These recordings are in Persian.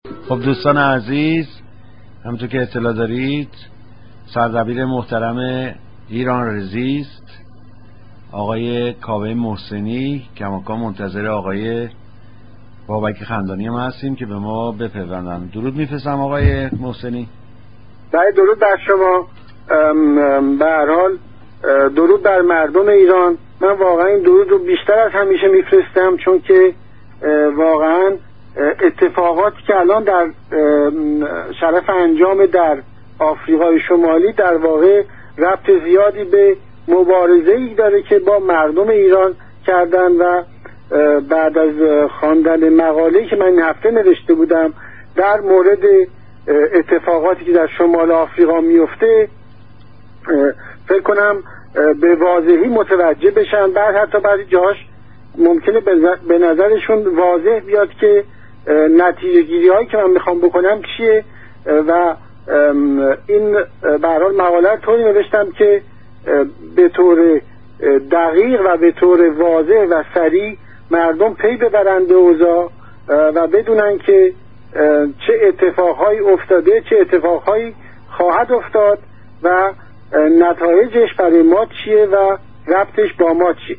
خب دوستان عزیز، همونطور که اطلاع دارید سردبیر محترم ایران رزیست آقای کاوه محسنی کماکان منتظر آقای بابک خندانی هم هستیم که به ما بپیوندن. درود میفرستم آقای محسنی. بله، درود بر شما. به هر حال درود بر مردم ایران. من واقعا این درود رو بیشتر از همیشه میفرستم، چون که واقعا اتفاقاتی که الان در شرف انجام در آفریقای شمالی در واقع ربط زیادی به مبارزه‌ای داره که با مردم ایران کردن و بعد از خواندن مقاله‌ای که من این هفته نوشته بودم در مورد اتفاقاتی که در شمال آفریقا میفته، فکر کنم به واضحی متوجه بشن. بعد حتی بعضی جاهاش ممکنه به نظرشون واضح بیاد که نتیجه گیری هایی که من میخوام بکنم چیه و این به هر حال مقاله طوری نوشتم که به طور دقیق و به طور واضح و سریع مردم پی ببرند به اوضاع و بدونن که چه اتفاقهایی افتاده، چه اتفاقهایی خواهد افتاد و نتایجش برای ما چیه و ربطش با ما چیه.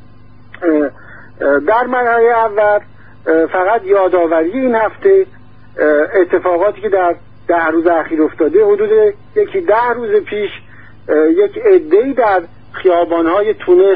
در مرحله اول فقط یادآوری این هفته اتفاقاتی که در 10 روز اخیر افتاده. حدود 10 روز پیش یک عده‌ای در خیابان‌های تونس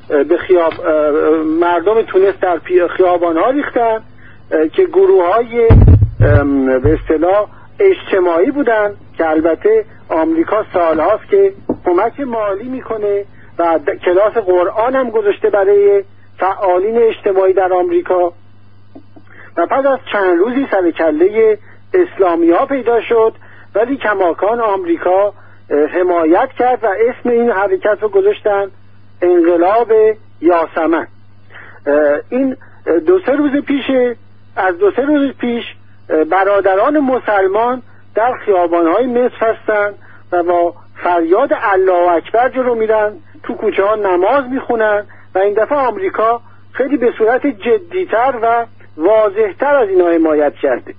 مردم تونس در خیابان‌ها ریختن که گروه‌های به اصطلاح اجتماعی بودن که البته آمریکا سالهاست که کمک مالی میکنه و کلاس قرآن هم گذاشته برای فعالین اجتماعی در آمریکا. و پس از چند روزی سرکله اسلامی ها پیدا شد، ولی کماکان آمریکا حمایت کرد و اسم این حرکت رو گذاشتن انقلاب یاسمن. این 2-3 روز پیش برادران مسلمان در خیابان‌های مصر هستن و با فریاد الله اکبر جلو میرن، تو کوچه ها نماز میخونن و این دفعه آمریکا خیلی به صورت جدیتر و واضحتر از اینا حمایت کرده.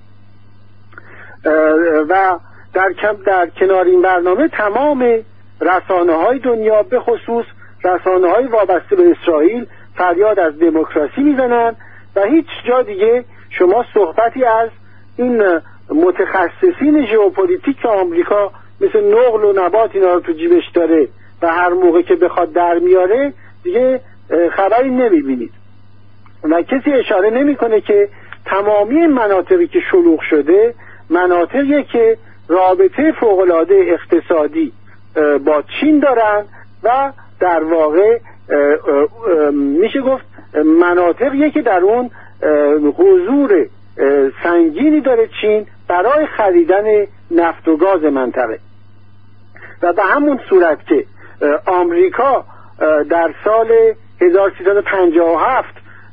و در کنار این برنامه تمام رسانه‌های دنیا به خصوص رسانه‌های وابسته به اسرائیل فریاد از دموکراسی میزنن و هیچ جا دیگه شما صحبتی از این متخصصین ژئوپلیتیک آمریکا مثل نقل و نبات اینا رو تو جیبش داره و هر موقع که بخواد در میاره دیگه خبری نمیبینید و کسی اشاره نمیکنه که تمامی مناطقی که شلوغ شده مناطقی که رابطه فوق‌العاده اقتصادی با چین دارن و در واقع میشه گفت مناطقی که در اون حضور سنگینی داره چین برای خریدن نفت و گاز منطقه. و به همون صورت که آمریکا در سال 1357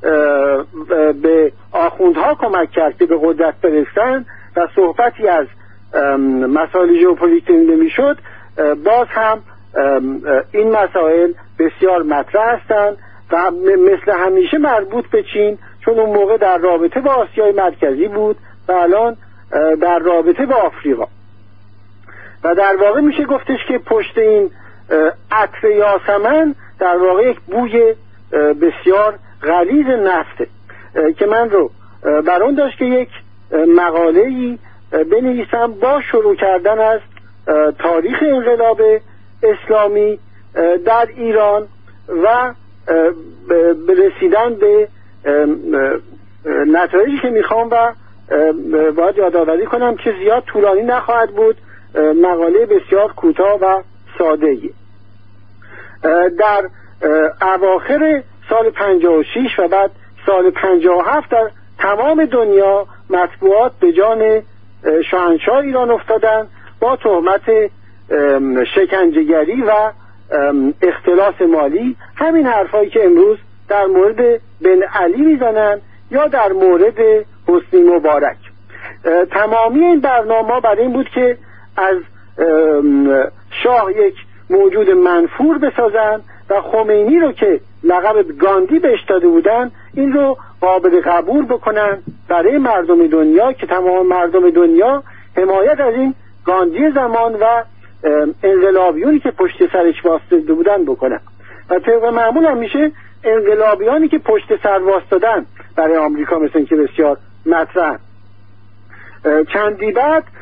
به آخوندها کمک کرد که به قدرت برسن و صحبتی از مسائل ژئوپلیتیک نمیشد، باز هم این مسائل بسیار مطرح هستند و مثل همیشه مربوط به چین، چون اون موقع در رابطه با آسیای مرکزی بود و الان در رابطه با آفریقا. و در واقع میشه گفتش که پشت این عطر یاسمن در واقع یک بوی بسیار غلیظ نفته که من رو بر اون داشت که یک مقاله‌ای بنویسم با شروع کردن از تاریخ انقلاب اسلامی در ایران و رسیدن به نتایجی که میخوام و باید یادآوری کنم که زیاد طولانی نخواهد بود، مقاله بسیار کوتاه و ساده‌ای. در اواخر سال 56 و بعد سال 57 در تمام دنیا مطبوعات به جان شاهنشاه ایران افتادن با تهمت شکنجهگری و اختلاس مالی، همین حرفایی که امروز در مورد بن علی میزنن یا در مورد حسنی مبارک. تمامی این برنامه برای این بود که از شاه یک موجود منفور بسازن و خمینی رو که لقب گاندی بهش داده بودن این رو قابل قبول بکنن برای مردم دنیا که تمام مردم دنیا حمایت از این گاندی زمان و انقلابیونی که پشت سرش واسطه بودن بکنن. و طبق معمول همیشه انقلابیانی که پشت سر واسطدن برای آمریکا مثل این که بسیار مطرح. چندی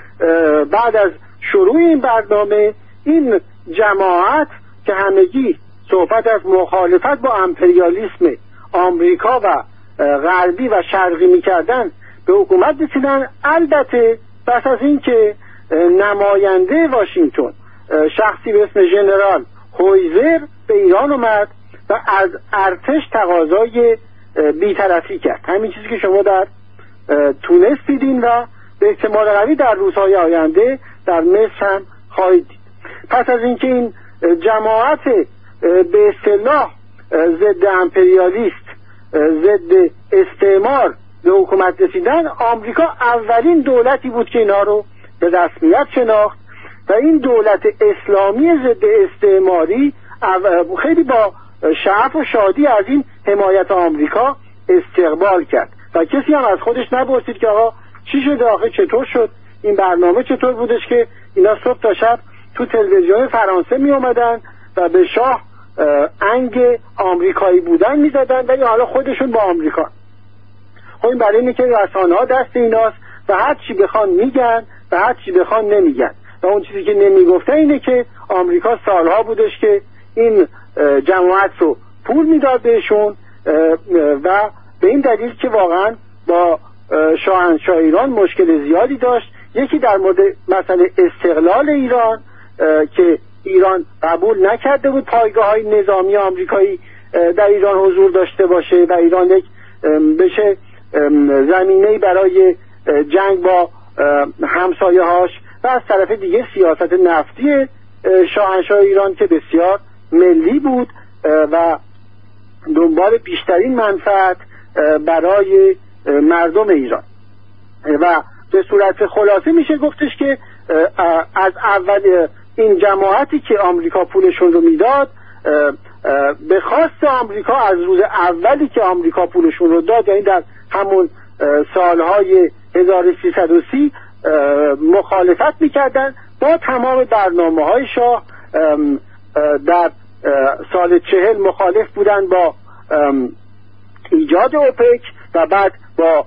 بعد از شروع این برنامه این جماعت که همگی صحبت از مخالفت با امپریالیسم آمریکا و غربی و شرقی میکردن به حکومت رسیدن. البته پس از این که نماینده واشنگتن شخصی به اسم ژنرال هویزر به ایران اومد و از ارتش تقاضای بی‌طرفی کرد، همین چیزی که شما در تونس دیدین و به احتمال قوی در روزهای آینده در مصر هم خواهید دید. پس از اینکه این جماعت به اصطلاح ضد امپریالیست، ضد استعمار به حکومت رسیدن، آمریکا اولین دولتی بود که اینها رو به رسمیت شناخت و این دولت اسلامی ضد استعماری خیلی با شعف و شادی از این حمایت آمریکا استقبال کرد و کسی هم از خودش نپرسید که آقا چی شده، آخه چطور شد، این برنامه چطور بودش که اینا صبح تا شب تو تلویزیون فرانسه می اومدن و به شاه انگ آمریکایی بودن می دادن و حالا خودشون با آمریکا. خب این برای اینه که رسانه ها دست ایناست و هر چی بخوان میگن و هر چی بخوان نمیگن و اون چیزی که نمیگفته اینه که آمریکا سالها بودش که این جماعت رو پول میداد بهشون و به این دلیل که واقعا با شاهنشاه ایران مشکل زیادی داشت. یکی در مورد مسئله استقلال ایران که ایران قبول نکرده بود پایگاه‌های نظامی آمریکایی در ایران حضور داشته باشه و ایران یک بشه زمینه‌ای برای جنگ با همسایه‌هاش و از طرف دیگه سیاست نفتی شاهنشاه ایران که بسیار ملی بود و دنبال بیشترین منفعت برای مردم ایران. و به صورت خلاصه میشه گفتش که از اول این جماعتی که آمریکا پولشون رو میداد به خواست آمریکا از روز اولی که آمریکا پولشون رو داد، یعنی در همون سالهای 1330 مخالفت میکردن با تمام برنامه‌های شاه. در سال 40 مخالف بودن با ایجاد اوپک و بعد با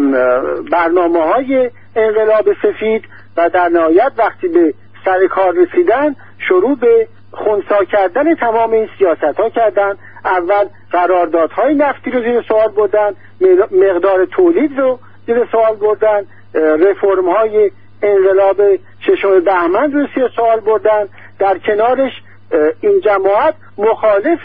برنامه‌های انقلاب سفید و در نهایت وقتی به سر کار رسیدن شروع به خنثی کردن تمام این سیاست‌ها کردن. اول قراردادهای نفتی رو زیر سوال بردن، مقدار تولید رو زیر سوال بردن، رفرم‌های انقلاب 6 بهمن رو زیر سوال بردن. در کنارش این جماعت مخالف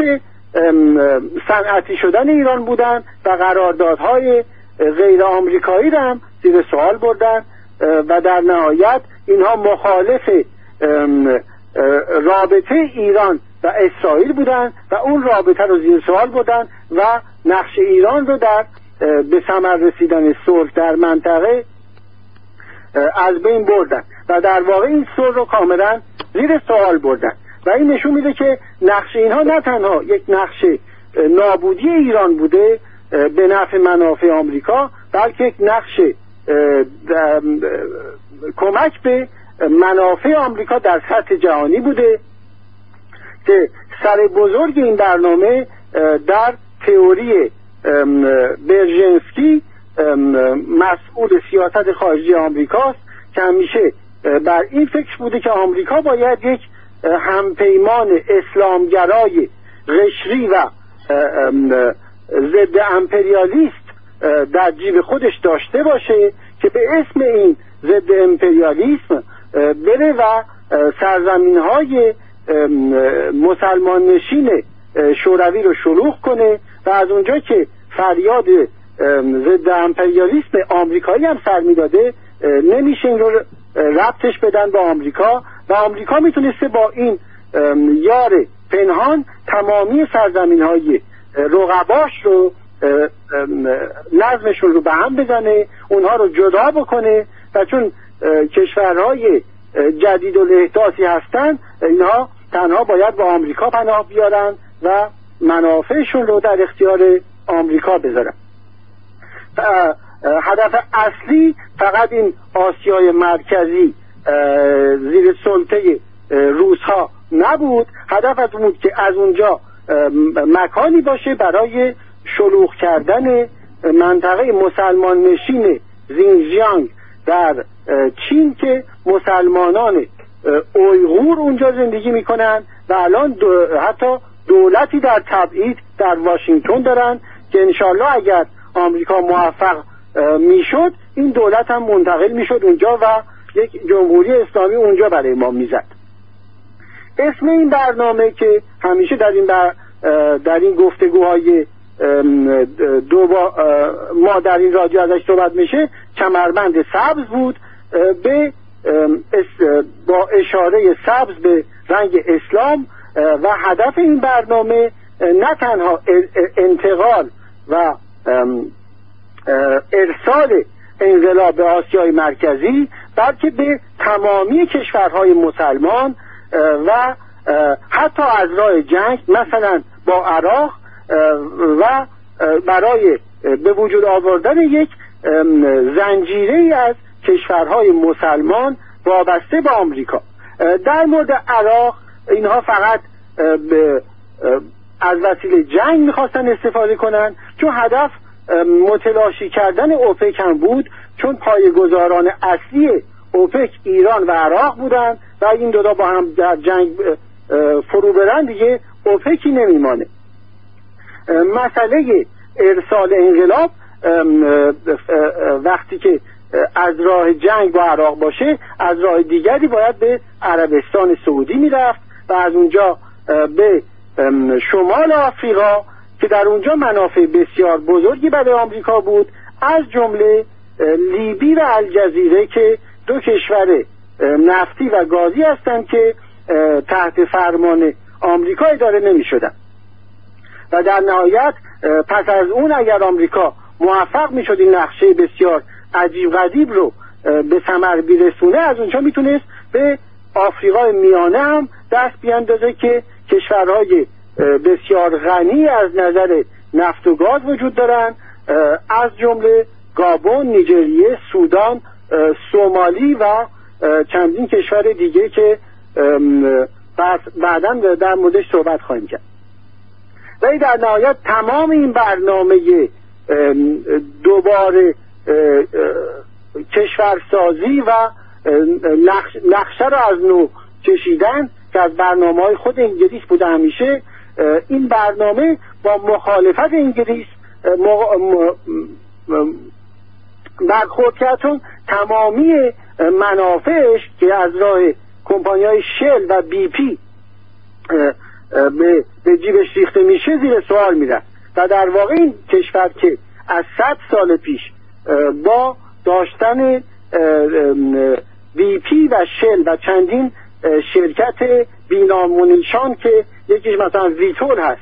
صنعتی شدن ایران بودن و قراردادهای غیر آمریکایی رو هم زیر سوال بردن و در نهایت اینها مخالف رابطه ایران و اسرائیل بودن و اون رابطه رو زیر سوال بردن و نقش ایران رو در به ثمر رسیدن صلح در منطقه از بین بردن و در واقع این صلح رو کاملا زیر سوال بردن و این نشون میده که نقش اینها نه تنها یک نقش نابودی ایران بوده به نفع منافع آمریکا، بلکه یک نقش کمک به منافع آمریکا در سطح جهانی بوده که سر بزرگ این برنامه در تئوری برژنسکی مسئول سیاست خارجی آمریکاست که همیشه بر این فکر بوده که آمریکا باید یک همپیمان اسلامگرای قشری و ضد امپریالیست در جیب خودش داشته باشه که به اسم این ضد امپریالیسم بره و سرزمین‌های مسلمان نشین شوروی رو شلوغ کنه و از اونجا که فریاد ضد امپریالیسم آمریکایی هم سر میداده نمیشه این رو ربطش بدن با آمریکا و آمریکا میتونسته با این یار پنهان تمامی سرزمین‌های رقباش رو نظمشون رو به هم بزنه، اونها رو جدا بکنه و چون کشورهای جدید و الاحداثی هستن اینها تنها باید با آمریکا پناه بیارن و منافعشون رو در اختیار آمریکا بذارن. هدف اصلی فقط این آسیای مرکزی زیر سلطه روس‌ها نبود، هدف از بود که از اونجا مکانی باشه برای شلوغ کردن منطقه مسلمان نشین زینجیانگ در چین که مسلمانان اویغور اونجا زندگی میکنن و الان حتی دولتی در تبعید در واشنگتن دارن که انشالله اگر آمریکا موفق میشد این دولت هم منتقل میشد اونجا و یک جمهوری اسلامی اونجا برای ما میزد. اسم این برنامه که همیشه در این گفتگوهای ما در این رادیو ازش صحبت میشه کمربند سبز بود، با اشاره سبز به رنگ اسلام و هدف این برنامه نه تنها انتقال و ارسال انقلاب به آسیای مرکزی بلکه به تمامی کشورهای مسلمان و حتی از راه جنگ مثلا با عراق و برای به وجود آوردن یک زنجیره از کشورهای مسلمان وابسته به آمریکا. در مورد عراق اینها فقط از وسیله جنگ میخواستن استفاده کنن چون هدف متلاشی کردن اوپک هم بود، چون پایه‌گذاران اصلی اوپک ایران و عراق بودن و این دو تا با هم در جنگ فرو برن دیگه اوپکی نمیمانه. مسئله ارسال انقلاب وقتی که از راه جنگ با عراق باشه از راه دیگری باید به عربستان سعودی میرفت و از اونجا به شمال آفریقا که در اونجا منافع بسیار بزرگی برای آمریکا بود، از جمله لیبی و الجزیره که دو کشور نفتی و گازی هستند که تحت فرمان آمریکا اداره نمی شدن. و در نهایت پس از اون اگر آمریکا موفق می شد این نقشه بسیار عجیب غریب رو به ثمر برسونه از اونجا میتونست به آفریقای میانه هم دست بیاندازه که کشورهای بسیار غنی از نظر نفت و گاز وجود دارن، از جمله گابون، نیجریه، سودان، سومالی و چندین کشور دیگه که بعداً در موردش صحبت خواهیم کرد. ولی در نهایت تمام این برنامه دوباره کشورسازی و نقشه رو از نو کشیدن که از برنامه‌های خود انگلیس بوده همیشه، این برنامه با مخالفت انگلیس برخورد کرد، چون تمامی منافعش که از راه کمپانی‌های شل و بی پی به جیبش ریخته میشه زیر سوال میره و در واقع این کشور که از 100 سال پیش با داشتن بی پی و شل و چندین شرکت بینام و نیشان که یکیش مثلا ویتول هست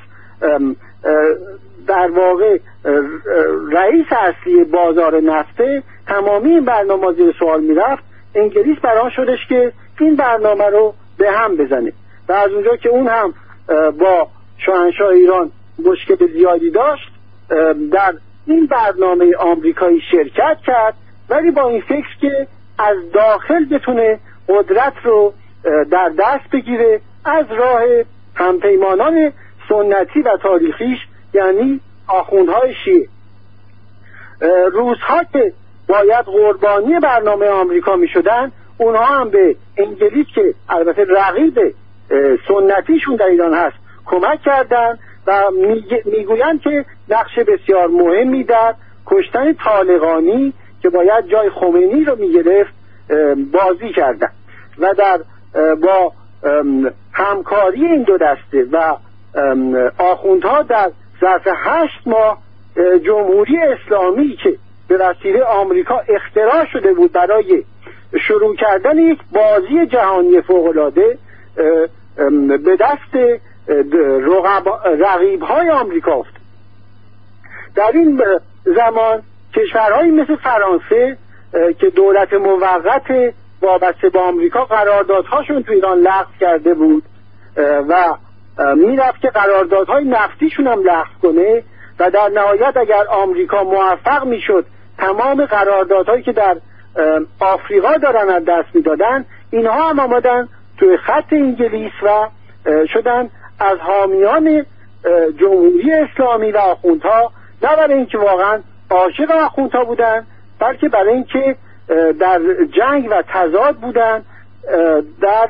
در واقع رئیس اصلی بازار نفته، تمامی این برنامه زیر سوال میرفت. انگلیس بران شدش که این برنامه رو به هم بزنه و از اونجا که اون هم با شاهنشاه ایران مشکل زیادی داشت در این برنامه آمریکایی شرکت کرد، ولی با این فکر که از داخل بتونه قدرت رو در دست بگیره از راه همپیمانان سنتی و تاریخیش، یعنی آخوندهای شیعه. روزها که باید قربانی برنامه آمریکا می شدن، اونها هم به انگلیس که البته رقیب سنتیشون در ایران هست کمک کردن و میگویند که نقش بسیار مهمی در کشتن طالقانی که باید جای خمینی رو میگرفت بازی کردن و با همکاری این دو دسته و آخوندها در ظرف 8 ماه جمهوری اسلامی که به وسیله آمریکا اختراع شده بود برای شروع کردن یک بازی جهانی فوق‌العاده به دست رقیب‌های آمریکا افتاد. در این زمان کشورهایی مثل فرانسه که دولت موقت وابسته به آمریکا قراردادهاشون تو ایران لغو کرده بود و میرفت که قراردادهای نفتیشون هم لغو کنه و در نهایت اگر آمریکا موفق میشد تمام قراردادهایی که در آفریقا دارن از دست میدادن، اینها هم آمدن توی خط انگلیس و شدن از حامیان جمهوری اسلامی و آخوندها، نه برای اینکه واقعا عاشق آخوندها بودن، بلکه برای اینکه در جنگ و تضاد بودن در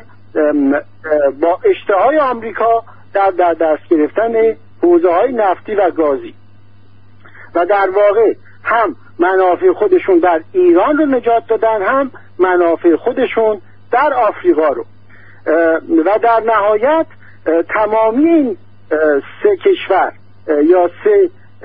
با اشتهای آمریکا در دست گرفتن حوزه‌های نفتی و گازی و در واقع هم منافع خودشون در ایران رو نجات دادن، هم منافع خودشون در آفریقا رو. و در نهایت تمامی این سه کشور یا سه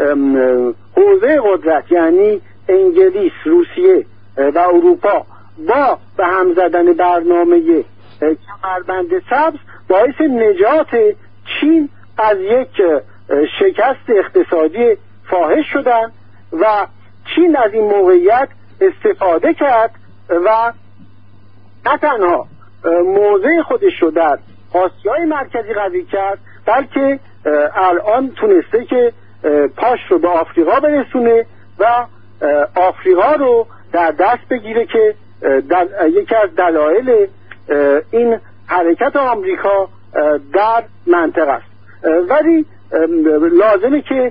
حوزه قدرت، یعنی انگلیس، روسیه و اروپا، با به هم زدن برنامه کمربند سبز باعث نجات چین از یک شکست اقتصادی فاحش شدن و چین از این موقعیت استفاده کرد و نه تنها موضع خودش رو در آسیای مرکزی قوی کرد، بلکه الان تونسته که پاش رو به آفریقا برسونه و آفریقا رو در دست بگیره که یکی از دلایل این حرکت آمریکا در منطقه است. ولی لازمه که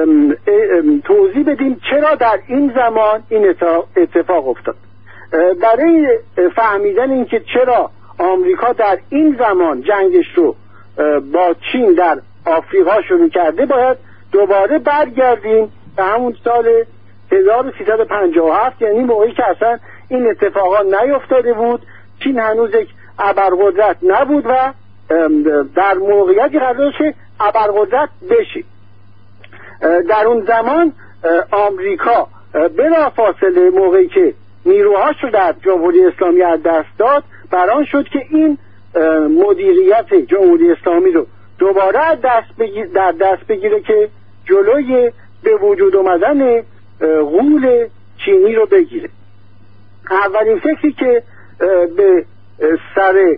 توضیح بدیم چرا در این زمان این اتفاق افتاد. برای فهمیدن اینکه چرا آمریکا در این زمان جنگش رو با چین در آفریقا شروع کرده، باید دوباره برگردیم به همون سال 1357، یعنی موقعی که اصلا این اتفاقا نیفتاده بود. چین هنوز یک ابرقدرت نبود و در موقعیتی قرار که ابرقدرت بشه. در اون زمان آمریکا بلافاصله موقعی که نیروهاش رو در جمهوری اسلامی از دست داد، بران شد که این مدیریت جمهوری اسلامی رو دوباره در دست بگیره که جلوی به وجود آمدن غول چینی رو بگیره. اولین فکری که به سر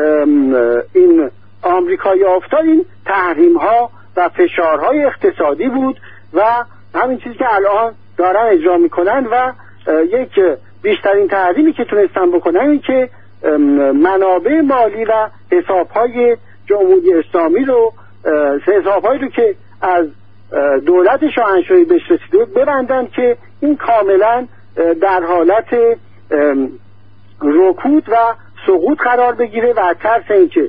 این آمریکایی افتاد این تحریم ها و فشارهای اقتصادی بود و همین چیزی که الان دارن اجرا میکنن و یک بیشترین تحریمی که تونستن بکنن این که منابع مالی و حسابهای جمهوری اسلامی رو، حسابهایی رو که از دولت شاهنشاهی بهش رسیده ببندن که این کاملا در حالت رکود و سقوط قرار بگیره و ترس اینکه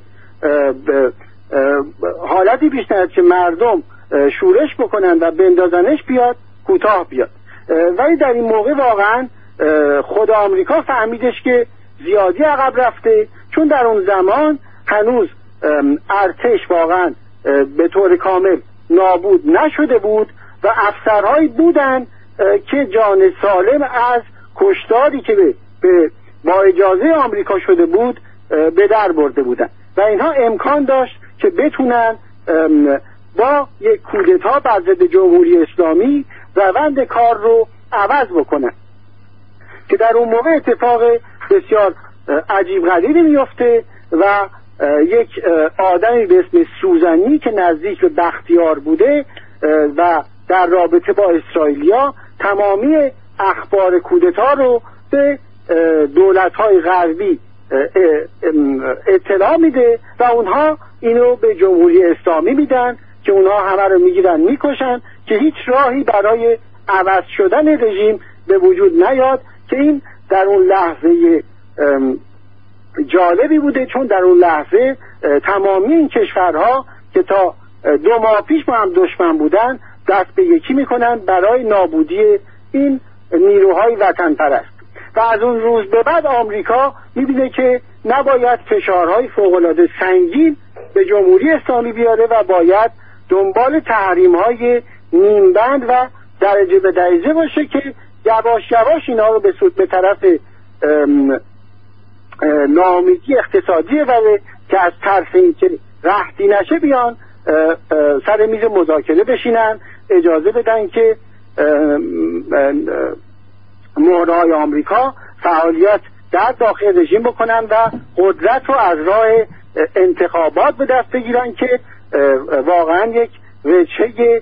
حالتی بیشتر که مردم شورش بکنن و بندازنش بیاد کوتاه بیاد. ولی در این موقع واقعا خود آمریکا فهمیدش که زیادی عقب رفته، چون در اون زمان هنوز ارتش واقعا به طور کامل نابود نشده بود و افسرهایی بودن که جان سالم از کشتاری که با اجازه آمریکا شده بود به در برده بودن و اینها امکان داشت که بتونن با یک کودتا بر ضد جمهوری اسلامی روند کار رو عوض بکنن، که در اون موقع اتفاق بسیار عجیب غریبی میفته و یک آدمی به اسم سوزنی که نزدیک به بختیار بوده و در رابطه با اسرائیلیا تمامی اخبار کودتا رو به دولت‌های غربی اطلاع میده و اونها اینو به جمهوری اسلامی میدن که اونها همه رو میگیرن میکشن که هیچ راهی برای عوض شدن رژیم به وجود نیاد. که این در اون لحظه جالبی بوده، چون در اون لحظه تمامی این کشورها که تا 2 ماه پیش با هم دشمن بودن دست به یکی میکنن برای نابودی این نیروهای وطن پرست. و از اون روز به بعد آمریکا میبینه که نباید فشارهای فوق‌العاده سنگین به جمهوری اسلامی بیاره و باید دنبال تحریم‌های نیمبند و درجه به درجه باشه که یواش یواش اینا رو به طرف ناامیدی اقتصادی و که از ترس اینکه رهطی نشه بیان سر میز مذاکره بشینن، اجازه بدن که مهرهای آمریکا فعالیت در داخل رژیم بکنن و قدرت رو از راه انتخابات به دست بگیرن که واقعا یک وجهه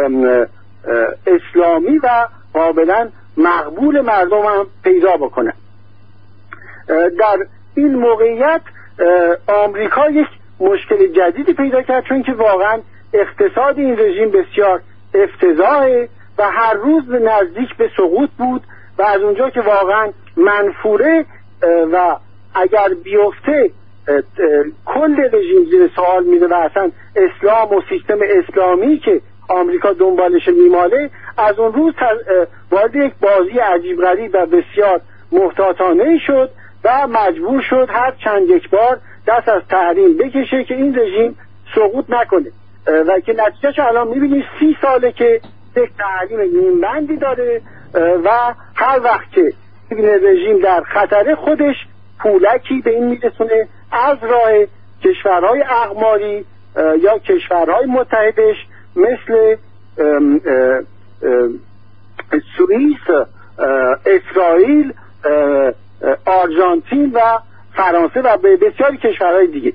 اسلامی و قابلا مقبول مردم هم پیدا بکنن. در این موقعیت آمریکا یک مشکل جدیدی پیدا کرد، چون که واقعا اقتصاد این رژیم بسیار افتضاحه و هر روز نزدیک به سقوط بود و از اونجا که واقعا منفوره و اگر بیفته کل رژیم زیر سوال میره و اصلا اسلام و سیستم اسلامی که آمریکا دنبالش میماله از اون روز وارد یک بازی عجیب غریب و بسیار محتاطانه شد و مجبور شد هر چند یک بار دست از تحریم بکشه که این رژیم سقوط نکنه و که نتیجهش الان میبینید 30 ساله که یک تحریم نیمبندی داره و هر وقت که رژیم در خطر خودش پولکی به این میرسونه از راه کشورهای اقماری یا کشورهای متحدش مثل سوئیس، اسرائیل، آرژانتین و فرانسه و بسیاری کشورهای دیگه.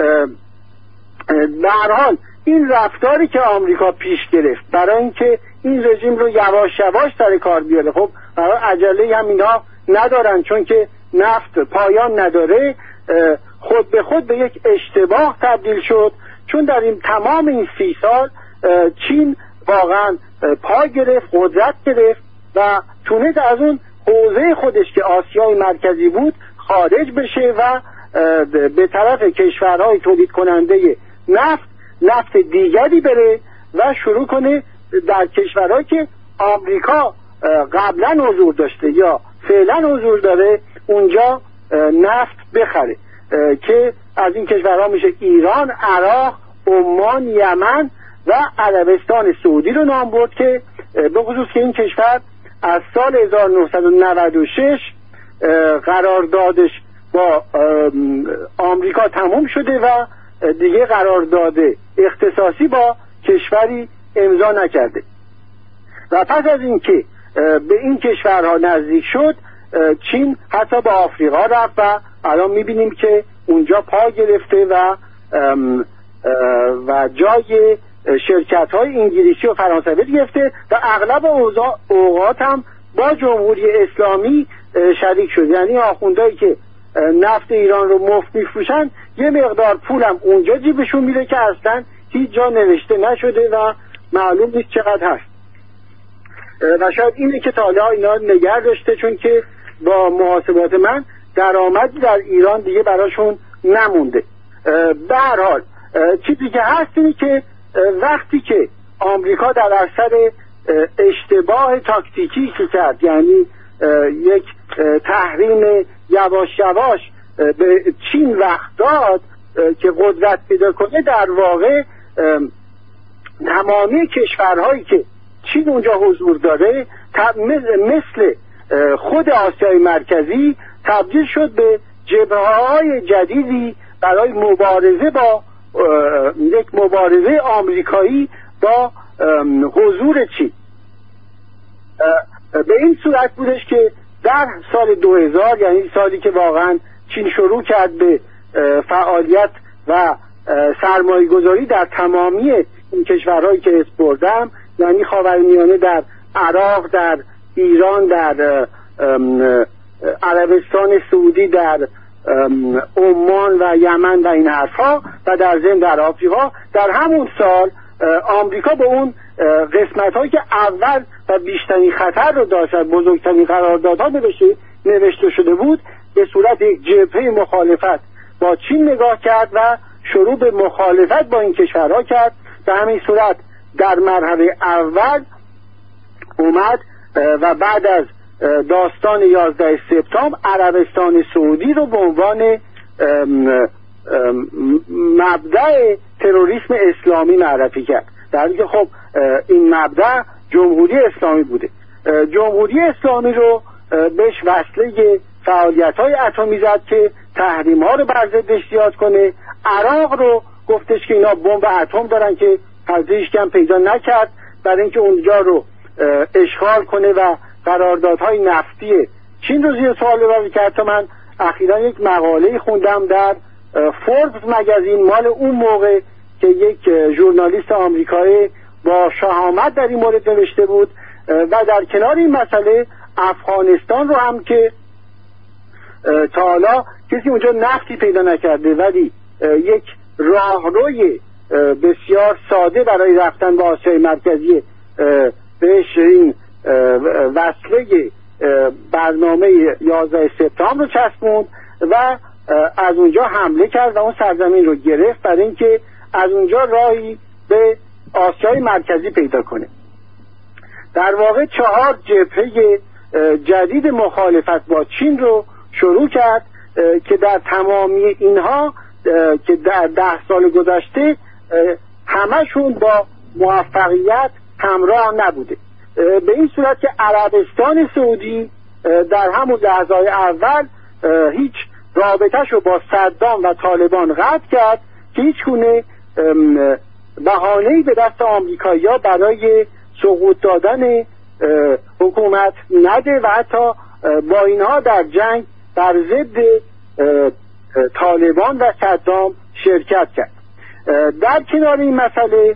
به هر حال این رفتاری که آمریکا پیش گرفت برای اینکه این رژیم رو یواش یواش سر کار بیاره، خب برای عجله هم اینا ندارن چون که نفت پایان نداره، خود به خود به یک اشتباه تبدیل شد، چون در این تمام این 30 سال چین واقعا پا گرفت، قدرت گرفت و تونست از اون حوزه خودش که آسیای مرکزی بود خارج بشه و به طرف کشورهای تولید کننده نفت دیگری بره و شروع کنه در کشورهایی که آمریکا قبلا حضور داشته یا فعلا حضور داره اونجا نفت بخره، که از این کشورها میشه ایران، عراق، عمان، یمن و عربستان سعودی رو نام برد که به خصوص که این کشور از سال 1996 قراردادش با آمریکا تموم شده و دیگه قرارداد اختصاصی با کشوری امضا نکرده و پس از اینکه به این کشورها نزدیک شد چین حتی به آفریقا رفت و الان میبینیم که اونجا پا گرفته و جای شرکت‌های انگلیسی و فرانسوی گرفته و اغلب اوقات هم با جمهوری اسلامی شریک شد. یعنی آخوندهایی که نفت ایران رو مفت میفروشن یه مقدار پولم اونجا جیبشون میره که اصلا هیچ جا نوشته نشده و معلوم نیست چقدر هست و شاید اینه که تا حالا اینا نگه داشته، چون که با محاسبات من درآمدی در ایران دیگه براشون نمونده. به هر حال چیزی که هست اینه که وقتی که آمریکا در اثر اشتباه تاکتیکی که کرد، یعنی یک تحریم یواش یواش به چین وقت داد که قدرت پیدا کنه، در واقع تمامی کشورهایی که چین اونجا حضور داره مثل خود آسیای مرکزی تبدیل شد به جبهه‌های جدیدی برای مبارزه با یک مبارزه آمریکایی با حضور چین. به این صورت بودش که در سال 2000 یعنی سالی که واقعا چین شروع کرد به فعالیت و سرمایه گذاری در تمامی این کشورهایی که اسم بردم، یعنی خاورمیانه، در عراق، در ایران، در عربستان سعودی، در عمان و یمن و این حرفا و در ضمن در آفریقا، در همون سال آمریکا به اون قسمت هایی که اول و بیشترین خطر رو داشت، بزرگترین قراردادها نوشته شده بود، به صورت یک جبهه مخالفت با چین نگاه کرد و شروع به مخالفت با این کشورها کرد. به همین صورت در مرحله اول اومد و بعد از داستان 11 سپتامبر عربستان سعودی رو به عنوان مبدأ تروریسم اسلامی معرفی کرد، در حالی که خب این مبدأ جمهوری اسلامی بوده. جمهوری اسلامی رو بهش وصله فعالیت‌های اتمی زد که تحریم‌ها رو بر ضدش زیاد کنه. عراق رو گفتش که اینا بمب اتم دارن که هیچ کم پیدا نکرد برای اینکه اونجا رو اشغال کنه و قراردادهای نفتی چین رو زیر سوال ببره کرد. تا من اخیراً یک مقاله خوندم در فوربس مگزین مال اون موقع که یک ژورنالیست آمریکایی با شهامت در این مورد نوشته بود. و در کنار این مسئله افغانستان رو هم که تا حالا کسی اونجا نفتی پیدا نکرده ولی یک راهروی بسیار ساده برای رفتن به آسیای مرکزی بهش این وصله برنامه 11 سپتامبر رو چسبوند و از اونجا حمله کرد و اون سرزمین رو گرفت برای اینکه از اونجا راهی به آسیای مرکزی پیدا کنه. در واقع 4 جبهه جدید مخالفت با چین رو شروع کرد که در تمامی اینها که در 10 سال گذشته همشون با موفقیت همراه نبوده، به این صورت که عربستان سعودی در همون لحظه‌های اول هیچ رابطه‌ش رو با صدام و طالبان قطع کرد که هیچ گونه بهانه‌ای به دست آمریکایی‌ها برای سقوط دادن حکومت نده و حتی با اینها در جنگ بر ضد طالبان و صدام شرکت کرد. در کنار این مسئله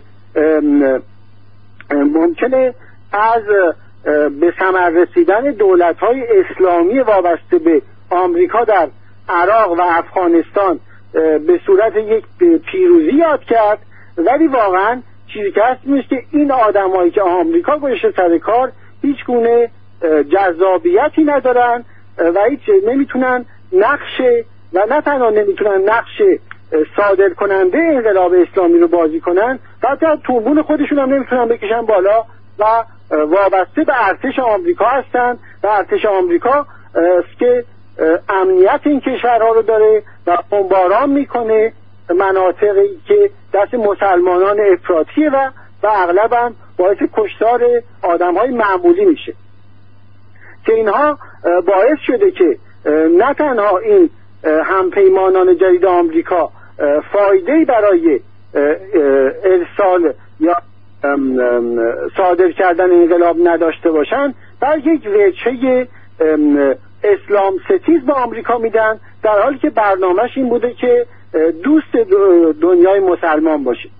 ممکنه از به ثمر رسیدن دولت‌های اسلامی وابسته به آمریکا در عراق و افغانستان به صورت یک پیروزی یاد کرد، ولی واقعا چیزی که هست نیست که این آدمایی که آمریکا گذاشته سر کار هیچ گونه جذابیتی ندارن و هیچ نمیتونن نقش و نه تنها نمیتونن نقش صادر کننده انقلاب اسلامی رو بازی کنن، حتی تومون خودشون هم نمیتونن بکشن بالا و وابسته به ارتش آمریکا هستن و ارتش آمریکا که امنیت این کشورها رو داره و بمباران میکنه مناطقی که دست مسلمانان افراطیه و اغلب هم باعث کشتار آدم‌های معمولی میشه که اینها باعث شده که نه تنها این همپیمانان جدید آمریکا فایده‌ای برای ارسال یا صادر کردن انقلاب نداشته باشن، بلکه یک وجهه اسلام ستیز به آمریکا میدن، در حالی که برنامهش این بوده که دوست دنیای مسلمان باشه.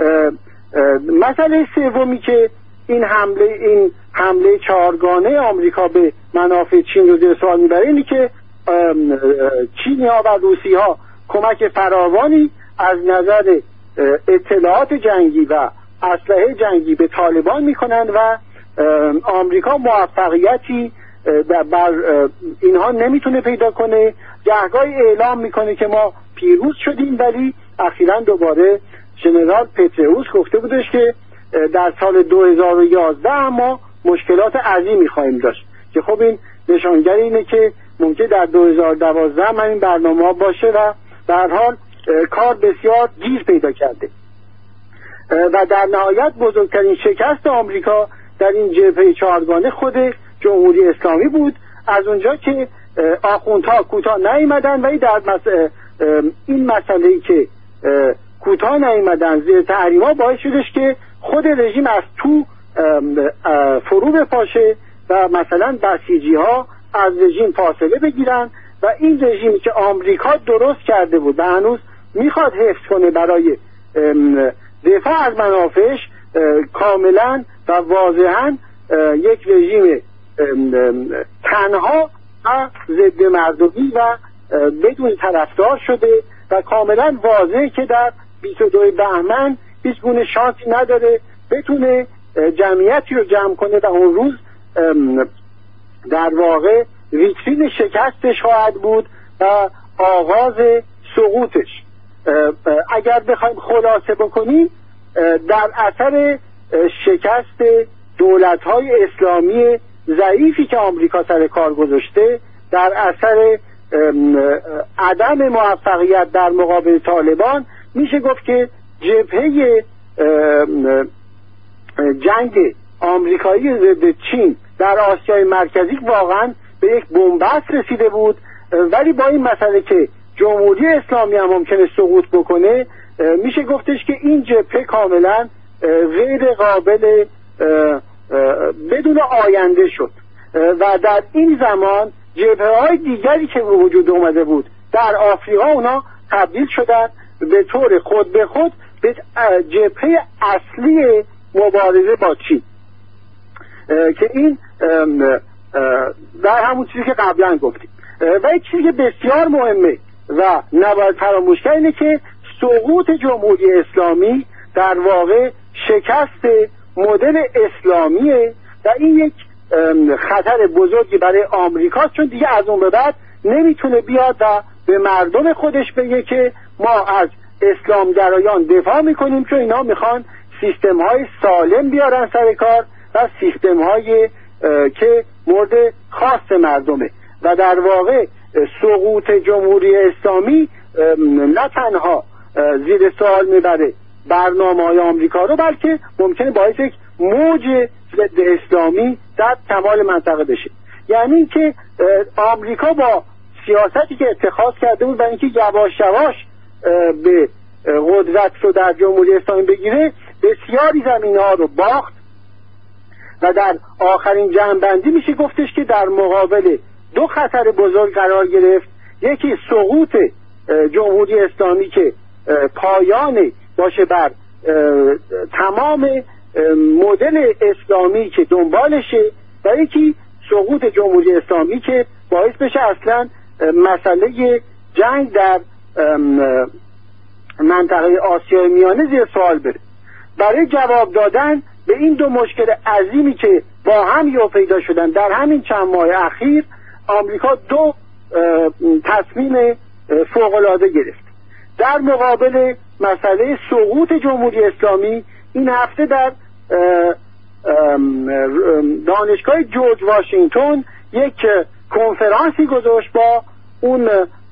مسئله سومی که این حمله 4گانه آمریکا به منافع چین رو زیر سوال میبره اینه که چینی‌ها و روسی‌ها کمک فراوانی از نظر اطلاعات جنگی و اسلحه جنگی به طالبان میکنن و آمریکا موفقیتی بر اینها نمیتونه پیدا کنه. گهگاهی اعلام میکنه که ما پیروز شدیم، ولی اخیراً دوباره ژنرال پتروس گفته بودش که در سال 2011 ما مشکلات عظیمی خواهیم داشت، که خب این نشانگر اینه که ممکن در 2012 هم این برنامه باشه و به هر حال کار بسیار گیر پیدا کرده. و در نهایت بزرگترین شکست آمریکا در این جبهه 4گانه خود جمهوری اسلامی بود، از اونجا که آخوندها کوتاه نیامدن و در این مسئله‌ای که کوتاه نیامدن زیر تحریم‌ها باعث شدش که خود رژیم از تو فرو بپاشه و مثلا بسیجی‌ها از رژیم فاصله بگیرن و این رژیمی که آمریکا درست کرده بود و هنوز میخواد حفظ کنه برای دفاع از منافعش، کاملا و واضحا یک رژیم تنها و ضد مردمی و بدون طرفدار شده و کاملا واضحه که در 22 بهمن هیچ گونه شانسی نداره بتونه جمعیتی رو جمع کنه و اون روز در واقع ویترین شکستش خواهد بود و آغاز سقوطش. اگر بخوایم خلاصه بکنیم، در اثر شکست دولت‌های اسلامی ضعیفی که آمریکا سر کار گذاشته، در اثر عدم موفقیت در مقابل طالبان، میشه گفت که جبهه جنگ آمریکایی ضد چین در آسیای مرکزی واقعا به یک بنبست رسیده بود. ولی با این مسئله که جمهوری اسلامی هم ممکنه سقوط بکنه، میشه گفتش که این جبهه کاملا غیر قابل بدون آینده شد و در این زمان جبهه‌های دیگری که وجود اومده بود در آفریقا، اونا تبدیل شدن به طور خود به خود به جبهه اصلی مبارزه با چین که این در همون چیزی که قبلا گفتیم. و یک چیزی که بسیار مهمه و نباید فراموش کرد اینه که سقوط جمهوری اسلامی در واقع شکست مدل اسلامیه و این یک خطر بزرگی برای آمریکاست، چون دیگه از اون به بعد نمیتونه بیاد و به مردم خودش بگه که ما از اسلامگرایان دفاع میکنیم، چون اینا میخوان سیستم های سالم بیارن سر کار و سیستم های که مورد خاص مردمه. و در واقع سقوط جمهوری اسلامی نه تنها زیر سوال میبره برنامه‌های آمریکا رو، بلکه ممکنه باعث یک موج ضد اسلامی در کمال منطقه بشه. یعنی که آمریکا با سیاستی که اتخاذ کرده بود و اینکه یواش یواش به قدرت رو در جمهوری اسلامی بگیره، بسیاری زمینه‌ها رو باخت و در آخرین جمع‌بندی میشه گفتش که در مقابل دو خطر بزرگ قرار گرفت. یکی سقوط جمهوری اسلامی که پایان باشه بر تمام مدل اسلامی که دنبالشه، و یکی سقوط جمهوری اسلامی که باعث بشه اصلا مسئله جنگ در منطقه آسیای میانه زیر سوال بره. برای جواب دادن به این دو مشکل عظیمی که با هم یهو پیدا شدن در همین چند ماه اخیر، آمریکا دو تصمیم فوق‌العاده گرفت. در مقابل مسئله سقوط جمهوری اسلامی این هفته در دانشگاه جورج واشنگتن یک کنفرانسی گذاشت با اون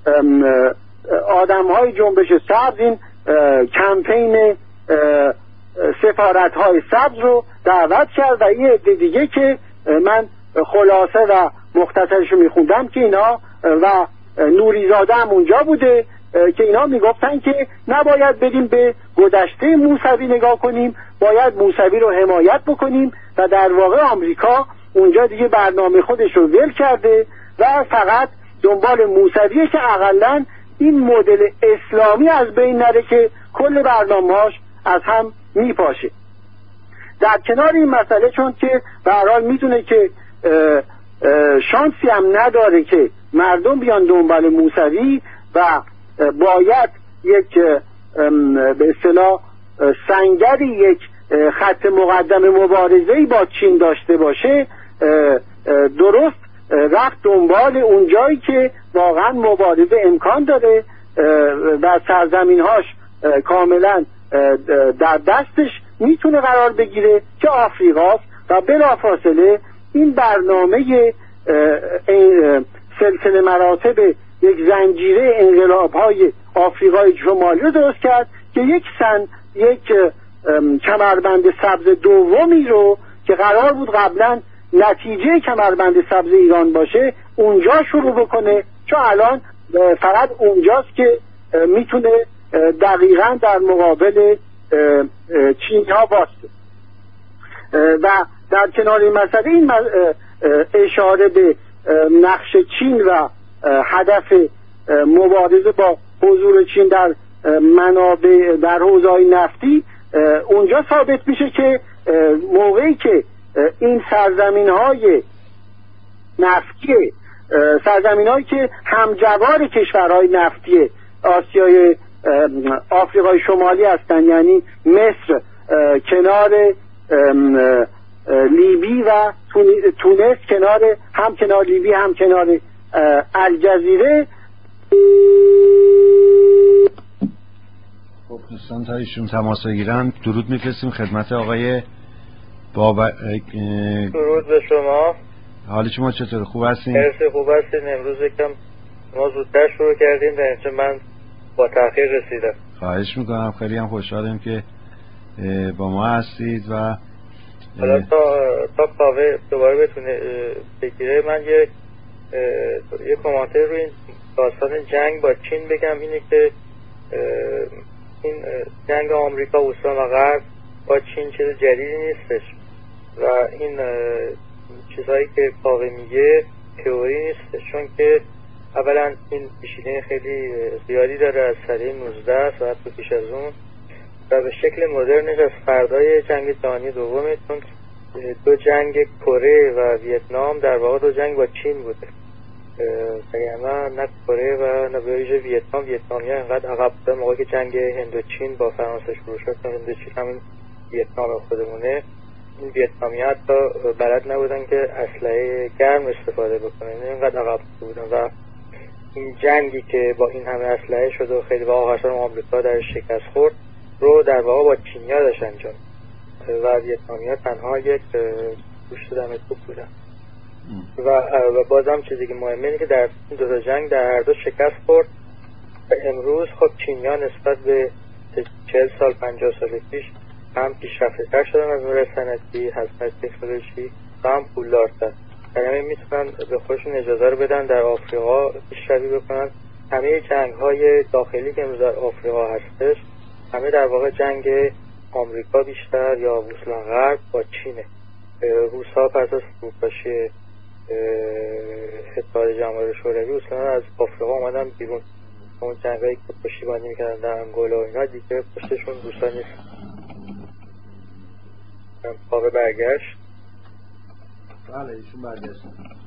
آدم‌های جنبش سبز، این کمپین سفارت‌های سبز رو دعوت کرد و یه عده دیگه که من خلاصه و مختصرش رو میخوندم که اینا و نوریزاده هم اونجا بوده که اینا میگفتن که نباید بریم به گذشته موسوی نگاه کنیم، باید موسوی رو حمایت بکنیم و در واقع آمریکا اونجا دیگه برنامه خودش رو ول کرده و فقط دنبال موسویه که اقلن این مدل اسلامی از بین نره که کل برنامه‌هاش از هم میپاشه. در کنار این مسئله، چون که به هر حال میدونه که شانسی هم نداره که مردم بیان دنبال موسوی و باید یک به اصطلاح سنگری، یک خط مقدم مبارزه‌ای با چین داشته باشه، درست رفت دنبال اون جایی که واقعا مبارزه امکان داره و سرزمین‌هاش کاملا در دستش میتونه قرار بگیره که آفریقاست و بلافاصله این برنامه سلسله مراتب یک زنجیره انقلاب‌های آفریقای شمالی رو درست کرد که یک کمربند سبز دومی رو که قرار بود قبلا نتیجه کمربند سبز ایران باشه اونجا شروع بکنه، چون الان فقط اونجاست که میتونه دقیقاً در مقابل چینی‌ها واسطه. و در کنار این مسئله این اشاره به نقش چین و هدف مبارزه با حضور چین در منابع در حوزه‌های نفتی اونجا ثابت میشه که موقعی که این سرزمین‌های نفتی، سرزمین‌هایی که همجوار کشورهای نفتی آسیای آفریقای شمالی هستند، یعنی مصر کنار لیبی و تونس هم کنار لیبی هم کنار الجزیره. خب دوستان تا ایشون تماس بگیرن درود میفرستیم خدمت آقای درود به شما. حال شما چطور؟ خوب هستین؟ مرسی، خوب هستین. امروز یکم ما زودتر شروع کردیم در اینجا من با تأخیر رسیدم. خواهش میکنم، خیلی هم خوشحالم که با ما هستید و حالا تا کاوه دوباره بتونه بگیره من یه کامنتر روی این داستان جنگ با چین بگم. اینه که این جنگ آمریکا وسطا و غرب با چین چیز جدیدی نیستش و این چیزهایی که کاوه میگه تئوری نیستش، چون که اولا این پیشینه خیلی زیادی داره از سده 19 و حتی پیش از اون و به شکل مدرنش از فردای جنگ جهانی دومه، چون دو جنگ کره و ویتنام در واقع دو جنگ با چین بوده، نه کره و نه به ویژه ویتنامیا اینقدر عقب بودن. موقعی که جنگ هندوچین با فرانسه شروع شد، هندوچین همین ویتنام خودمونه، این ویتنامی حتی بلد نبودن که اسلحه گرم استفاده بکنن، اینقدر عقب بودن و این جنگی که با این همه اسلحه شد و خیلی واقعا اصلا آمریکا در شکست خورد رو در واقع با چینیا داشت انجام و ویتنامیا تنها یک گوشت دم توپ بودن. و بازم چیزی که مهمه اینه که در این دو تا جنگ در هر دو شکست خورد و امروز خب چینیا نسبت به 40 سال 50 سال پیش هم پیشرفته‌تر شدن از نظر صنعتی، هزینه تکنولوژی و هم پولدارتر. یعنی میتونن به خودشون اجازه رو بدن در آفریقا پیشروی بکنن. همه جنگ‌های داخلی که امروز در آفریقا هستش همه در واقع جنگ آمریکا بیشتر یا روسیه غرب با چینه. روس‌ها پس از فروپاشی اتحاد جماهیر شوروی اصلا از آفریقا اومدن بیرون. اون جنگایی که پشتیبانی میکردن در انگولا و اینا دیگه پشتشون روسا نیست. پاوه برگشت. بله ایشون برگشت.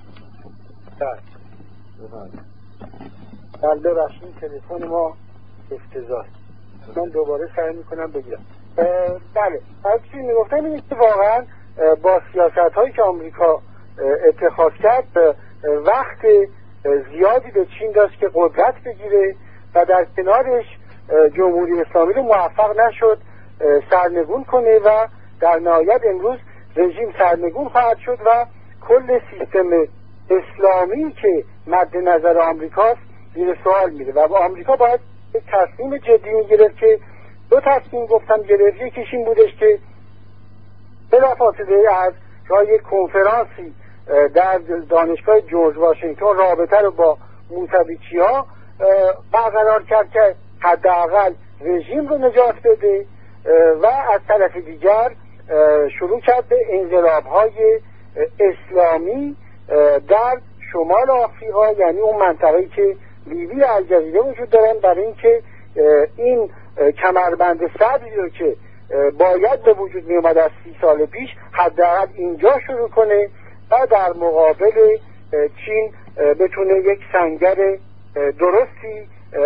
بله ببخشید تلفن ما افتضاح. من دوباره سعی میکنم بگیرم. بله از چی میگفتم اینه که واقعا با سیاست هایی که آمریکا اتخاذ کرد وقت زیادی به چین داشت که قدرت بگیره و در کنارش جمهوری اسلامی رو موفق نشد سرنگون کنه و در نهایت امروز رژیم سرنگون خواهد شد و کل سیستم اسلامی که مد نظر آمریکاست زیر سوال میره و آمریکا باید یک تصمیم جدی میگرفت که دو تصمیم گفتم گرفت. یکیش این بودش که بلافاصله از راه یک کنفرانسی در دانشگاه جورج واشنگتن رابطه رو با موسویچی‌ها برقرار کرد که حداقل رژیم رو نجات بده و از طرف دیگر شروع کرد به انقلاب‌های اسلامی در شمال آفریقا، یعنی اون منطقه‌ای که لیبی و الجزیره وجود دارن، برای اینکه این کمربند سبزی رو که باید به وجود می اومد از 30 سال پیش حداقل اینجا شروع کنه و در مقابل چین بتونه یک سنگر درستی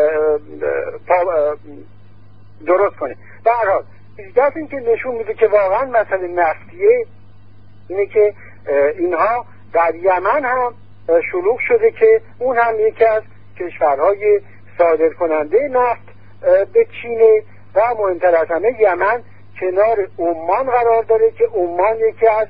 درست کنه. به هر حال بیشتر این که نشون میده که واقعا مسئله نفتیه اینه که اینها در یمن هم شلوغ شده که اون هم یکی از کشورهای صادر کننده نفت به چینه و مهمتر از همه یمن کنار عمان قرار داره که عمان یکی از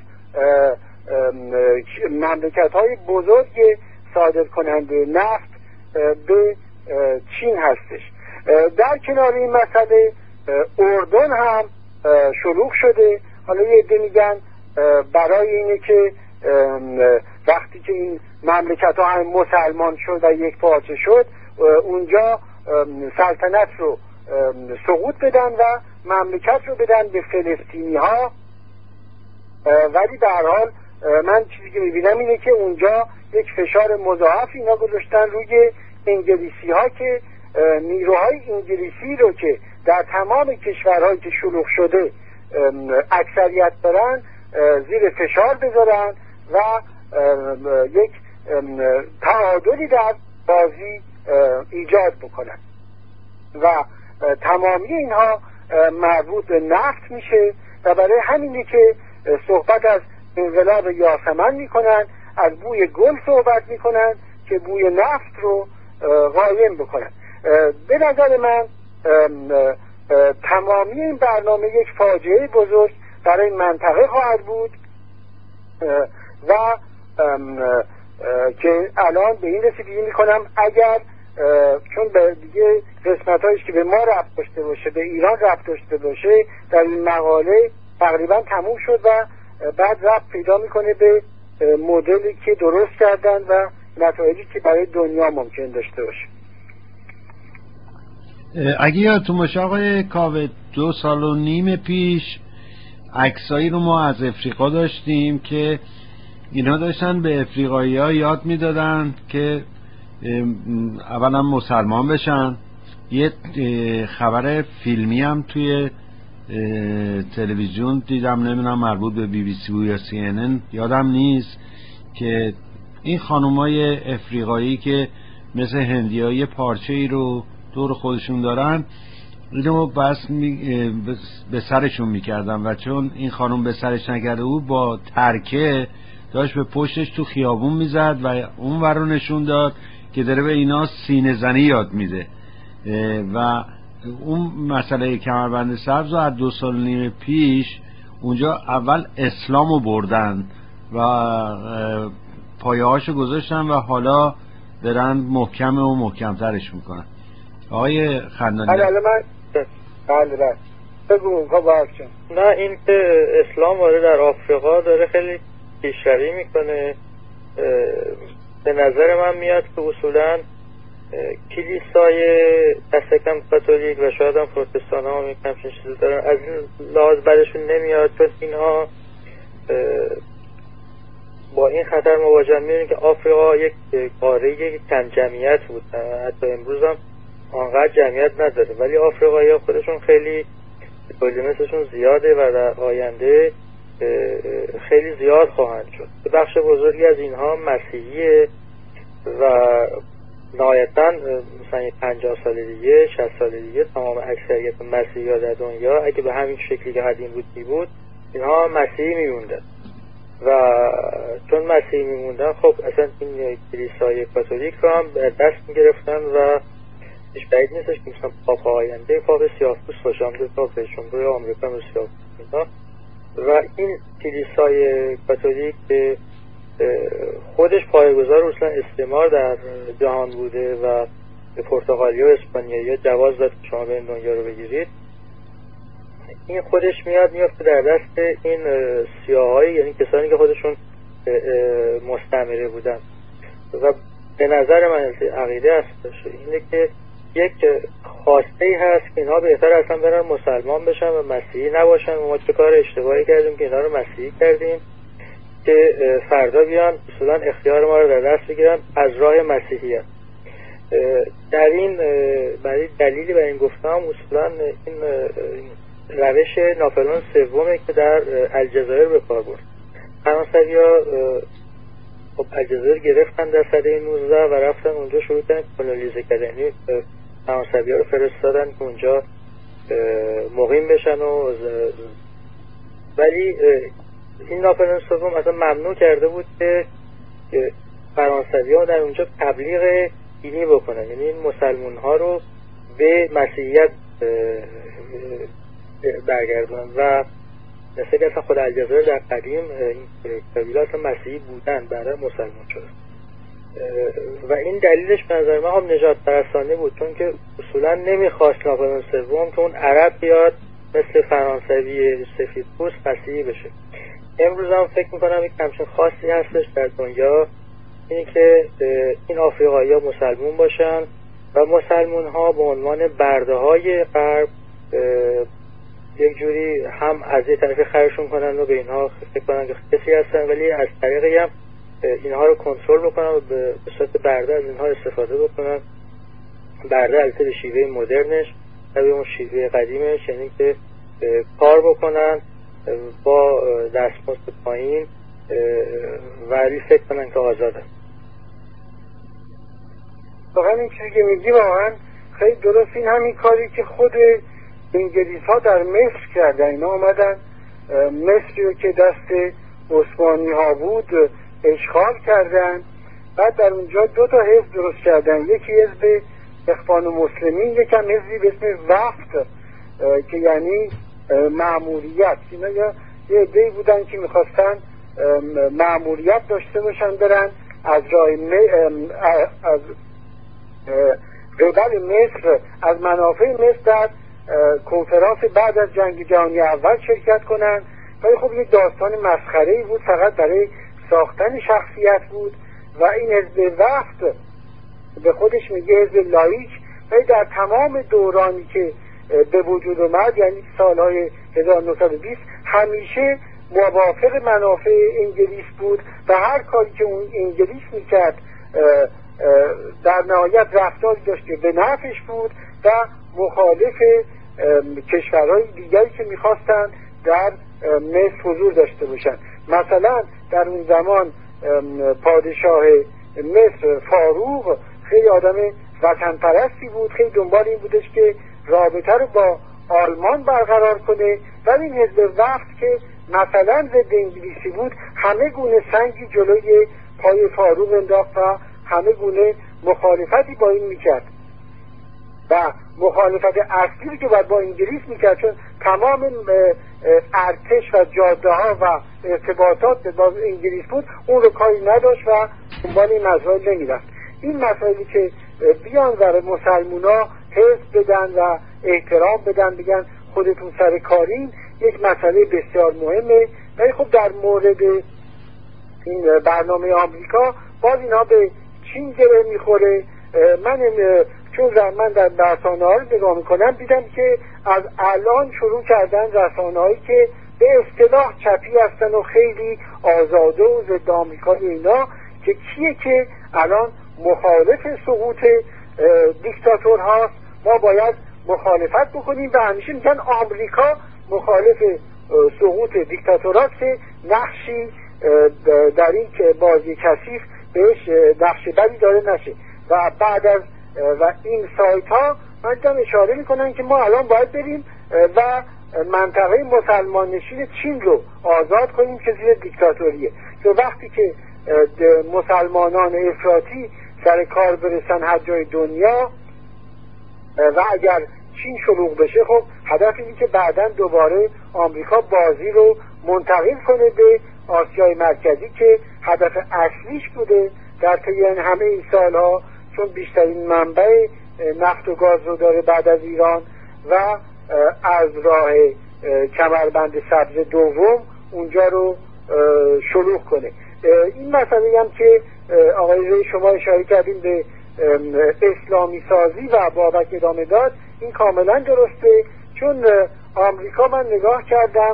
مملکت‌های بزرگ صادر کننده نفت به چین هستش. در کنار این مسئله اردن هم شلوغ شده. حالا یه عده میگن برای اینه که وقتی که این مملکت‌ها هم مسلمان شد و یک پارچه شد اونجا سلطنت رو سقوط بدن و مملکت رو بدن به فلسطینی‌ها، ولی به هر حال من چیزی که می‌بینم اینه که اونجا یک فشار مضاعف اینا گذاشتن روی انگلیسی‌ها که نیروهای انگلیسی رو که در تمام کشورهایی که شلوغ شده اکثریت دارن زیر فشار بذارن و یک تعادلی در بازی ایجاد بکنن و تمامی اینها مربوط به نفت میشه و برای همینی که صحبت از انقلاب یاسمن میکنن، از بوی گل صحبت میکنن که بوی نفت رو قایم بکنن. به نظر من تمامی این برنامه یک فاجعه بزرگ برای منطقه خواهد بود و که الان به این رسیدگی میکنم اگر چون به دیگه قسمت‌هایش که به ما ربط داشته باشه به ایران ربط داشته باشه در این مقاله تقریبا تموم شد و بعد ربط پیدا میکنه به مدلی که درست کردن و نتایجی که برای دنیا ممکن داشته باشه. اگه یادتون باشه آقای کاوه 2.5 سال پیش عکسایی رو ما از افریقا داشتیم که اینا داشتن به افریقایی ها یاد میدادن که اولا مسلمان بشن. یه خبر فیلمی هم توی تلویزیون دیدم، نمیدونم مربوط به BBC بود یا CNN یادم نیست، که این خانومای افریقایی که مثل هندی‌ها پارچه ای رو دور خودشون دارن، اینو بس به سرشون میکردن و چون این خانوم به سرش نکرده بود با ترکه داشت به پشتش تو خیابون میزد و اون ور رو نشون داد که داره به اینا سینه زنی یاد میده. و اون مسئله کمربند سبز رو از 2.5 سال پیش اونجا اول اسلامو بردن و پایه‌هاشو گذاشتن و حالا دارن محکم و محکمترش میکنن. آقای خندانی بله بگو نه، این که اسلام وارد در آفریقا داره خیلی پیشروی میکنه. به نظر من میاد که اصولا کلیسای دست کم کاتولیک و شاید هم پروتستان ها هم همچین چیزی دارن، از این لحاظ بدشون نمیاد، چون اینها با این خطر مواجه میشن که آفریقا یک قاره کم جمعیت بود، حتی امروز هم آنقدر جمعیت نداره، ولی آفریقایی ها خودشون خیلی پولیمسشون زیاده و در آینده خیلی زیاد خواهند شد. بخش بزرگی از اینها مسیحیه و نهایتاً مثلا 50 سال دیگه 60 سال دیگه تمام اکثریت مسیحی ها در دنیا اگه به همین شکلی که قدیم بود اینها مسیحی میموندن و چون مسیحی میموندن خب اصلا این کلیسای کاتولیک رو هم به دست میگرفتن و هیچ بعید نیستش که مثلا پاپ آینده پاپ سیاه‌پوست باشه، هم دو تا جمهوری آمریکا و سیاه‌پوست و این کلیسای کاتولیک خودش پایه‌گذار اصلا استعمار در جهان بوده و به پرتغالیا و اسپانیایی جواز داد که شما به این دنیا رو بگیرید. این خودش میفته در دست این سیاهایی، یعنی کسانی که خودشون مستعمره بودن و به نظر من عقیده است اینه که یک خواسته ای هست که اینها بهتر اصلا برن مسلمان بشن و مسیحی نباشن و ما چه کار اشتباهی کردیم که اینا رو مسیحی کردیم که فردا بیان اصولا اختیار ما رو در دست بگیرن از راه مسیحیت. در این برای دلیلی بر این گفتم اصولا این روش ناپلئون سومه که در الجزایر به کار برد. فرانسوی‌ها خب الجزایر گرفتن در سده 19 و رفتن اونجا شروع کردن کلونیزه کردن، فرانسوی‌ها رو فرستادن که اونجا مقیم بشن ولی این ناپلئون سوم اصلا ممنوع کرده بود که فرانسوی‌ها در اونجا تبلیغ دینی بکنن، یعنی این مسلمان‌ها رو به مسیحیت برگردونن و مثل که اصلا خود الجزایر در قدیم این قبیله اصلا مسیحی بودن بعدا مسلمان شدن و این دلیلش به نظر من هم نجات پرستانه بود، چون که اصولا نمیخواست ناپلئون سوم که اون عرب بیاد مثل فرانسوی سفیدپوست مسیحی بشه. امروز هم فکر میکنم یک همچین خاصی هستش در دنیا، اینی که این آفریقایی ها مسلمون باشن و مسلمون ها به عنوان برده های غرب یک جوری هم از یه طرف خرشون کنن و به اینها فکر کنن که کسی هستن، ولی از طریقی هم اینها رو کنترل بکنن و به صورت برده از اینها استفاده بکنن. برده البته به شیوه مدرنش و به اون شیوه قدیمش، یعنی که کار بکنن با دستمزد پایین ولی فکر کنن که آزادن. واقعا این چیزی که میگی واقعا خیلی درست، این همین کاری که خود انگلیس ها در مصر کردن. اینا اومدن مصری رو که دست عثمانی ها بود اشغال کردن، بعد در اونجا 2 تا حزب درست کردن، یکی حزب اخوان مسلمین، یکم حزبی به اسم وفد که یعنی مأموریت. اینا یه عده‌ای بودن که میخواستن مأموریت داشته باشن، برن از راه از قبل مصر از منافع مصر در کنفرانس بعد از جنگ جهانی اول شرکت کنن. ولی خب یه داستان مسخره‌ای بود، فقط برای ساختن شخصیت بود و این حزب وفد به خودش میگه حزب لایک، ولی در تمام دورانی که به وجود اومد یعنی سالهای 1920 همیشه موافق منافع انگلیس بود و هر کاری که اون انگلیس میکرد در نهایت رفتاری داشت که به نفعش بود و مخالف کشورهای دیگری که میخواستن در مصر حضور داشته باشن. مثلا در اون زمان پادشاه مصر فاروق خیلی آدم وطن پرستی بود، خیلی دنبال این بودش که رابطه رو با آلمان برقرار کنه، ولی این حزب وقت که مثلا ضد انگلیسی بود همه گونه سنگی جلوی پای فاروق انداخت و همه گونه مخالفتی با این میکرد و مخالفت اصلی که باید با انگلیس میکرد، چون تمام ارتش و جاده ها و ارتباطات با انگلیس بود، اون رو کاری نداشت و دنبال این مسائل نمیرفت. این مسائلی که بیان و مسلمونا حفظ بدن و احترام بدن، بگن خودتون سر کارین، یک مسئله بسیار مهمه. ولی خب در مورد این برنامه آمریکا باز اینا به چین گره میخوره. چون من در رسانه‌ها رو نگاه میکنم دیدم که از الان شروع کردن رسانه‌هایی که به اصطلاح چپی هستن و خیلی آزاده و ضد آمریکایی اینا، که کیه که الان مخالف سقوط دیکتاتور هاست، ما باید مخالفت بکنیم و همیشه میگن آمریکا مخالف سقوط دیکتاتورات که نقشی در این که بازی کثیف بهش نقش بدی داره نشه. و بعد از و این سایت ها من دیدم اشاره میکنن که ما الان باید بریم و منطقه مسلمان نشین چین رو آزاد کنیم که زیر دیکتاتوریه. که وقتی که مسلمانان افراطی سر کار برسن هر جای دنیا و اگر چین شلوغ بشه، خب هدف اینه که بعداً دوباره آمریکا بازی رو منتقل کنه به آسیای مرکزی که هدف اصلیش بوده در طی همه این سالها، چون بیشترین منبع نفت و گاز رو داره بعد از ایران و از راه کمربند سبز دوم اونجا رو شلوغ کنه. این مسئله هم که آقای شما اشاره کردیم به اسلامی سازی و بابک ادامه داد، این کاملا درسته، چون آمریکا من نگاه کردم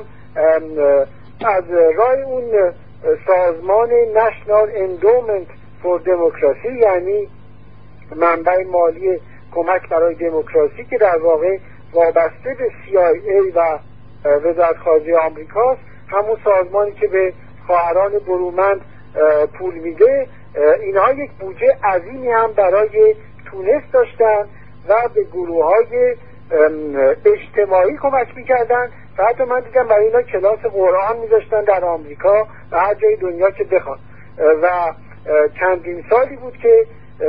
از راه اون سازمان National Endowment for Democracy، یعنی منبع مالی کمک برای دموکراسی که در واقع وابسته به CIA و وزارت خارجه آمریکاست، همون سازمانی که به خواهران برومند پول میده، اینها یک بودجه عظیمی هم برای تونس داشتن و به گروه‌های اجتماعی کمک میکردن و حتی من دیدم برای اینا کلاس قرآن میذاشتن در آمریکا و هر جای دنیا که بخوان. و چندین سالی بود که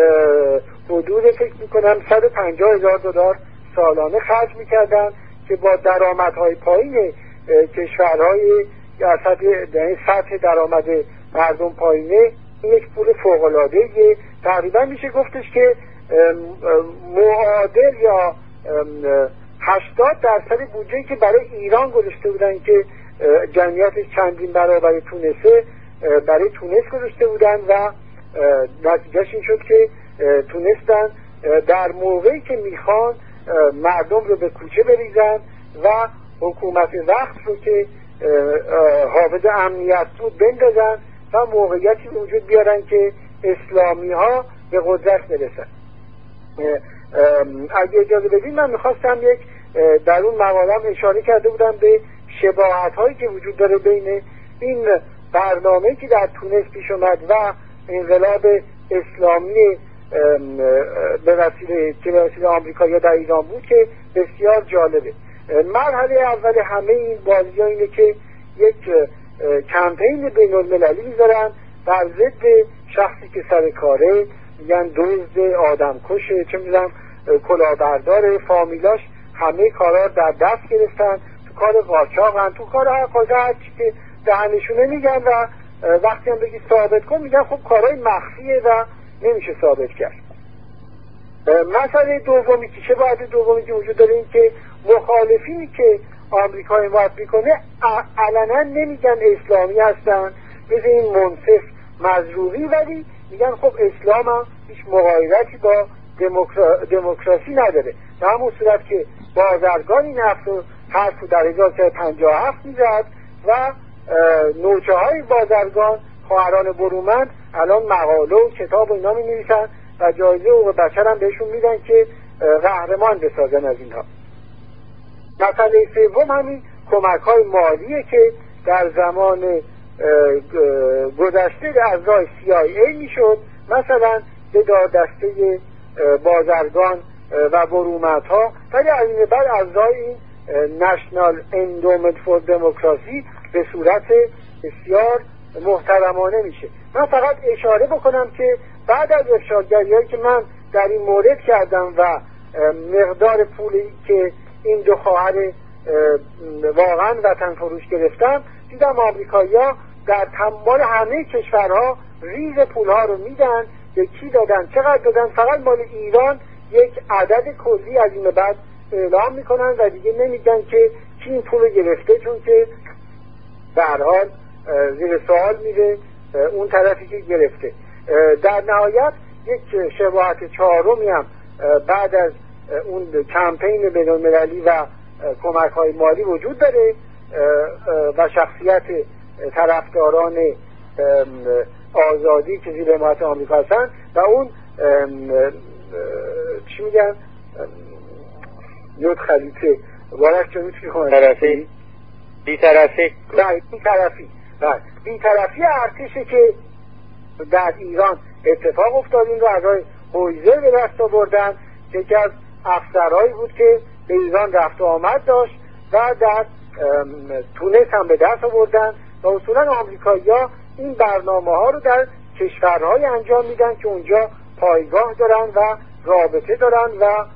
حدود فکر میکنم $150,000 سالانه خرج میکردن که با درآمدهای پایین کشورهای سطح درآمد مردم پایینه یک پول فوق‌العاده‌ای، تقریبا میشه گفتش که معادل یا 80% بودجه‌ای که برای ایران گذاشته بودن که جمعیتش چندین برابر تونسه، برای تونس گذاشته بودن و نتیجهش این شد که تونستن در موقعی که میخوان مردم رو به کوچه بریزن و حکومت وقت رو که حافظ امنیت بود بندازن و موقعیتی به وجود بیارن که اسلامی ها به قدرت برسن. اگه اجازه بدین من میخواستم یک در اون مقالم اشاره کرده بودم به شباهت هایی که وجود داره بین این برنامه که در تونس پیش اومد و انقلاب اسلامی به وسیله آمریکا در ایران بود که بسیار جالبه. مرحله اول همه این بازی ها اینه که یک کمپین بین المللی میذارن بر ضد شخصی که سر کاره، میگن دزد، آدم کشه، چه میدونم کلاهبردار، فامیلاش همه کارا در دست گرفتن، تو کار قاچاقن، تو کار هر چی که دهنشونه میگن و وقتی هم بگی ثابت کن میگن خب کارهای مخفیه و نمیشه ثابت کرد. مسئله دومی که شباهت دومی که وجود داره این که مخالفینی که آمریکا حمایت میکنه علنا نمیگن اسلامی هستن، مثل این منصف مزروعی، ولی میگن خب اسلام هم هیچ مغایرتی با دموکراسی نداره. به همون صورت که بازرگان این حرف رو در 1357 میزد و نوچه های بازرگان خواهران برومند الان مقاله و کتاب و اینا می نویسن و جایزه حقوق بشر هم بهشون میدن که قهرمان بسازن از اینها. مسئله سوم همین کمک‌های مالیه که در زمان گذشته از راه CIA میشد، مثلا به دسته بازرگان و برومت‌ها، ولی از این بعد از راه این نشنال اندومنت فور دموکراسی به صورت بسیار محترمانه میشه. من فقط اشاره بکنم که بعد از افشاگری‌هایی که من در این مورد کردم و مقدار پولی که این دو خواهر واقعا وطن فروش گرفتم، دیدم آمریکایی‌ها در تمام همه کشورها ریز پولها رو میدن، به کی دادن، چقدر دادن، فقط مال ایران یک عدد کلی از این بعد اعلام میکنن و دیگه نمیگن که کی این پول رو گرفته، چون که به هر حال زیر سوال میره اون طرفی که گرفته. در نهایت یک شباهت چهارمی هم بعد از اون کمپین بین‌المللی و کمک‌های مالی وجود داره و شخصیت طرفداران آزادی که زیر حمایت آمریکا هستن و اون چی میگن یود خلیفه بارش چون میتونی کنه بی‌طرفی بی‌طرفی ارتشه که در ایران اتفاق افتاد. این رو از آقای هویزر به دست آوردن که یکی از افسرهایی بود که به ایران رفت و آمد داشت و در تونس هم به دست آوردن و اصولا آمریکایی‌ها این برنامه‌ها رو در کشورهای انجام میدن که اونجا پایگاه دارن و رابطه دارن و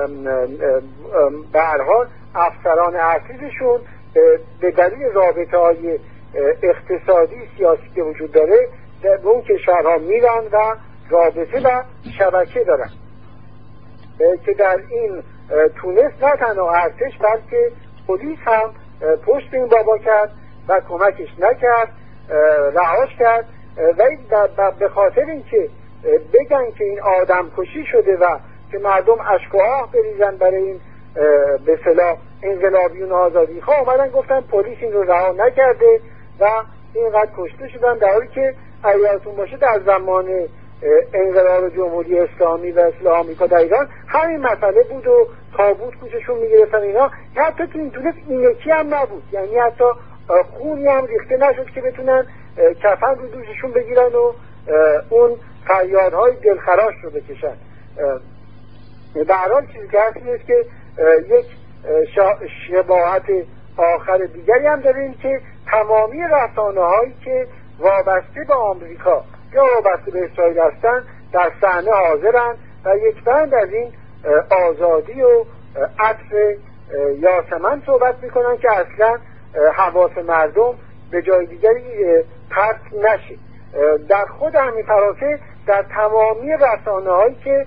به هر حال افسران ارتششون به دلیل رابطه‌های اقتصادی سیاسی که وجود داره به اون کشورها میرن و رابطه و شبکه دارن که در این تونس نه تنها ارتش بلکه پلیس هم پشت این بابا کرد و کمکش نکرد، رهاش کرد و به خاطر اینکه بگن که این آدم کشی شده و که مردم اشک و آه بریزن برای این به اصطلاح انقلابیون آزادی خواه، اومدن گفتن پلیس این رو رها نکرده و اینقدر کشته شدن، در حالی که یادتون باشه در زمان انقلاب جمهوری اسلامی و اصلاح آمریکا در ایران همین مسئله بود و تابوت کوچشون میگرفتن اینا، حتی تو این تونس این یکی هم نبود، یعنی حتی خونی هم ریخته نشد که بتونن کفن رو دوششون بگیرن و اون فریادهای دلخراش رو بکشن. به هر حال چیزی که هست اینه که یک شباهت آخر دیگری هم داریم که تمامی رسانه‌هایی که وابسته به آمریکا یا وابسته به اسرائیل هستن در صحنه حاضرن و یک بند از این آزادی و عطر یاسمن صحبت میکنن که اصلا حواس مردم به جای دیگری پرت نشه. در خود همین فراسه در تمامی رسانه‌هایی که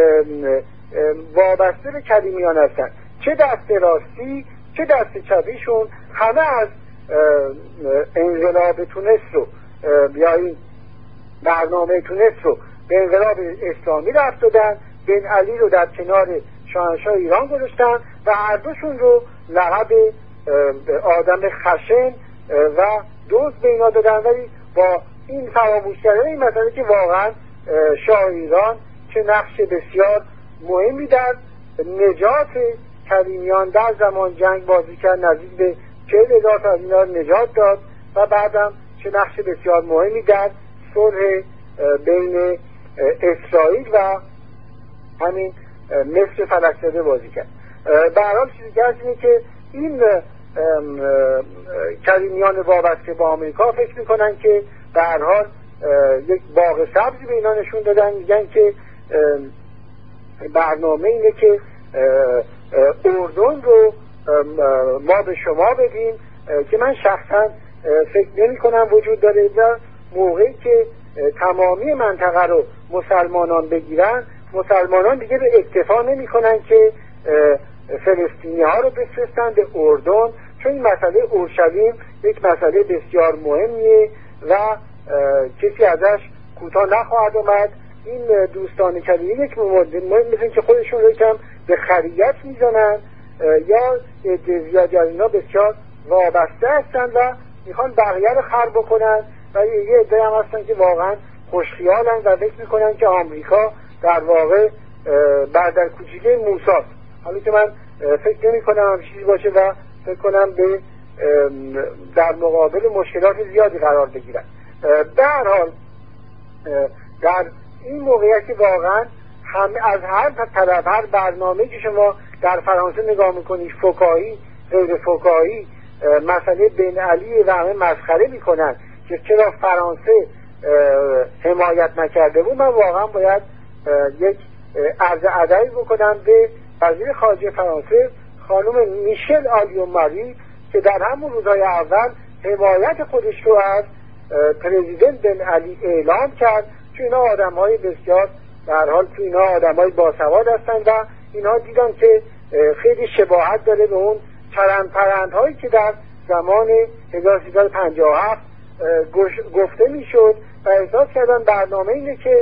وابسته به کلیمیان هستن، چه دست راستی چه دست چپیشون، همه از انقلاب تونس رو یا این برنامه تونس رو به انقلاب اسلامی رفت دادن، بن علی رو در کنار شاهنشاه ایران گذاشتن و هر دوشون رو لقب آدم خشن و دوست به اینا دادن، ولی با این فراموش کردن این مسئله که واقعا شاه ایران چه نقش بسیار مهمی در نجات کلیمیان در زمان جنگ بازی کرد، نزدیک به 40,000 تا از اینا نجات داد و بعدم چه نقش بسیار مهمی در صلح بین اسرائیل و همین مصر فلک‌زده بازی کرد. به هر حال چیزی که هست اینه که این کلیمیان وابسته با آمریکا فکر میکنن که به هر حال یک باغ سبزی به اینا نشون دادن، میگن که برنامه اینه که اردن رو ما به شما بدیم که من شخصا فکر نمی کنم وجود داره و موقعی که تمامی منطقه رو مسلمانان بگیرن، مسلمانان دیگه به اکتفا نمی کنن که فلسطینی ها رو بفرستن به اردن، چون این مسئله اورشلیم یک مسئله بسیار مهمیه و کسی ازش کوتاه نخواهد اومد. این دوستان کلیمی یک مثل که خودشون رو یکم به خریت میزنن یا زیادی از اینا بسیار وابسته هستن و میخوان بقیه رو خر بکنن و یه عده هم هستن که واقعا خوشخیالن و فکر میکنن که آمریکا در واقع بردر کوچیکه موساست حالا که من فکر نمی کنم چیزی باشه و فکر کنم به در مقابل مشکلات زیادی قرار بگیرن. به هر حال در این موقعیت واقعا از هر طرف، هر برنامه که شما در فرانسه نگاه میکنید، فکاهی غیر فکاهی، مسئله بن علی و همه مسخره میکنن که چرا فرانسه حمایت نکرده بود. من واقعا باید یک عرض ادبی بکنم به وزیر خارجه فرانسه خانم میشل آلیون ماری که در همون روزهای اول حمایت خودش رو از پرزیدنت بن علی اعلام کرد، چون اینا آدم‌های بسیار در حال تو اینا آدم‌های باسواد هستن و اینا دیدن که خیلی شباهت داره به اون پرندهایی که در زمان 1357 گفته میشد و احساس کردن برنامه اینه که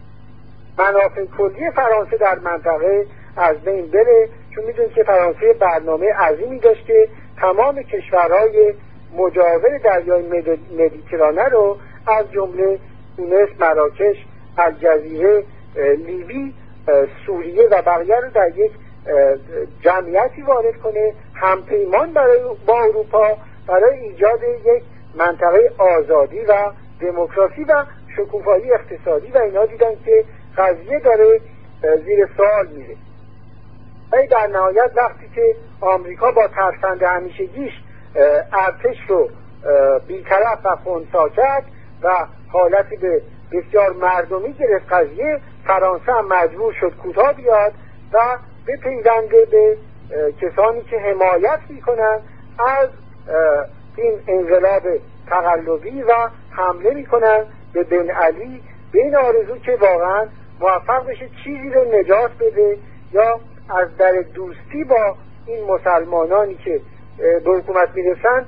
منافع کلی فرانسه در منطقه از بین بره، چون میدونید که فرانسه برنامه عظیمی داشت که تمام کشورهای مجاور دریای مدیترانه رو از جمله تونس، مراکش، الجزیره، لیبی، سوریه و بقیه رو در یک جمعیتی وارد کنه، همپیمان با اروپا برای ایجاد یک منطقه آزادی و دموکراسی و شکوفایی اقتصادی. و اینا دیدن که قضیه داره زیر سوال میره. ولی در نهایت وقتی که آمریکا با ترفند همیشگیش ارتش رو بی‌طرف و خنثی کرد و حالتی به بسیار مردمی گرفت قضیه، فرانسه هم مجبور شد کوتاه بیاد و بپیونده به کسانی که حمایت میکنن از این انقلاب تقلبی و حمله میکنن به بن علی، به این آرزو که واقعا موفق بشه چیزی رو نجات بده یا از در دوستی با این مسلمانانی که به حکومت میرسن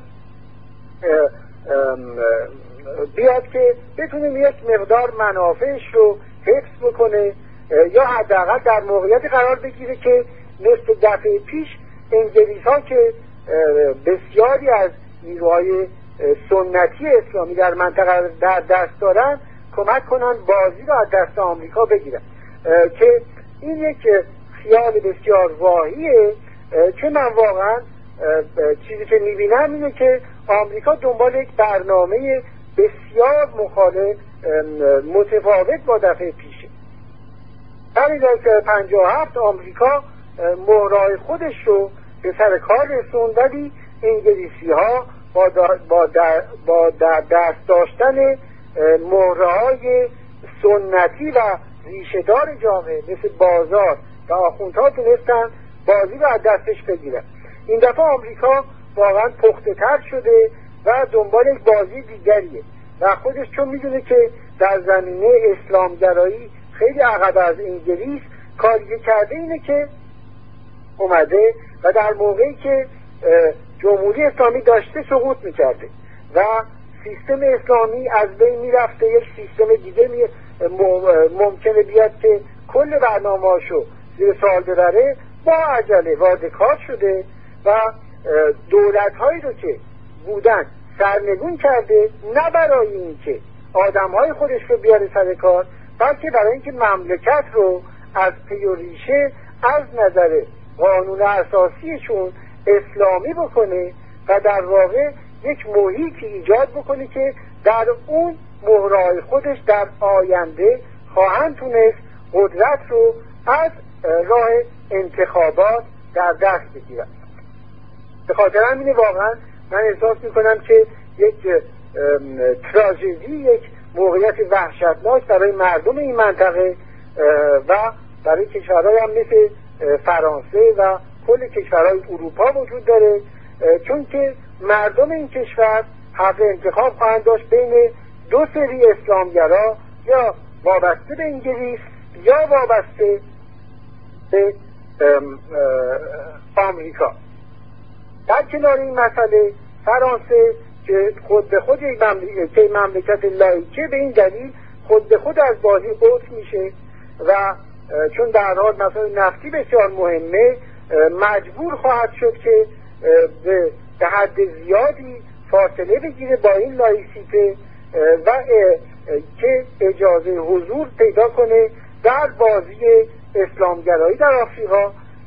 بیاد که بتونه یک مقدار منافعش رو حفظ بکنه یا حداقل در موقعیتی قرار بگیره که مثل دفعه پیش انگلیس ها که بسیاری از نیروهای سنتی اسلامی در منطقه در دست دارن کمک کنن بازی رو از دست آمریکا بگیرن، که این یک خیال بسیار واهیه. که من واقعا چیزی که میبینم اینه که آمریکا دنبال یک برنامه بسیار متفاوت با دفعه پیشه. در سال 57 آمریکا مهرهای خودش رو به سر کار رسوند، ولی انگلیسی ها با در دست داشتن مهرهای سنتی و ریشه‌دار جامعه مثل بازار و آخوندها تونستن بازی رو از دستش بگیرن. این دفعه آمریکا واقعا پخته تر شده و دنبال یک بازی دیگریه و خودش چون میدونه که در زمینه اسلامگرایی خیلی عقب از انگلیس کاری کرده اینه که اومده و در موقعی که جمهوری اسلامی داشته سقوط میکرده و سیستم اسلامی از بین میرفته، یک سیستم دیگه ممکنه بیاد که کل برنامه‌اشو زیر سوال ببره، با عجله وارد کار شده و دولت‌هایی رو که بودن سرنگون کرده، نه برای اینکه آدم‌های خودش رو بیاره سر کار، بلکه برای اینکه مملکت رو از پی و ریشه از نظر قانون اساسیشون اسلامی بکنه و در واقع یک محیطی ایجاد بکنه که در اون مهرهای خودش در آینده خواهند تونست قدرت رو از راه انتخابات در دست بگیرن. به خاطر همینه واقعا من احساس میکنم که یک تراژدی، یک موقعیت وحشتناک برای مردم این منطقه و برای کشورهای هم مثل فرانسه و کل کشورهای اروپا وجود داره، چون که مردم این کشور حق انتخاب خواهند داشت بین دو سری اسلامگرا، یا وابسته به انگلیس یا وابسته به آمریکا. در کنار این مسئله فرانسه که خود به خود یک مملکت لایکه، به این دلیل خود به خود از بازی اوت میشه و چون در حال مسائل نفتی بسیار مهمه مجبور خواهد شد که به حد زیادی فاصله بگیره با این لایسیته و که اجازه حضور پیدا کنه در بازی اسلامگرایی در آفریقا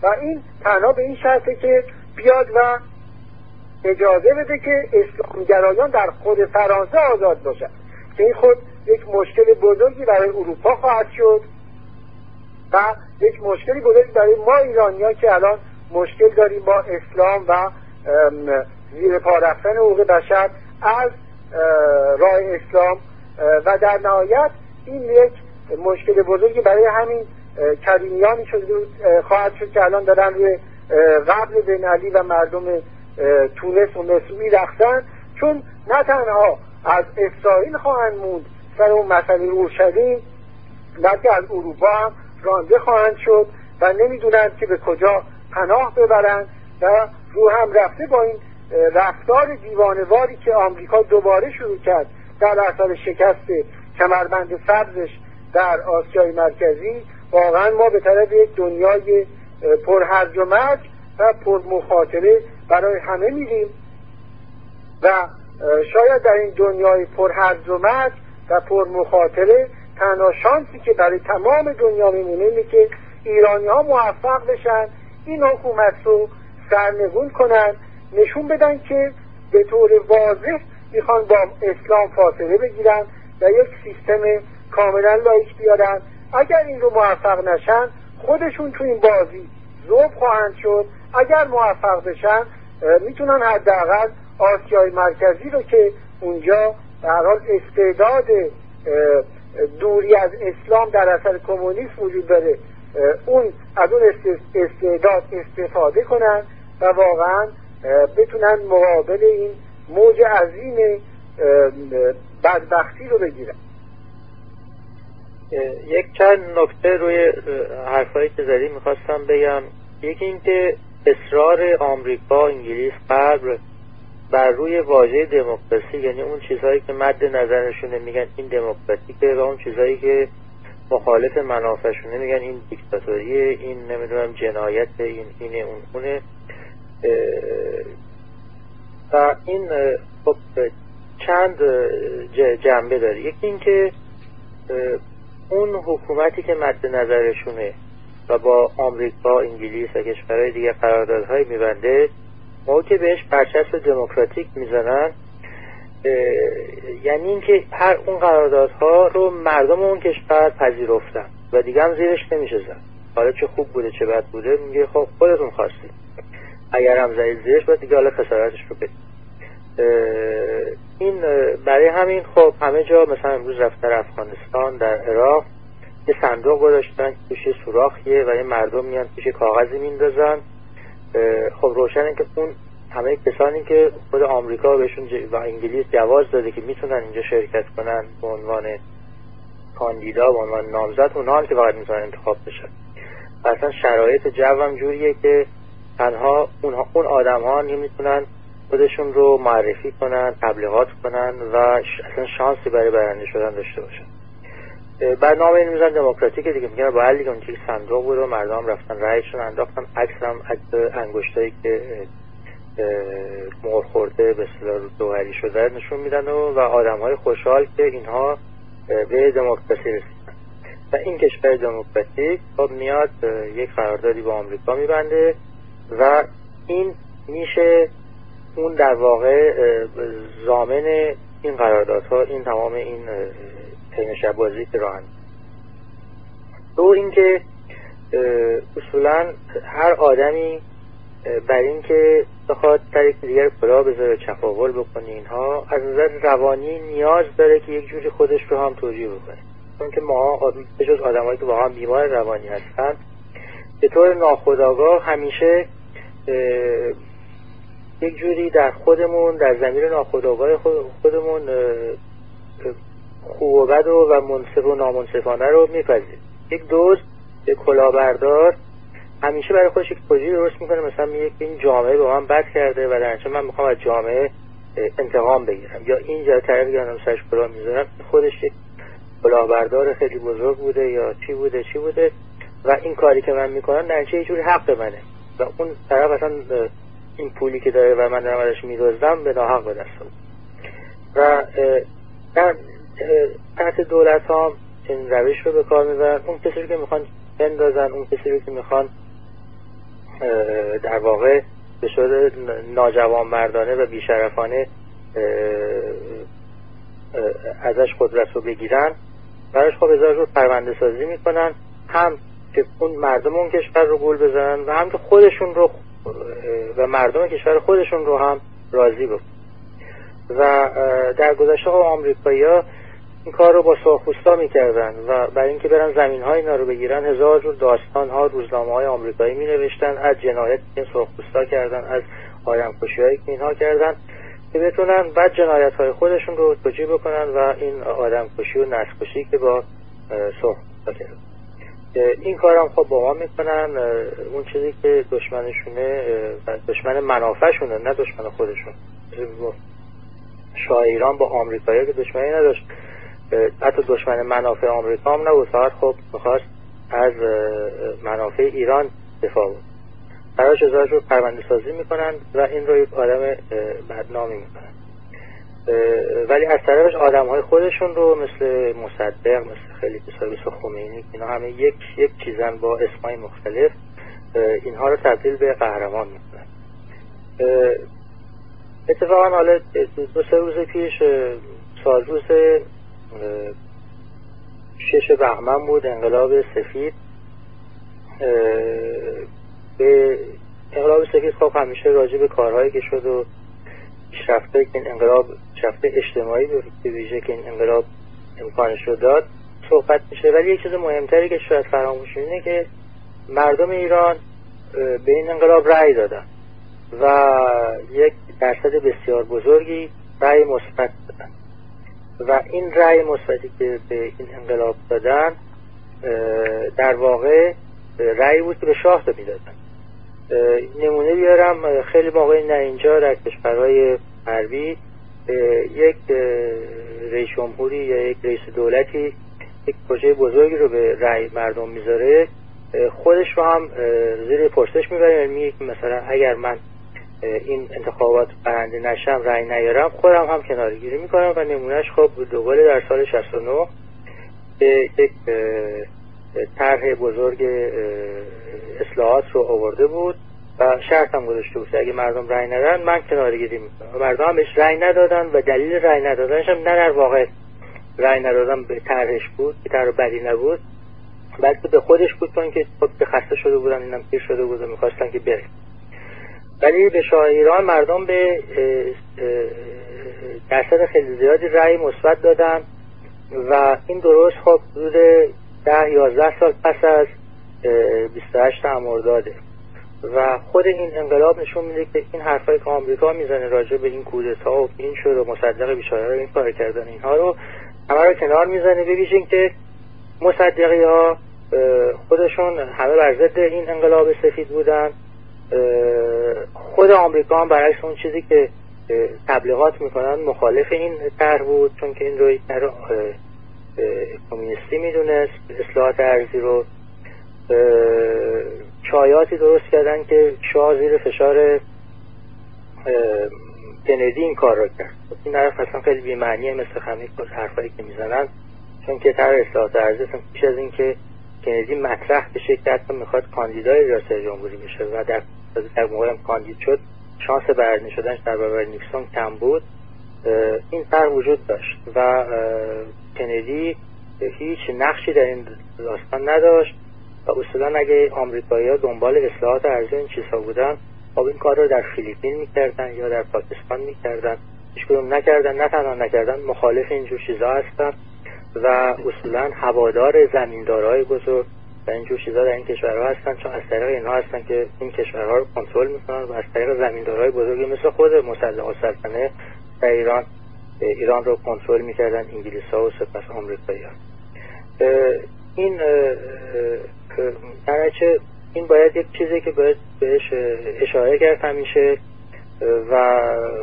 و این تنها به این شرطه که بیاد و اجازه بده که اسلامگرایان در خود فرانسه آزاد باشن، که این خود یک مشکل بزرگی برای اروپا خواهد شد و یک مشکلی بزرگی برای ما ایرانی‌ها که الان مشکل داریم با اسلام و زیر پا رفتن حقوق بشر از راه اسلام، و در نهایت این یک مشکل بزرگی برای همین کریمیانی خواهد شد که الان دارن روی قبر بن علی و مردم تونس و مصر می‌رقصن، چون نه تنها از اسرائیل خواهند موند سر اون مسئله اورشلیم، بلکه از اروپا هم رانده خواهند شد و نمیدونند که به کجا پناه ببرند و رو هم رفته با این رفتار دیوانه‌واری که آمریکا دوباره شروع کرد در اثر شکست کمربند سبزش در آسیای مرکزی. واقعا ما به طرف یک دنیای پرهرج و مرج و پرمخاطره برای همه میریم و شاید در این دنیای پرهرج و مرج و پرمخاطره تنها شانسی که برای تمام دنیا میمونه اینه که ایرانی‌ها موفق بشن این حکومت رو سرنگون کنن، نشون بدن که به طور واضح میخوان با اسلام فاصله بگیرن و یک سیستم کاملا لایک بیارن. اگر این رو موفق نشن خودشون تو این بازی ذوب خواهند شد. اگر موفق بشن میتونن حداقل آسیای مرکزی رو که اونجا به هر حال استعداد دوری از اسلام در اثر کمونیسم وجود داره، از اون استعداد استفاده کنن و واقعا بتونن مقابل این موج عظیم بدبختی رو بگیرن. یک چند نکته روی حرفایی که زدی میخواستم بگم. یکی این که اصرار آمریکا، انگلیس، غرب بر روی واژه دموکراسی، یعنی اون چیزهایی که مد نظرشونه میگن این دموکراتیکه و اون چیزهایی که مخالف منافعشونه میگن این دیکتاتوریه، این نمیدونم جنایت، اینه اونه. و این خب چند جنبه داره. یکی این که اون حکومتی که مد نظرشونه و با آمریکا، انگلیس و کشورهای دیگه قراردادهای میبنده، ما که بهش برچسب دموکراتیک میزنن، یعنی اینکه هر اون قراردادها رو مردم اون کشور پذیرفتن و دیگه هم زیرش نمیشه زد. حالا چه خوب بوده چه بد بوده میگه خب خودتون خواستید، اگر هم زدید زیرش باید دیگه حالا خسارتش رو بدید. این برای همین خب همه جا مثلا امروز رفتن افغانستان، در عراق یه صندوق گذاشتن توش سوراخیه و یه مردم میان توش کاغذی میندازن. خب روشنه که اون همه کسانی که خود آمریکا بهشون و انگلیس جواز داده که میتونن اینجا شرکت کنن به عنوان کاندیدا، به عنوان نامزد، اونها هم که فقط میتونن انتخاب بشن. اصلا شرایط جو هم جوریه که تنها اون آدم ها میتونن خودشون رو معرفی کنن، تبلیغات کنن و اصلا شانسی برای برنده شدن داشته باشن. برنامه این میزن دموکراتیک دیگه، میگن با حالی که اون چیز صندوق بود و مردم رفتن رایشون انداختن، عکس هم عکس انگشتایی که مهر خورده به اصطلاح جوهری شده نشون میدن و آدم‌های خوشحال که اینها به دموکراسی رسیدن. و این کشور دموکراتیک خب میاد یک قراردادی با آمریکا میبنده و این میشه اون در واقع ضامن این قراردادها، این تمام این تیم شب بازی که راهن. دو اینکه اصولا هر آدمی بر این که بخواد سر یک دیگر کلاه بذاره، چپاول بکنه، اینها از نظر روانی نیاز داره که یک جوری خودش رو هم توجیه بکنه. چون که ما به جز آدمایی که واقعا بیمار روانی هستن به طور ناخودآگاه همیشه یک جوری در خودمون، در ضمیر ناخودآگاه خودمون خوب و بد و منصف و نامنصفانه رو میپذیریم. یک دوست، یک کلاهبردار همیشه برای خودش یک توجیه درست میکنه، مثلا میگه که این جامعه به من بد کرده و در نتیجه من میخوام از جامعه انتقام بگیرم، یا این جای طرف گردم سرش کلاه میذارم، خودش یک کلاهبردار خیلی بزرگ بوده یا چی بوده و این کاری که من میکنم در نتیجه یه جوری حق منه و اون طرف اصلا این پولی که داره و من دارم ازش میدزدم به ناحق به دستم. و در تحت دولت ها این روش رو به کار میبرن. اون کسی رو که میخوان بندازن، اون کسی رو که میخوان در واقع به صورت ناجوانمردانه و بیشرفانه ازش قدرت رو بگیرن، براش خب هزار جور پرونده سازی میکنن، هم که اون مردم اون کشور رو گول بزنن و هم که خودشون رو و مردم کشور خودشون رو هم راضی بکنن. و در گذشته آمریکایی‌ها این کار رو با سرخپوستا میکردن و برای اینکه برن زمین‌های اینا رو بگیرن هزار جور داستان‌ها روزنامه‌های آمریکایی می‌نوشتن از جنایتی که سرخپوستا کردن، از آدمکشی‌هایی که اینها کردن، که بتونن بعد جنایت‌های خودشون رو توجیه بکنن و این آدمکشی و نسل‌کشی که با سرخپوستا کردن. این کارم خب با ما میکنن. اون چیزی که دشمنشونه و دشمن منافعشونه، نه دشمن خودشون. شاه ایران با آمریکایی که دشمنی نداشت، حتی دشمن منافع آمریکا هم نبود، فقط خب میخواست از منافع ایران دفاع بود. براش هزار جور پرونده سازی میکنن و این رو یک آدم بدنامی میکنن. ولی از طرفش آدم های خودشون رو مثل مصدق، مثل خیلی کسایی مثل خمینی، اینا همه یک چیزن با اسمای مختلف، اینها رو تبدیل به قهرمان میکنن. اتفاقا حالا 2-3 روز پیش سالروز 6 بهمن بود، انقلاب سفید. به انقلاب سفید خب همیشه راجع به کارهایی که شد و پیشرفته که این انقلاب، پیشرفته اجتماعی به ویژه که این انقلاب امکانش رو داد صحبت میشه، ولی یک چیز مهمتری که شاید فراموش اینه که مردم ایران به این انقلاب رأی دادن و یک درصد بسیار بزرگی رأی مثبت دادن و این رأی مثبتی که به این انقلاب دادن در واقع رأی بود که به شاه میدادن. نمونه بیارم، خیلی موقعی نه اینجا در کشورهای غربی یک رئیس جمهوری یا یک رئیس دولتی یک پروژه بزرگی رو به رأی مردم میذاره، خودش رو هم زیر پرسش میبره، میگه که مثلا اگر من این انتخابات برنده نشم، رأی نیارم، خودم هم کناره‌گیری میکنم. و نمونهش خب دوباره در سال 69 یک طرح بزرگ اصلاحات رو آورده بود و شرط هم گذاشته بود اگه مردم رأی ندادن من کناره‌گیری میکنم. مردم هم بهش رأی ندادن و دلیل رأی ندادنش هم نه در واقع رأی ندادن به طرحش بود که طرح بدی نبود، بلکه به خودش بود، چون که خب خسته شده بودن، اینم پیر شده بود و میخواستن که بره. ولی به شاه ایران مردم به درصد خیلی زیادی رأی مثبت دادن و این درست خب حدود 10-11 سال پس از 28 مرداده و خود این انقلاب نشون میده که این حرفایی که آمریکا میزنه راجع به این کودتا و این شد و مصدق بیچاره رو این کار کردن، اینها رو همه رو کنار میزنه. ببینید که مصدقی ها خودشون همه بر ضد این انقلاب سفید بودن. خود آمریکا هم برعکس اون چیزی که تبلیغات میکنن مخالف این طرح بود، چون که این رو یک طرح کمونیستی میدونست. اصلاحات ارضی رو شایعاتی درست کردن که شاه زیر فشار کندی این کار رو کرد. این حرف اصلا خیلی بی‌معنیه، مثل همه حرفایی که میزنن، چون که طرح اصلاحات ارضی پیش از این که کندی مطرح بشه که حتی میخواد کاندیدای ریاست جمهوری بشه و در موقع هم کاندید شد، شانس برنده شدنش در برابر نیکسون کم بود، این طرح وجود داشت و کندی هیچ نقشی در این داستان نداشت و اصولا اگه آمریکایی‌ها دنبال اصلاحات ارضی این چیزها بودن، خب این کار رو در فیلیپین میکردن یا در پاکستان میکردن. هیچ کدوم نکردن، نه تنها نکردن، مخالف اینجور چیزها هستن و اصولا هوادار زمیندارهای بزرگ و اینجور چیزها در این کشورها هستن، چون از طریق اینها هستن که این کشورها رو کنترل میکنن و از طریق زمیندارهای بزرگی مثل خود مصدق السلطنه در ایران رو کنترل میکردن انگلیس‌ها و سپس آمریکایی‌ها. این درنچه این باید یک چیزی که باید بهش اشاره کرد همیشه، و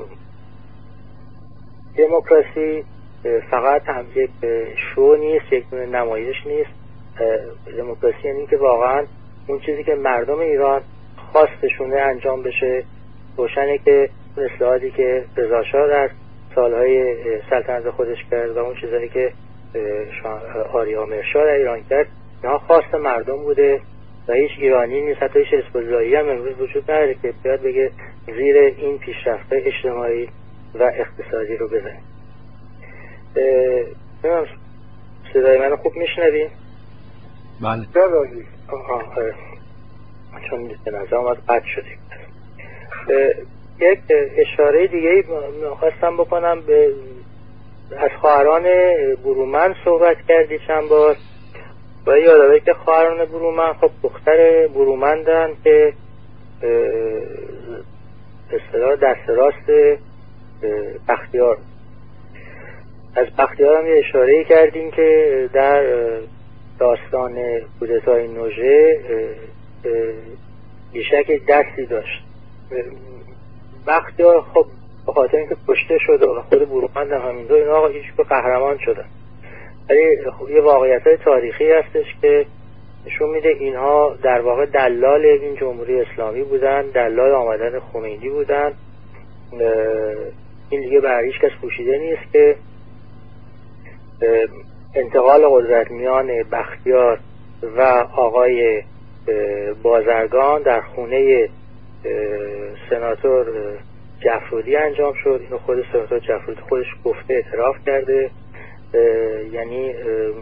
دموکراسی فقط هم یک شو نیست، یک نمایش نیست. دموکراسی یعنی که واقعا اون چیزی که مردم ایران خواستشونه انجام بشه. روشنه که اصلاحاتی که رضا شاه در سالهای سلطنت خودش کرد و اون چیزایی که آریامرشاه در ایران کرد، اینها خواست مردم بوده و هیچ ایرانی نیست، حتی هیچ حزب اللهی هم امروز وجود نداره که بیاد بگه زیر این پیشرفت اجتماعی و اقتصادی رو بزنیم. صدای منو خوب میشنوین؟ بله. آره. چون به نظر اومد قطع شدیم. یک اشاره دیگه خواستم بکنم به از خواهران برومند صحبت کردی چند بار. باید یادآوری که خواهران برومند خب دختر برومندن که اصطلاح دست راست بختیار. از بختیار هم یه اشاره کردیم که در داستان کودتای نوژه بیشک دستی داشت. بختیار خب به خاطر اینکه کشته شد و خود برومند هم همین دو اینا آقا هیچ به قهرمان شدن، ولی یه واقعیت‌های تاریخی هستش که نشون میده اینها در واقع دلال این جمهوری اسلامی بودن، دلال آمدن خمینی بودن. این دیگه بر هیچ کس پوشیده نیست که انتقال قدرت میان بختیار و آقای بازرگان در خونه سناتور جعفرودی انجام شد. اینو خود سناتور جعفرودی خودش گفته، اعتراف کرده. یعنی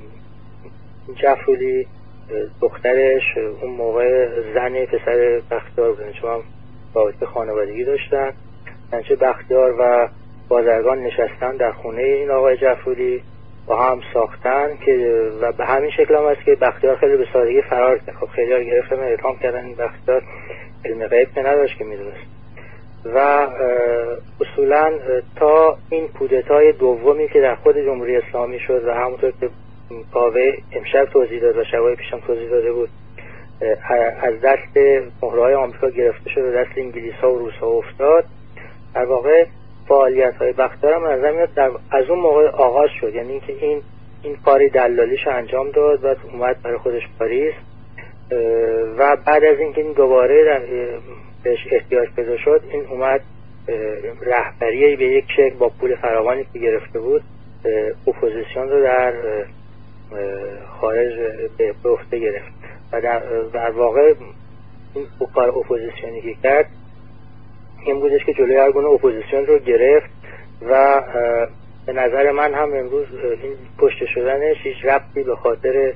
جعفرودی دخترش اون موقع زن پسر بختیار بودن، چون هم رابطه خانوادگی داشتن. چنانچه بختیار و بازرگان نشستن در خونه این آقای جعفرودی با هم ساختن که و به همین شکل هم است که بختیار خیلی به سادگی فرار کرد. خب خیلی ها گرفتن اتهام کردن این بختیار علم غیب که نداشت که میدونست. و اصولا تا این کودتای دومی که در خود جمهوری اسلامی شد و همونطور که کاوه امشب توضیح داد و شبای پیشم توضیح داده بود از دست مهره‌های آمریکا گرفته شد و دست انگلیس‌ها و روس‌ها افتاد، در واقع فعالیت‌های بختیار هم نظر میاد از اون موقع آغاز شد. یعنی اینکه این کاری دلالیش انجام داد و اومد برای خودش پاریس و بعد از اینکه این دوباره بهش احتیاج پیدا شد این اومد رهبری به یک شکل با پول فراوانی که گرفته بود اپوزیسیون رو در خارج به عهده گرفت و در واقع این کار اپوزیسیونی که کرد این بودش که جلوی هر گونه اپوزیسیون رو گرفت و به نظر من هم امروز این کشته شدنش هیچ ربطی به خاطر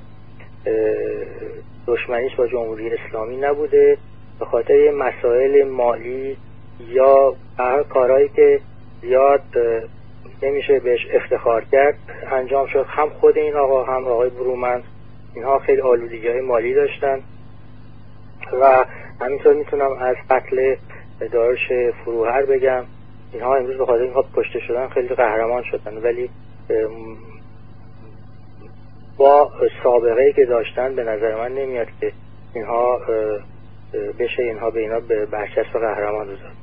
دشمنیش با جمهوری اسلامی نبوده، به خاطر یه مسائل مالی یا کارهایی که زیاد نمیشه بهش افتخار کرد انجام شد. هم خود این آقا هم آقای برومند اینها خیلی آلودگی‌های مالی داشتن و همینطور میتونم از قتل داروش فروهر بگم اینها امروز به خاطر اینها کشته شدن خیلی قهرمان شدن، ولی با سابقه‌ای که داشتن به نظر من نمیاد که اینها بشه اینها به اینا به برچسب قهرمان دادن.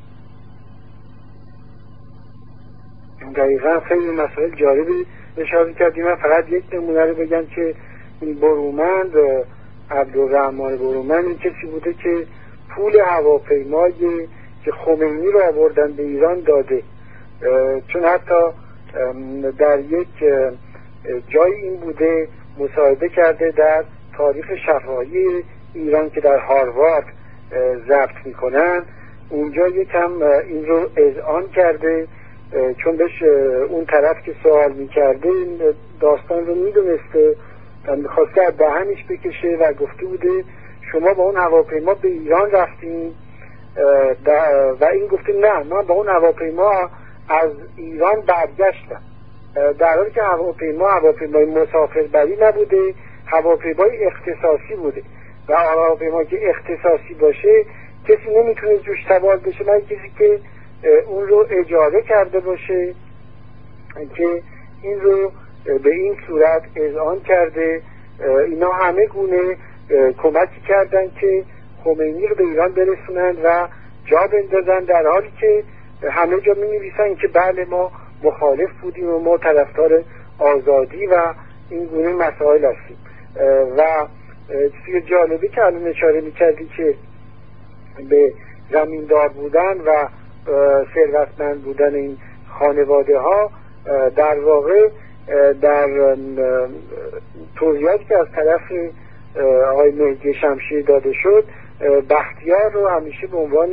دقیقا خیلی مسائل جالبی اشاره کردیم. من فقط یک نمونه رو بگم که این برومند عبدالرحمن برومند این کسی بوده که پول هواپیمایی که خمینی رو آوردن به ایران داده، چون حتی در یک جای این بوده مصاحبه کرده در تاریخ شفاهی ایران که در هاروارد ضبط میکنن، اونجا یکم این رو اذعان کرده چون بهش اون طرف که سوال میکرده این داستان رو میدونسته و میخواسته از دهنش بکشه و گفته بوده شما با اون هواپیما به ایران رفتین و این گفته نه من با اون هواپیما از ایران برگشتم، در حالی که هواپیمای مسافربری نبوده، هواپیمای اختصاصی بوده و هواپیما که اختصاصی باشه کسی نمیتونه جوش سوار بشه من کسی که اون رو اجاره کرده باشه که این رو به این صورت اذعان کرده. اینا همه گونه کمکی کردن که خمینی رو به ایران برسونن و جا بندازن، در حالی که همه جا می نویسن که بله ما مخالف بودیم و ما طرفدار آزادی و این گونه مسائل هستیم. و چیز جالبی که الان اشاره میکردی که به زمیندار بودن و ثروتمند بودن این خانواده ها، در واقع در توضیحاتی که از طرف آقای مهدی شمشیر داده شد، بختیار رو همیشه به عنوان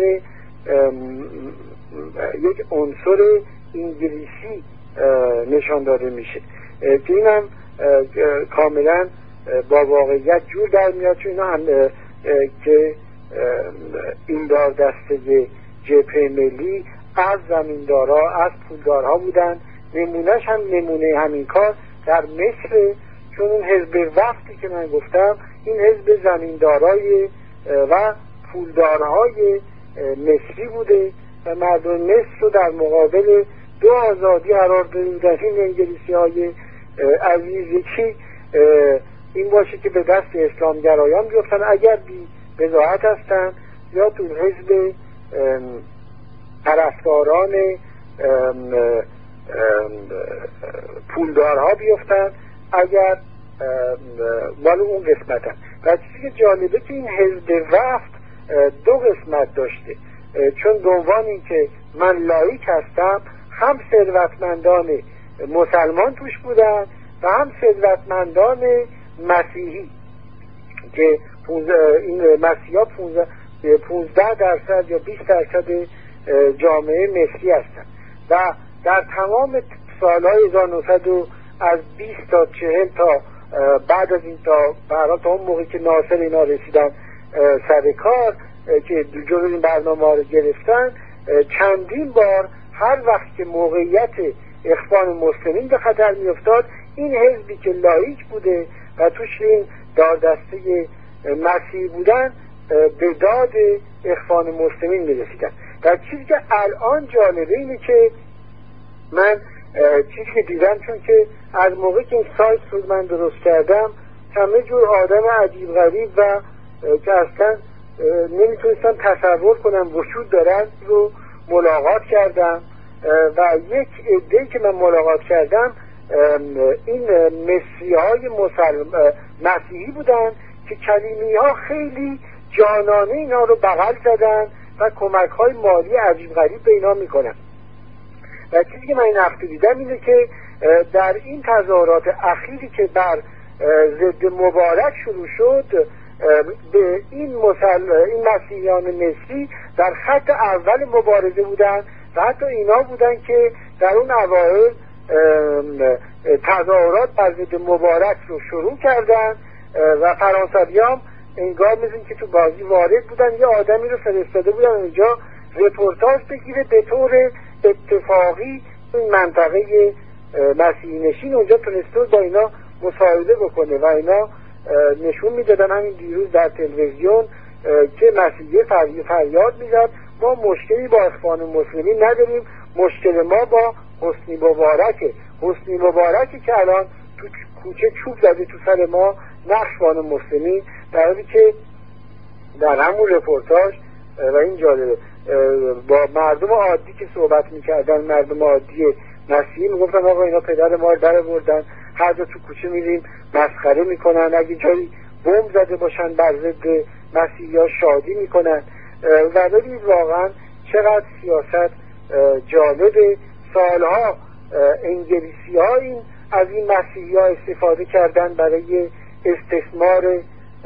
یک عنصر انگلیسی نشان داده میشه که اینم کاملا با واقعیت جور در میاد، چون اینا هم که این دار دسته جبهه ملی از زمیندارها از پولدارها بودن. نمونهش هم نمونه همین کار در مصر، چون اون حزب وفدی که من گفتم این حزب زمیندارای و پولدارهای مصری بوده و مردم مصر رو در مقابل دو آزادی قرار دادن. این انگلیسی های عزیز یکی این باشه که به دست اسلامگرایان بیفتن اگر بی بضاعت هستن، یا تو حزب طرفداران پولدارها بیفتن اگر مال اون قسمتن. و چیزی که جالبه که این حزب وفد دو قسمت داشته، چون به عنوان این که من لایک هستم، هم ثروتمندان مسلمان توش بودن و هم ثروتمندان مسیحی که این مسیحا 15% یا 20% جامعه مصری هستن و در تمام سالهای 1920 تا 40 تا بعد از این تا اون موقعی که ناصر اینا رسیدن سر کار که جلوی این برنامه ها رو گرفتن، چندین بار هر وقت که موقعیت اخوان مسلمین به خطر می افتاد، این حزبی که لایک بوده و توش این داردسته مسیحی بودن به داد اخوان مسلمین می رسیدن. در چیزی که الان جالبه اینه که من چیزی که دیدم، چون که از موقع که این سایت رو من درست کردم همه جور آدم عجیب غریب و که اصلا نمیتونستم تصور کنم وجود دارن رو ملاقات کردم و یک عده‌ای که من ملاقات کردم این مصری‌های مسیحی بودن که کلیمی ها خیلی جانانه اینا رو بغل زدن و کمک‌های مالی عجیب غریب به اینا میکنن. و چیزی که من این هفته دیدم اینه که در این تظاهرات اخیری که بر ضد مبارک شروع شد، به این مسیحیان مصری در خط اول مبارزه بودن و حتی اینا بودن که در اون اوایل تظاهرات بر ضد مبارک رو شروع کردن و فرانسوی هم انگار مثل که تو بازی وارد بودن، یه آدمی رو فرستاده بودن اونجا رپورتاج بگیره به طور اتفاقی این منطقه مسیحی نشین اونجا تونسته با اینا مصاحبه بکنه و اینا نشون میدادن همین دیروز در تلویزیون که مسیحی فریاد میزد ما مشکلی با اخوان مسلمین نداریم، مشکل ما با حسنی مبارکه. حسنی مبارکی که الان تو کوچه چوب زده تو سر ما، نه اخوان مسلمین. در حالی که در همون رپورتاج و این جالبه با مردم عادی که صحبت میکردن، مردم عادی مسیحی میگفتن آقا اینا پدر ما رو در بردن، هر جا تو کوچه میریم مسخره میکنن، اگه جایی بمب زده باشن بر ضد مسیحی ها شادی میکنن. و ببینید واقعا چقدر سیاست جالبه. سالها انگلیسی ها از این مسیحی ها استفاده کردن برای استثمار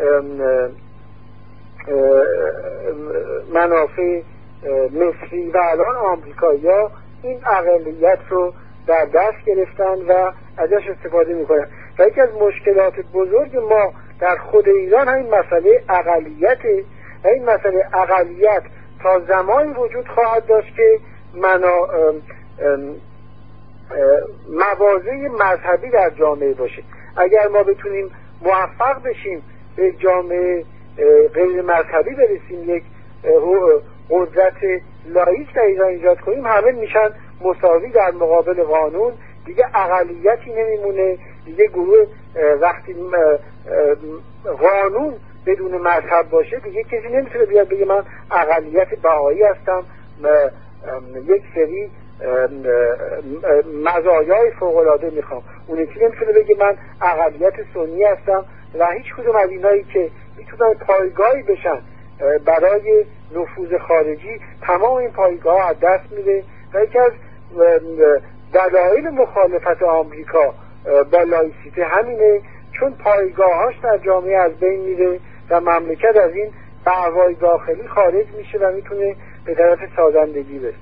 منافع مصری و الان آمریکایی ها این اقلیت رو در دست گرفتن و ازش استفاده میکنن. و یکی از مشکلات بزرگ ما در خود ایران همین مسئله اقلیته و این مسئله اقلیت تا زمانی وجود خواهد داشت که مواضع مذهبی در جامعه باشه. اگر ما بتونیم موفق بشیم به جامعه غیر مذهبی برسیم، یک قدرت لایک در ایران ایجاد کنیم، همه میشن مساوی در مقابل قانون، دیگه اقلیتی نمیمونه، دیگه گروه وقتی قانون بدون مذهب باشه دیگه کسی نمیتونه بیاد بگه من اقلیت بهایی هستم، یک سری مزایای فوق‌العاده میخوام. اون یکی نمیتونه بگه من اقلیت سنی هستم و هیچ کدوم از اینایی که میتونن پایگاهی بشن برای نفوذ خارجی، تمام این پایگاه از دست میده. و یکی از دلایل مخالفت آمریکا با لایسیته همینه، چون پایگاهاش در جامعه از بین میره و مملکت از این دعوای داخلی خارج میشه و میتونه به طرف سازندگی بره.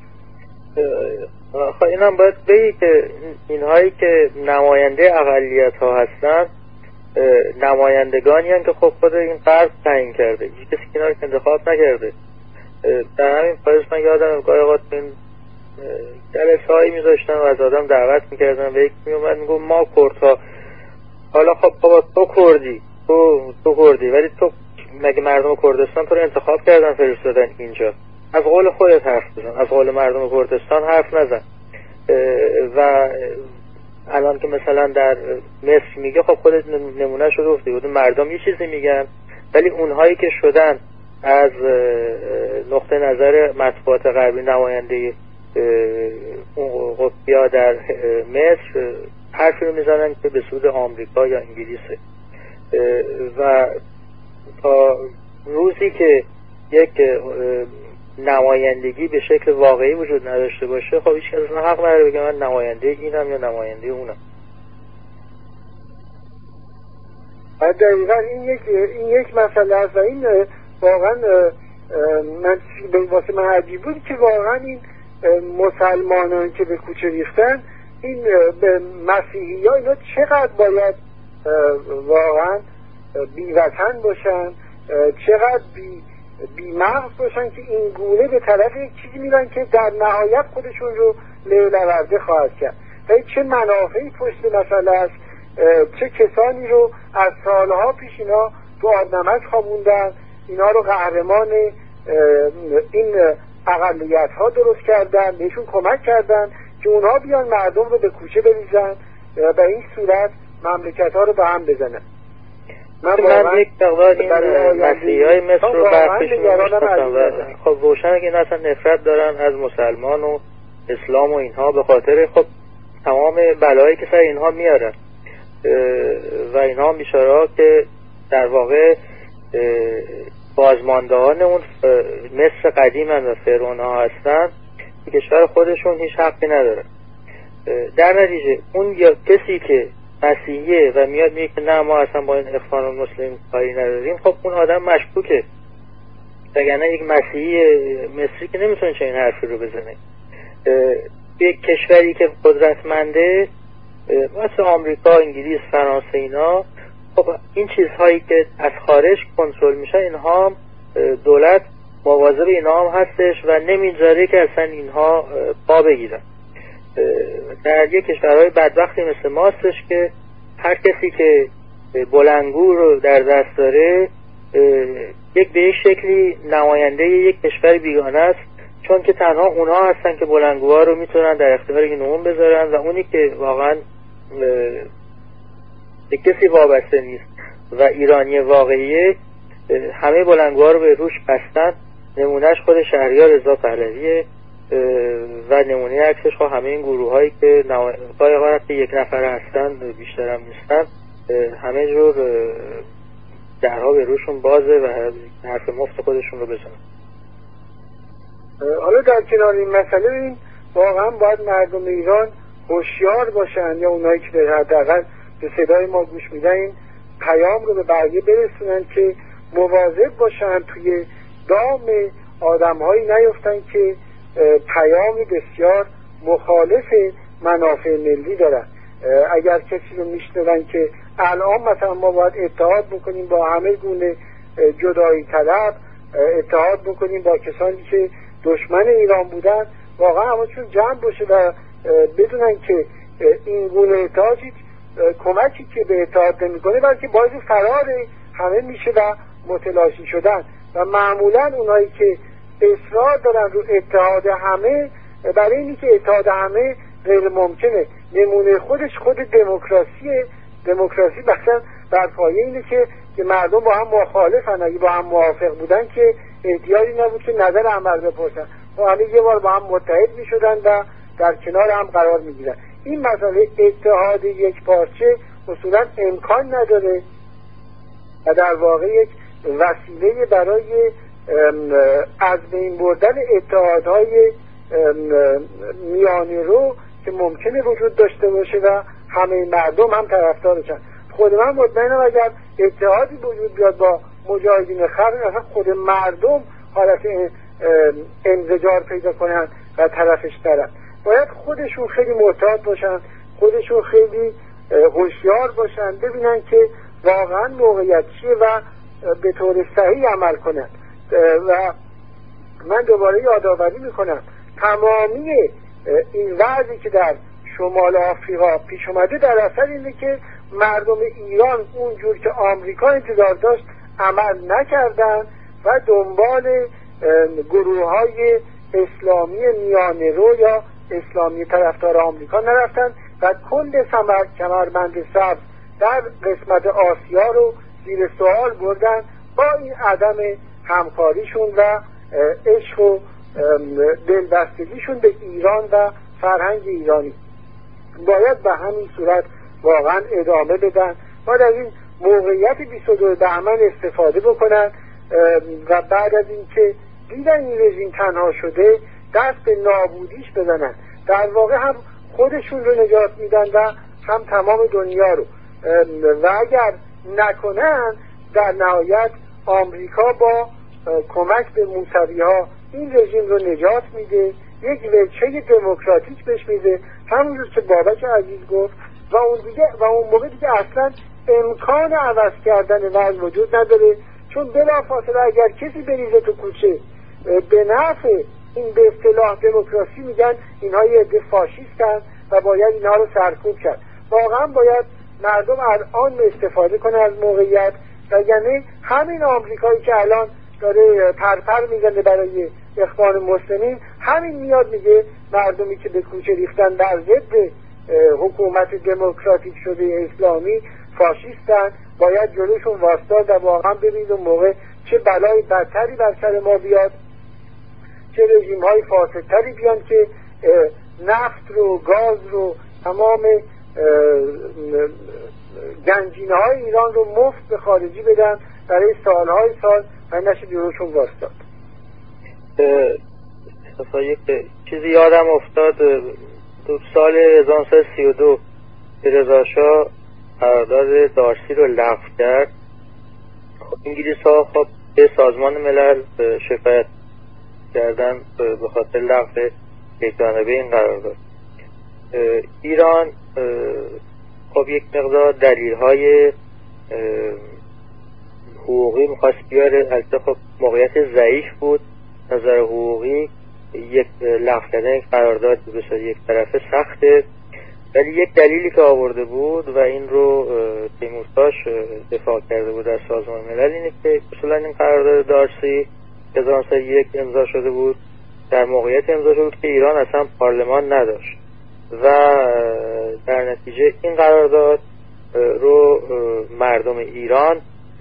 خب اینم باید بگی که اینهایی که نماینده اقلیت ها هستن نمایندگانی هستن که خب خود این غرب تعیین کرده، هیچ کسی که اینا رو انتخاب نکرده. در همین پایز من یادم گاهی اوقات این جلسه هایی میذاشتن و از آدم دعوت میکردن و یکی میومد میگو ما کردها. حالا خب بابا تو کردی، تو کردی، ولی تو مگه مردم کردستان تو رو انتخاب کردن فرستادن اینجا؟ از قول خودت حرف بزن، از قول مردم کردستان حرف نزن. و الان که مثلا در مصر میگه خب خودت نمونه شده گفتی بود مردم یه چیزی میگن ولی اونهایی که شدن از نقطه نظر مطبوعات غربی نماینده قطبیا در مصر حرفی رو میزنن که به سود آمریکا یا انگلیسه. و تا روزی که یک نمایندگی به شکل واقعی وجود نداشته باشه خب هیچ کس حق نداره بگه من نماینده اینم یا نماینده اونم. دقیقا این یک مسئله است و این واقعا واسه من عجیب بود که واقعا این مسلمانان که به کوچه ریختن این به مسیحی ها اینا چقدر باید واقعا بی‌وطن باشن، چقدر بی مغز باشن که این گونه به طرف یک چیزی میرن که در نهایت خودشون رو لولورده خواهد کرد. و چه منافعی پشت مسئله است، چه کسانی رو از سالها پیش اینا تو آبنمک خوابوندن، اینا رو قهرمان این اقلیت ها درست کردن، بهشون کمک کردن که اونها بیان مردم رو به کوچه بریزن و به این صورت مملکت ها رو به هم بزنن. من یک مقدار این مسیحی های مصر رو برخیشون میشناسم. خب روشنه که این اصلا نفرت دارن از مسلمان و اسلام و اینها به خاطر خب تمام بلایی که سر اینها میارن و اینها بیچاره‌ها که در واقع بازماندهان اون مصر قدیمن و فرعون ها هستن که کشور خودشون هیچ حقی نداره. در نتیجه اون یا کسی که مسیحیه و میاد میگه که نه ما اصلا با این اخوان المسلمین کاری نداریم، خب اون آدم مشکوکه. وگرنه یک مسیحی مصری که نمیتونه چنین حرفی رو بزنه. یک کشوری که قدرتمنده مثل آمریکا، انگلیس، فرانسه اینا، خب این چیزهایی که از خارج کنترل میشه اینها دولت مواظب اینها هم هستش و نمیذاره که اصلا اینها پا بگیرن. در یک کشورهای بدبختی مثل ما هستش که هر کسی که بلندگو رو در دست داره یک به یک شکلی نماینده یک کشور بیگانه است، چون که تنها اونها هستن که بلندگوها رو میتونن در اختیار این عموم بذارن و اونی که واقعا به کسی وابسته نیست و ایرانی واقعیه همه بلندگوها رو به روش بستن. نمونهش خود شهریار رضا پهلویه و نمونه عکسش خب همه این گروه هایی که قایقا که یک نفره هستن بیشتر هم نیستن همه جور درها به روشون بازه و حرف مفت خودشون رو بزنن. حالا در کنار این مسئله این واقعا باید مردم ایران هوشیار باشن یا اونایی که در حداقل به صدای ما گوش میدن این پیام رو به بقیه برسونن که مواظب باشن توی دام آدم‌هایی نیفتن که پیامی بسیار مخالف منافع ملی دارن. اگر کسی رو میشنون که الان مثلا ما باید اتحاد بکنیم با همه گونه جدایی طلب، اتحاد بکنیم با کسانی که دشمن ایران بودن، واقعا همشون جمع باشه و بدونن که این گونه اتحاد کمکی که به اتحاد نمیکنه بلکه باعث فرار همه میشه و متلاشی شدن. و معمولا اونایی که اصرار دارن رو اتحاد همه برای اینی که اتحاد همه غیر ممکنه. نمونه خودش خود دموکراسیه. دموکراسی مثلا بر پایه اینه که مردم با هم مخالفن، اگه با هم موافق بودن که احتیاجی نبود که نظر همه بپرسن و همه یه بار با هم متحد میشدن و در کنار هم قرار میگیرن. این مسئله اتحاد یک پارچه اصولا امکان نداره و در واقع یک وسیله برای از بین بردن اتحادهای میانه رو که ممکنه وجود داشته باشه و همه مردم هم طرفدارشن. خود من مطمئنم اگر اتحادی وجود بیاد با مجاهدین خلق، اصلا خود مردم حالت انزجار پیدا کنن و طرفش برن. باید خودشون خیلی محتاط باشن، خودشون خیلی هوشیار باشن، ببینن که واقعا موقعیت چیه و به طور صحیح عمل کنن. و من دوباره یادآوری میکنم تمامی این وضعی که در شمال آفریقا پیش اومده در اثر اینه که مردم ایران اونجور که آمریکا انتظار داشت عمل نکردن و دنبال گروه های اسلامی میانه رو یا اسلامی طرفدار آمریکا نرفتن و کل کمربند سبز در قسمت آسیا رو زیر سوال بردن با این عدم همکاریشون و عشق و دلبستگیشون به ایران و فرهنگ ایرانی. باید به همین صورت واقعا ادامه بدن، باید از این موقعیت 22 بهمن استفاده بکنن و بعد از اینکه دیدن این رژیم تنها شده دست به نابودیش بزنن. در واقع هم خودشون رو نجات میدن و هم تمام دنیا رو. و اگر نکنن در نهایت آمریکا با کمک به موسوی ها این رژیم رو نجات میده، یک وجهه دموکراتیک بهش میده، همونجور که بابک عزیز گفت، و اون موقع دیگه اصلا امکان عوض کردن وضع وجود نداره، چون بلافاصله اگر کسی بریزه تو کوچه به نفع این به اصطلاح دموکراسی میگن اینها یه عده فاشیستن و باید اینها رو سرکوب کرد. واقعا باید مردم الان استفاده کنه از موقعیت، و یعنی همین آمریکایی که الان داره پرپر میزنه برای اخوان مسلمین، همین میاد میگه مردمی که به کوچه ریختن در ضد حکومت دموکراتیک شده اسلامی فاشیستن، باید جلوشون واسطاد و واقعا ببینید اون موقع چه بلای بدتری بر سر ما بیاد، چه رژیم های فاسدتری بیان که نفت رو، گاز رو، تمام گنجینه های ایران رو مفت به خارجی بدن برای سالهای سال و نشه جلوشون واسطاد. یک چیزی یادم افتاد، تو سال 1932 رضا شاه قرارداد دارسی رو لغو کرد. انگلیس ها خب به سازمان ملل شکایت کردن به خاطر لغو یکجانبه این قرارداد. ایران خب یک مقدار دلیل های حقوقی میخواست بیاره، البته خب موقعیت ضعیف بود نظر حقوقی، یک لغو کردن یک قرارداد به یک طرفه سخته، ولی یک دلیلی که آورده بود و این رو تیمورتاش دفاع کرده بود از سازمان ملل اینه که اصولا این قرارداد دارسی 1901 امضا شده بود در موقعیت امضا شده بود که ایران اصلا پارلمان نداشت و در نتیجه این قرارداد رو مردم ایران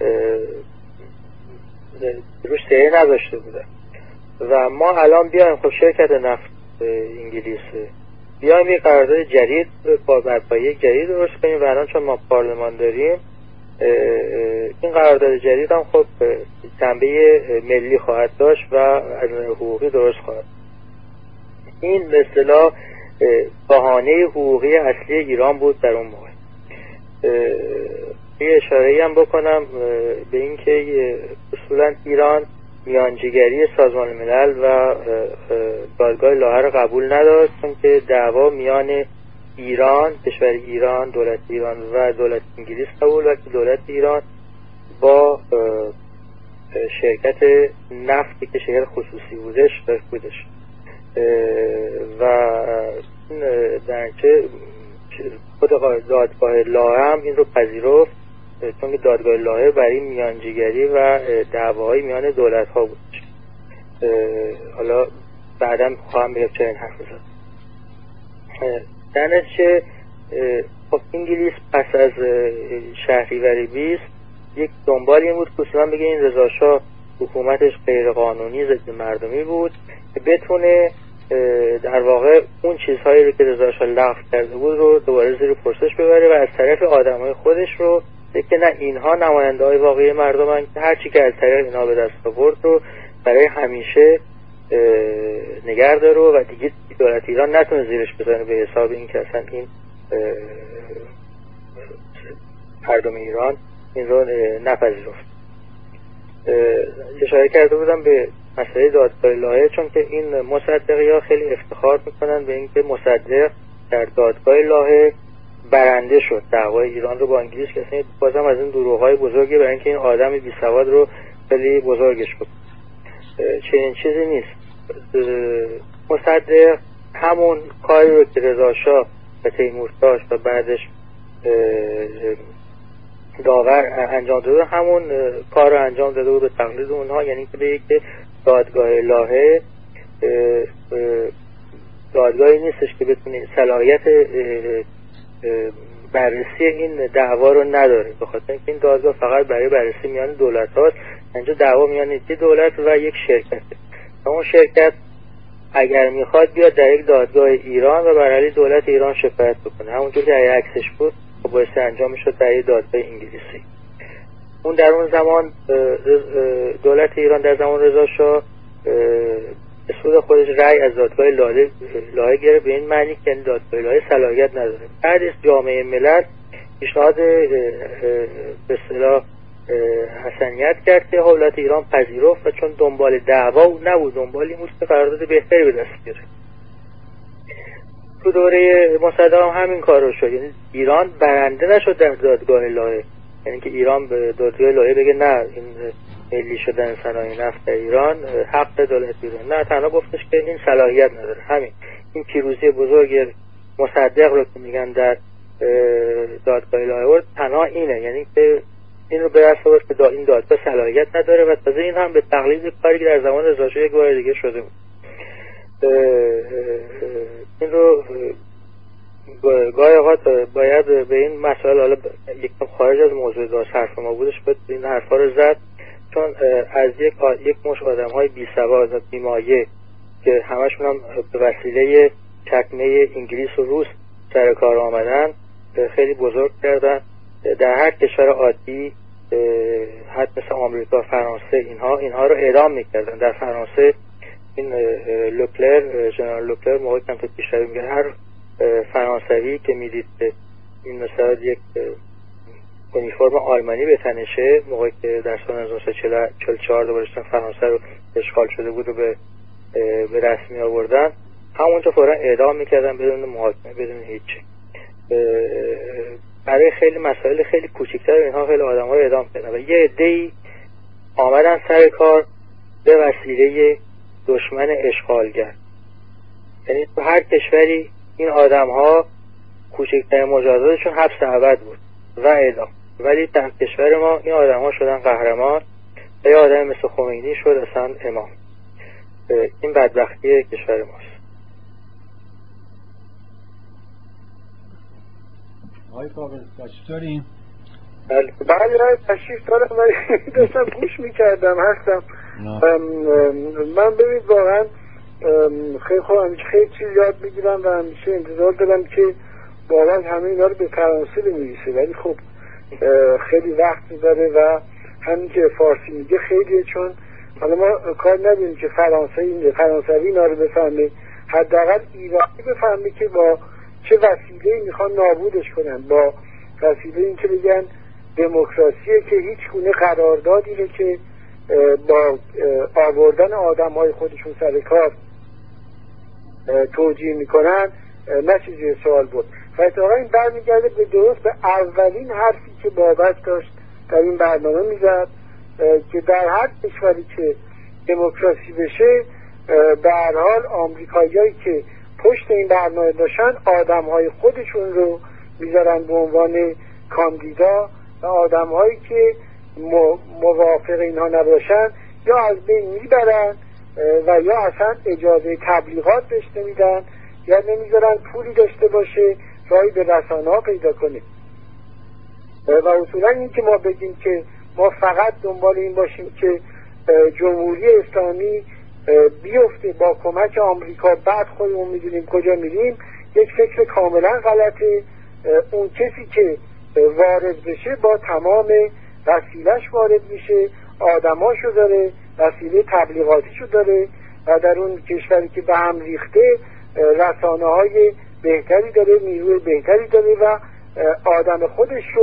روش سایه نذاشته بودن و ما الان بیایم خب شرکت نفت انگلیس بیایم یک قرارداد جدید با برپایی جدید درست کنیم و الان چون ما پارلمان داریم این قرارداد جدید هم خب جنبه ملی خواهد داشت و از حقوقی درست خواهد. این به اصطلاح بهانه حقوقی اصلی ایران بود در اون موقع. یه اشاره‌ای هم بکنم به این که اصولا ایران میانجیگری سازمان ملل و دادگاه لاهه قبول نداشت، چون که دعوا میان ایران، کشور ایران، دولت ایران و دولت انگلیس قبول و که دولت ایران با شرکت نفتی که شرکت خصوصی بودش و در چه خود دادگاه لاهه هم این رو پذیرفت، چون که دادگاه لاهه برای میانجیگری و دعواهای میان دولت ها بود. حالا بعدا خواهم بگم چه این حرف بزنم. در نتیجه خب انگلیس پس از شهریور 20 یک دنبال این بود که اصلا بگه این رضا شاه حکومتش غیر قانونی ضد مردمی بود که بتونه در واقع اون چیزهایی رو که رضا شاه لغو کرده بود رو دوباره زیر پرسش ببره و از طرف آدمای خودش رو که نه اینها نماینده های واقعی مردم هستند، هر چی که از طریق اینها به دست آورد رو برای همیشه نگه داره و دیگه دولت ایران نتونه زیرش بزنه، به حساب این که اصلا این مردم ایران این رو نپذیرفت. اشاره کرده بودم به مسئله دادگاه لاهه، چون که این مصدقی‌ها خیلی افتخار میکنن به اینکه مصدق در دادگاه لاهه برنده شد دعوای ایران رو با انگلیس، که اصلا بازم از این دروغ‌های بزرگی برای اینکه این آدم بی‌سواد رو خیلی بزرگش بود. چنین چیزی نیست. مصدق همون کاری رو که رضا شاه و تیمورتاش و بعدش داور انجام داده، همون کار رو انجام داده بود به تقلید اونها. یعنی که بگه که دادگاه لاهه دادگاهی نیستش که بتونه صلاحیت بررسی این دعوا رو نداره، به خاطر اینکه این دادگاه فقط برای بررسی میان دولت هاست. اینجا دعوا میان یک دولت و یک شرکته. اون شرکت اگر میخواد بیاد در یک دادگاه ایران و بر علیه دولت ایران شکایت بکنه، همونطور که عکسش بود باعث انجام میشد در یک دادگاه انگلیسی. اون در اون زمان دولت ایران در زمان رضا شاه به سود خودش رأی از دادگاه لاهه گرفت، به این معنی که دادگاه لاهه صلاحیت نداره. بعدش جامعه ملل پیشنهاد به اصطلاح حسنیت کرد که دولت ایران پذیرفت و چون دنبال دعوا نبود، دنبال این بود که قرارداد بهتری به دست بیاره. تو دوره مصدق هم همین کار رو شد، یعنی ایران برنده نشد در دادگاه لاهه، یعنی که ایران به دادگاه لاهه بگه نه این ملی شدن صنایع نفت در ایران حق دولت ایران، نه، تنها گفتش که این صلاحیت نداره. همین این پیروزی بزرگ مصدق رو که میگن در دادگاه لاهه تنها اینه، یعنی که این رو به دست آورد که این دادگاه صلاحیت نداره و تازه این هم به تقلید کاری که در زمان رضا شاه یک بار دیگه شده بود. این رو گاهی اوقات باید به این مسائل، حالا یکم خارج از موضوع داشت حرف ما بودش، باید این حرفا رو زد، چون از یک مش آدم‌های بی‌سواد و بی‌مایه که همشون هم به وسیله چکمه انگلیس و روس سر کار آمدن خیلی بزرگ کردن. در هر کشور عادی حتی مثل آمریکا، فرانسه، اینها رو اعدام میکردن. در فرانسه این لوکلر، ژنرال لوکلر موقعی که پیشروی میگه هر فرانسوی که میدید این مثلا یک اونیفرم آلمانی به تنشه، موقعی که در سال 1944 دوباره فرانسه رو اشغال شده بود و به رسمی آوردن، همونجا فورا اعدام میکردن بدون محاکمه، بدون هیچی. برای خیلی مسائل خیلی کوچیک‌تر اینها خیلی آدم‌ها رو اعدام کردن و یه عده‌ای آمدن سر کار به وسیله دشمن اشغالگر. یعنی تو هر کشوری این آدم‌ها کوچکترین مجازاتشون حبس ابد بود و اعدام، ولی در کشور ما این آدم‌ها شدن قهرمان و یه آدم مثل خمینی شد اصلا امام. این بدبختی کشور ماست. آقای کابل چطورین؟ بله تشریف دارم و داشتم گوش میکردم هستم. من ببینید واقعا خیلی خوب خیلی چیز یاد میگیرم و همیشه انتظار دارم که واقعا همه اینا رو به فرانسه بنویسه، ولی خب خیلی وقت میبره و همین که فارسی میگه خیلیه، چون حالا ما کار نداریم که فرانسوی اینا رو بفهمه، حداقل ایرانی بفهمه که با چه وسیله‌ای میخوان نابودش کنن، با وسیله این که بگن دموکراسیه که هیچ گونه قراردادی رو که با آوردن آدم‌های خودشون سر کار توجیه میکنن نه چیزی سوال بود. و اتفاقا این برمیگرده به درست به اولین حرفی که بابک داشت در این برنامه میزد که در هر کشوری که دموکراسی بشه به هر حال آمریکاییایی که پشت این برنامه باشن آدم‌های خودشون رو میذارن به عنوان کاندیدا و آدم‌هایی که موافق اینها نباشن یا از بین میبرن و یا اصلا اجازه تبلیغات بهش نمیدن یا نمیذارن پولی داشته باشه راهی به رسانه‌ها پیدا کنه. و اصولا این که ما بگیم که ما فقط دنبال این باشیم که جمهوری اسلامی بیفته با کمک آمریکا، بعد خودمون میدونیم کجا میریم، یک فکر کاملا غلطه. اون کسی که وارد بشه با تمام وسیلش وارد میشه، آدماشو داره، وسیله تبلیغاتیشو داره و در اون کشوری که به هم ریخته رسانه‌های بهتری داره، نیروی بهتری داره و آدم خودش رو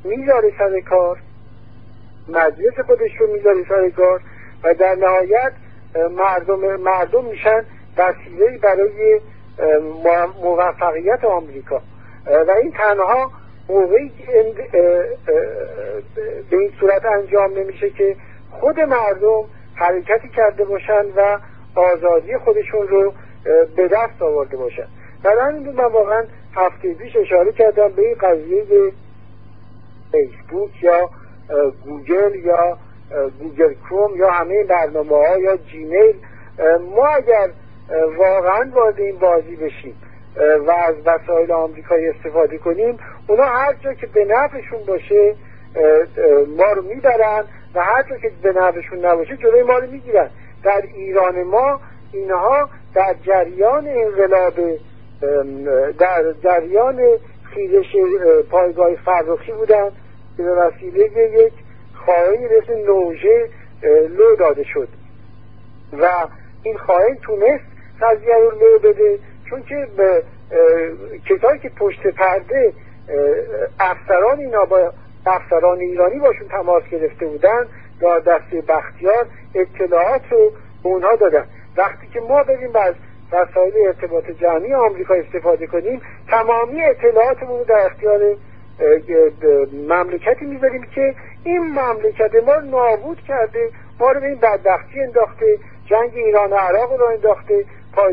میذاره سر کار، مجلس خودش رو میذاره سر کار و در نهایت مردم میشن وسیله برای موفقیت آمریکا. و این تنها موقعی که به این صورت انجام نمیشه که خود مردم حرکتی کرده باشن و آزادی خودشون رو به دست آورده باشن. در همین من واقعا هفته پیش اشاره کردم به این قضیه فیسبوک یا گوگل یا گوگل کروم یا همه برنامه ها یا جیمیل. ما اگر واقعا وارد این بازی بشیم و از وسایل آمریکایی استفاده کنیم، اونا هر جا که به نفعشون باشه ما رو میبرن و هر جا که به نفعشون نباشه جلوی ما رو میگیرن. در ایران ما اینها در جریان انقلاب، در جریان خیزش پایگاه فرخی بودن که به وسیله یک خائنی مثل نوژه لو داده شد و این خائن تونست قضیه رو لو بده، چون که کسایی که پشت پرده افسران اینا با افسران ایرانی باشون تماس گرفته بودن در دسته بختیار اطلاعات رو به اونها دادن. وقتی که ما بریم از وسایل ارتباط جمعی آمریکا استفاده کنیم، تمامی اطلاعاتمون رو در اختیار مملکتی میذاریم که این مملکت ما رو نابود کرده، ما رو به این بدبختی انداخته، جنگ ایران و عراق رو انداخته،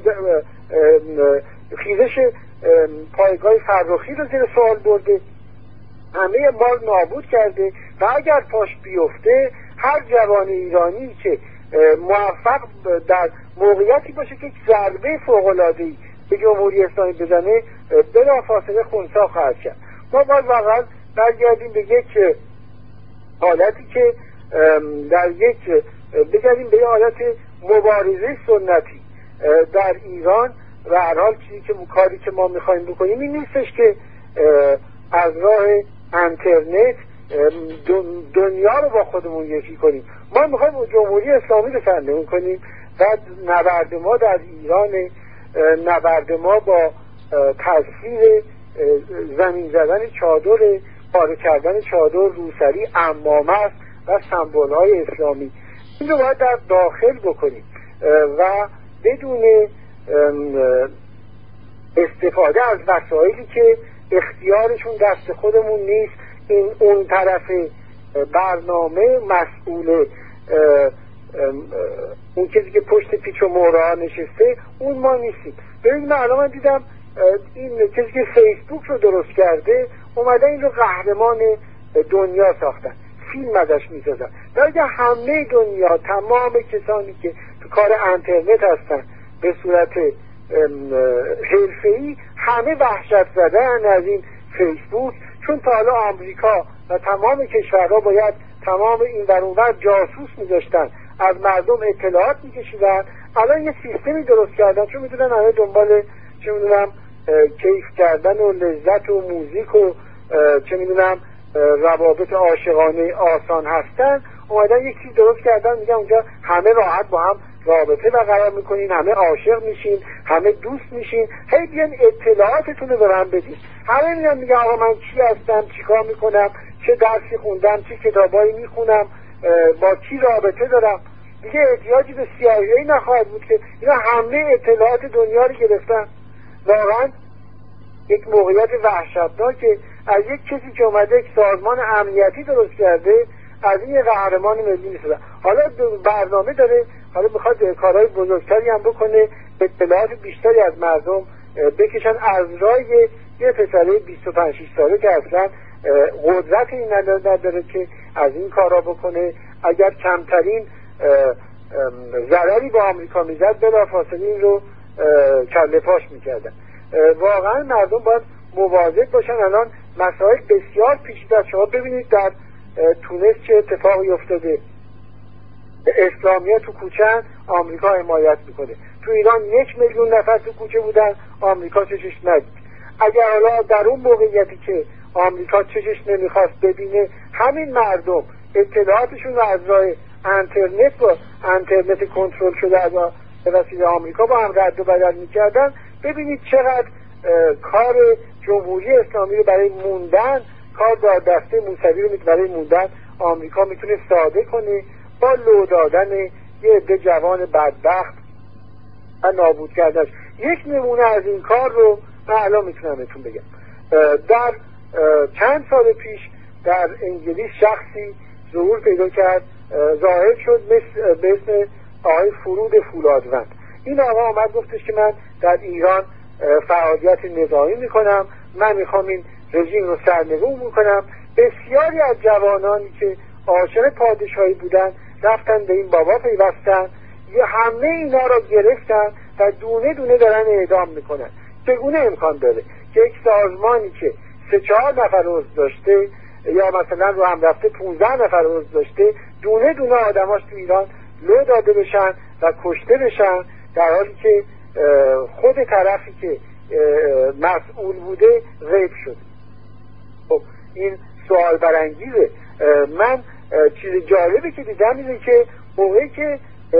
خیزش پایگاه فرخی رو زیر سوال برده، همه ما رو نابود کرده. و اگر پاش بیفته هر جوان ایرانی که موفق در موقعیتی باشه که ضربه فوق‌العاده‌ای به جمهوری اسلامی بزنه، بلافاصله خنثی خواهد کرد. ما باید واقعا برگردیم به یک حالتی که بگردیم به یک حالت مبارزه سنتی در ایران. و هر حال کاری که ما میخوایم بکنیم این نیستش که از راه اینترنت دنیا رو با خودمون یکی کنیم. ما میخوایم جمهوری اسلامی رو سرنگون کنیم و نبرد ما در ایران، نبرد ما با تصویر زمین زدن چادر، پاره کردن چادر روسری، عمامه است و سمبول های اسلامی، این رو باید در داخل بکنیم و بدون استفاده از وسایلی که اختیارشون دست خودمون نیست. اون طرف برنامه مسئول، اون کسی که پشت پیچ و مهره‌ها نشسته، اون ما نیستیم. ببینید من الان دیدم این کسی که فیسبوک رو درست کرده اومده این رو قهرمان دنیا ساختن، فیلم ازش میسازن. در همه دنیا تمام کسانی که تو کار اینترنت هستن به صورت حرفه‌ای همه وحشت زدن از این فیسبوک، چون تا حالا آمریکا و تمام کشورها باید تمام این ور اون ور جاسوس می‌ذاشتن، از مردم اطلاعات می‌کشیدن. الان یه سیستمی درست کردن چون می‌دونن همه دنبال چه می‌دونم کیف کردن و لذت و موزیک و چه می‌دونم روابط عاشقانه آسان هستن. اومدن یک چیز درست کردن، میگن اونجا همه راحت با هم رابطه برقرار میکنین، همه عاشق میشین، همه دوست میشین، هی بیان اطلاعاتتون رو به هم بدین. همه میان میگن آقا من کی هستم، چی کار میکنم، چه درسی خوندم، چه کتابایی میخونم، با کی رابطه دارم. دیگه احتیاجی به CIA نخواهد بود که اینا همه اطلاعات دنیا رو گرفتن. واقعا یک موقعیت وحشتناکه از یک کسی که اومده یک سازمان امنیتی درست کرده از این قهرمان ملی میسازه. حالا برنامه داره، حالا میخواد کارهای بزرگتری هم بکنه، اطلاعات بیشتری از مردم بکشن از رای یه پسره 25-6 ساله که اصلا قدرت این نداره که از این کارا بکنه. اگر کمترین ضرری با آمریکا میزد بلافاصله این رو کله پاش میکردن. واقعا مردم باید مواظب باشن. الان مسائل بسیار پیچیده است. شما ببینید در تونس چه اتفاقی افتاده. اسلامی‌ها تو کوچه آمریکا حمایت میکنه. تو ایران 1 میلیون نفر تو کوچه بودن، آمریکا چشش ندید. اگر حالا در اون موقعیتی که آمریکا چشش نمیخواست ببینه همین مردم اطلاعاتشون رو از راه اینترنت با اینترنت کنترل شده از به وسیله آمریکا با هم رد و بدل میکردن، ببینید چقدر کار جمهوری اسلامی رو برای موندن کار با دسته موسوی رو برای موندن آمریکا میتونه ساده کنه با لو دادن یه عده جوان بدبخت و نابود کردنش. یک نمونه از این کار رو من الان میتونم بهتون بگم. در چند سال پیش در انگلیس شخصی ظهور پیدا کرد، ظاهر شد به اسم آقای فرود فولادوند. این آقا آمد گفتش که من در ایران فعالیت نظامی میکنم، من میخوام این رژیم رو سرنگون میکنم. بسیاری از جوانانی که عاشق پادشاهی بودن رفتن به این بابا پیوستن، همه اینا رو گرفتن و دونه دونه دارن اعدام میکنن. چگونه امکان داره که یک سازمانی که 3-4 نفر عضو داشته یا مثلا رو هم رفته 15 نفر عضو داشته دونه دونه آدماش تو ایران لو داده بشن و کشته بشن، در حالی که خود طرفی که مسئول بوده غیب شده؟ خب این سوال برانگیزه. من چیز جالبی که دیدم اینه که موقعی که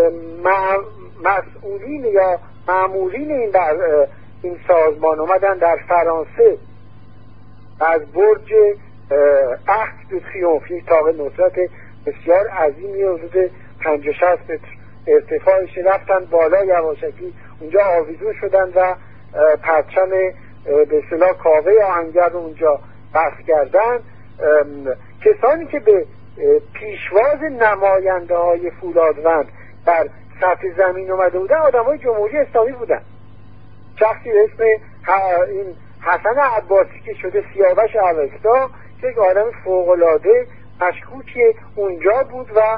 مسئولین یا مامورین این سازمان اومدن در فرانسه از برج ارک دو تریومف، یک طاق نصرت بسیار عظیمی حدود 50-60 متر ارتفاعش، رفتن بالا یواشکی اونجا آویزون شدن و پرچم به اصطلاح کاوه آهنگر رو اونجا بسته کردن. کسانی که به پیشواز نماینده های فولادوند در سطح زمین اومده بودن آدم های جمهوری اسلامی بودن. شخصی اسم این حسن عباسی که شده سیاوش اوستا، که یک آدم فوق‌العاده مشکوکی اونجا بود و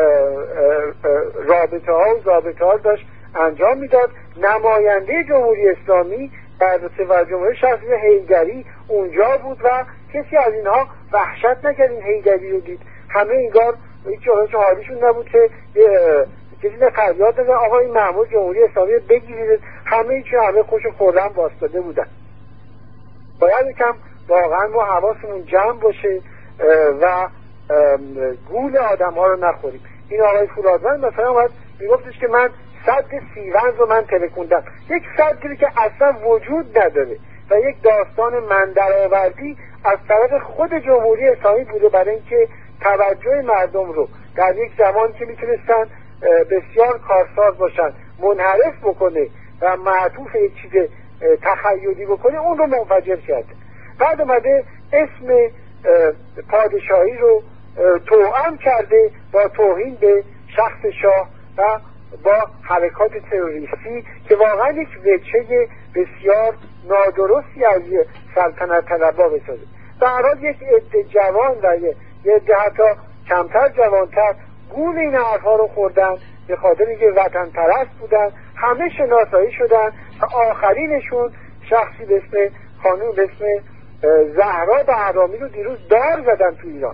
رابطه ها و ضابطه ها داشت انجام میداد. نماینده جمهوری اسلامی در صدر جمهوری شخصی حیدری اونجا بود و کسی از اینها وحشت نکرد این حیدری رو دید. همه انگار هیچ حالیشون نبود که کسی فریاد بزنه آقا این مأمور جمهوری اسلامی رو بگیرید. همه خوش و خرم واسطاده بودن. باید یکم واقعا ما حواسمون جمع باشه و گول آدم ها رو نخوریم. این آقای فولادوند مثلا اومد میگفتش که من سد سیوند رو من ترکوندم، یک سدی که اصلا وجود نداره و یک داستان مندرآوردی از طرف خود جمهوری اسلامی بوده برای اینکه توجه مردم رو در یک زمان که میتونستن بسیار کارساز باشن منحرف بکنه و معطوف یک چیز تخیلی بکنه، اون رو منفجر کرده. بعد اومده اسم پادشاهی رو توأم کرده با توهین به شخص شاه و با حرکات تروریستی که واقعا یک وجهه بسیار نادرستی از سلطنت طلبها بسازه. در حال یک عده جوان و یه عده حتی کمتر جوانتر گول این حرفا رو خوردن به خاطر اینکه وطن پرست بودن، همه شناسایی شدن و آخرینشون شخصی به اسم خانم به اسم زهرا بهرامی رو دیروز دار زدن تو ایران.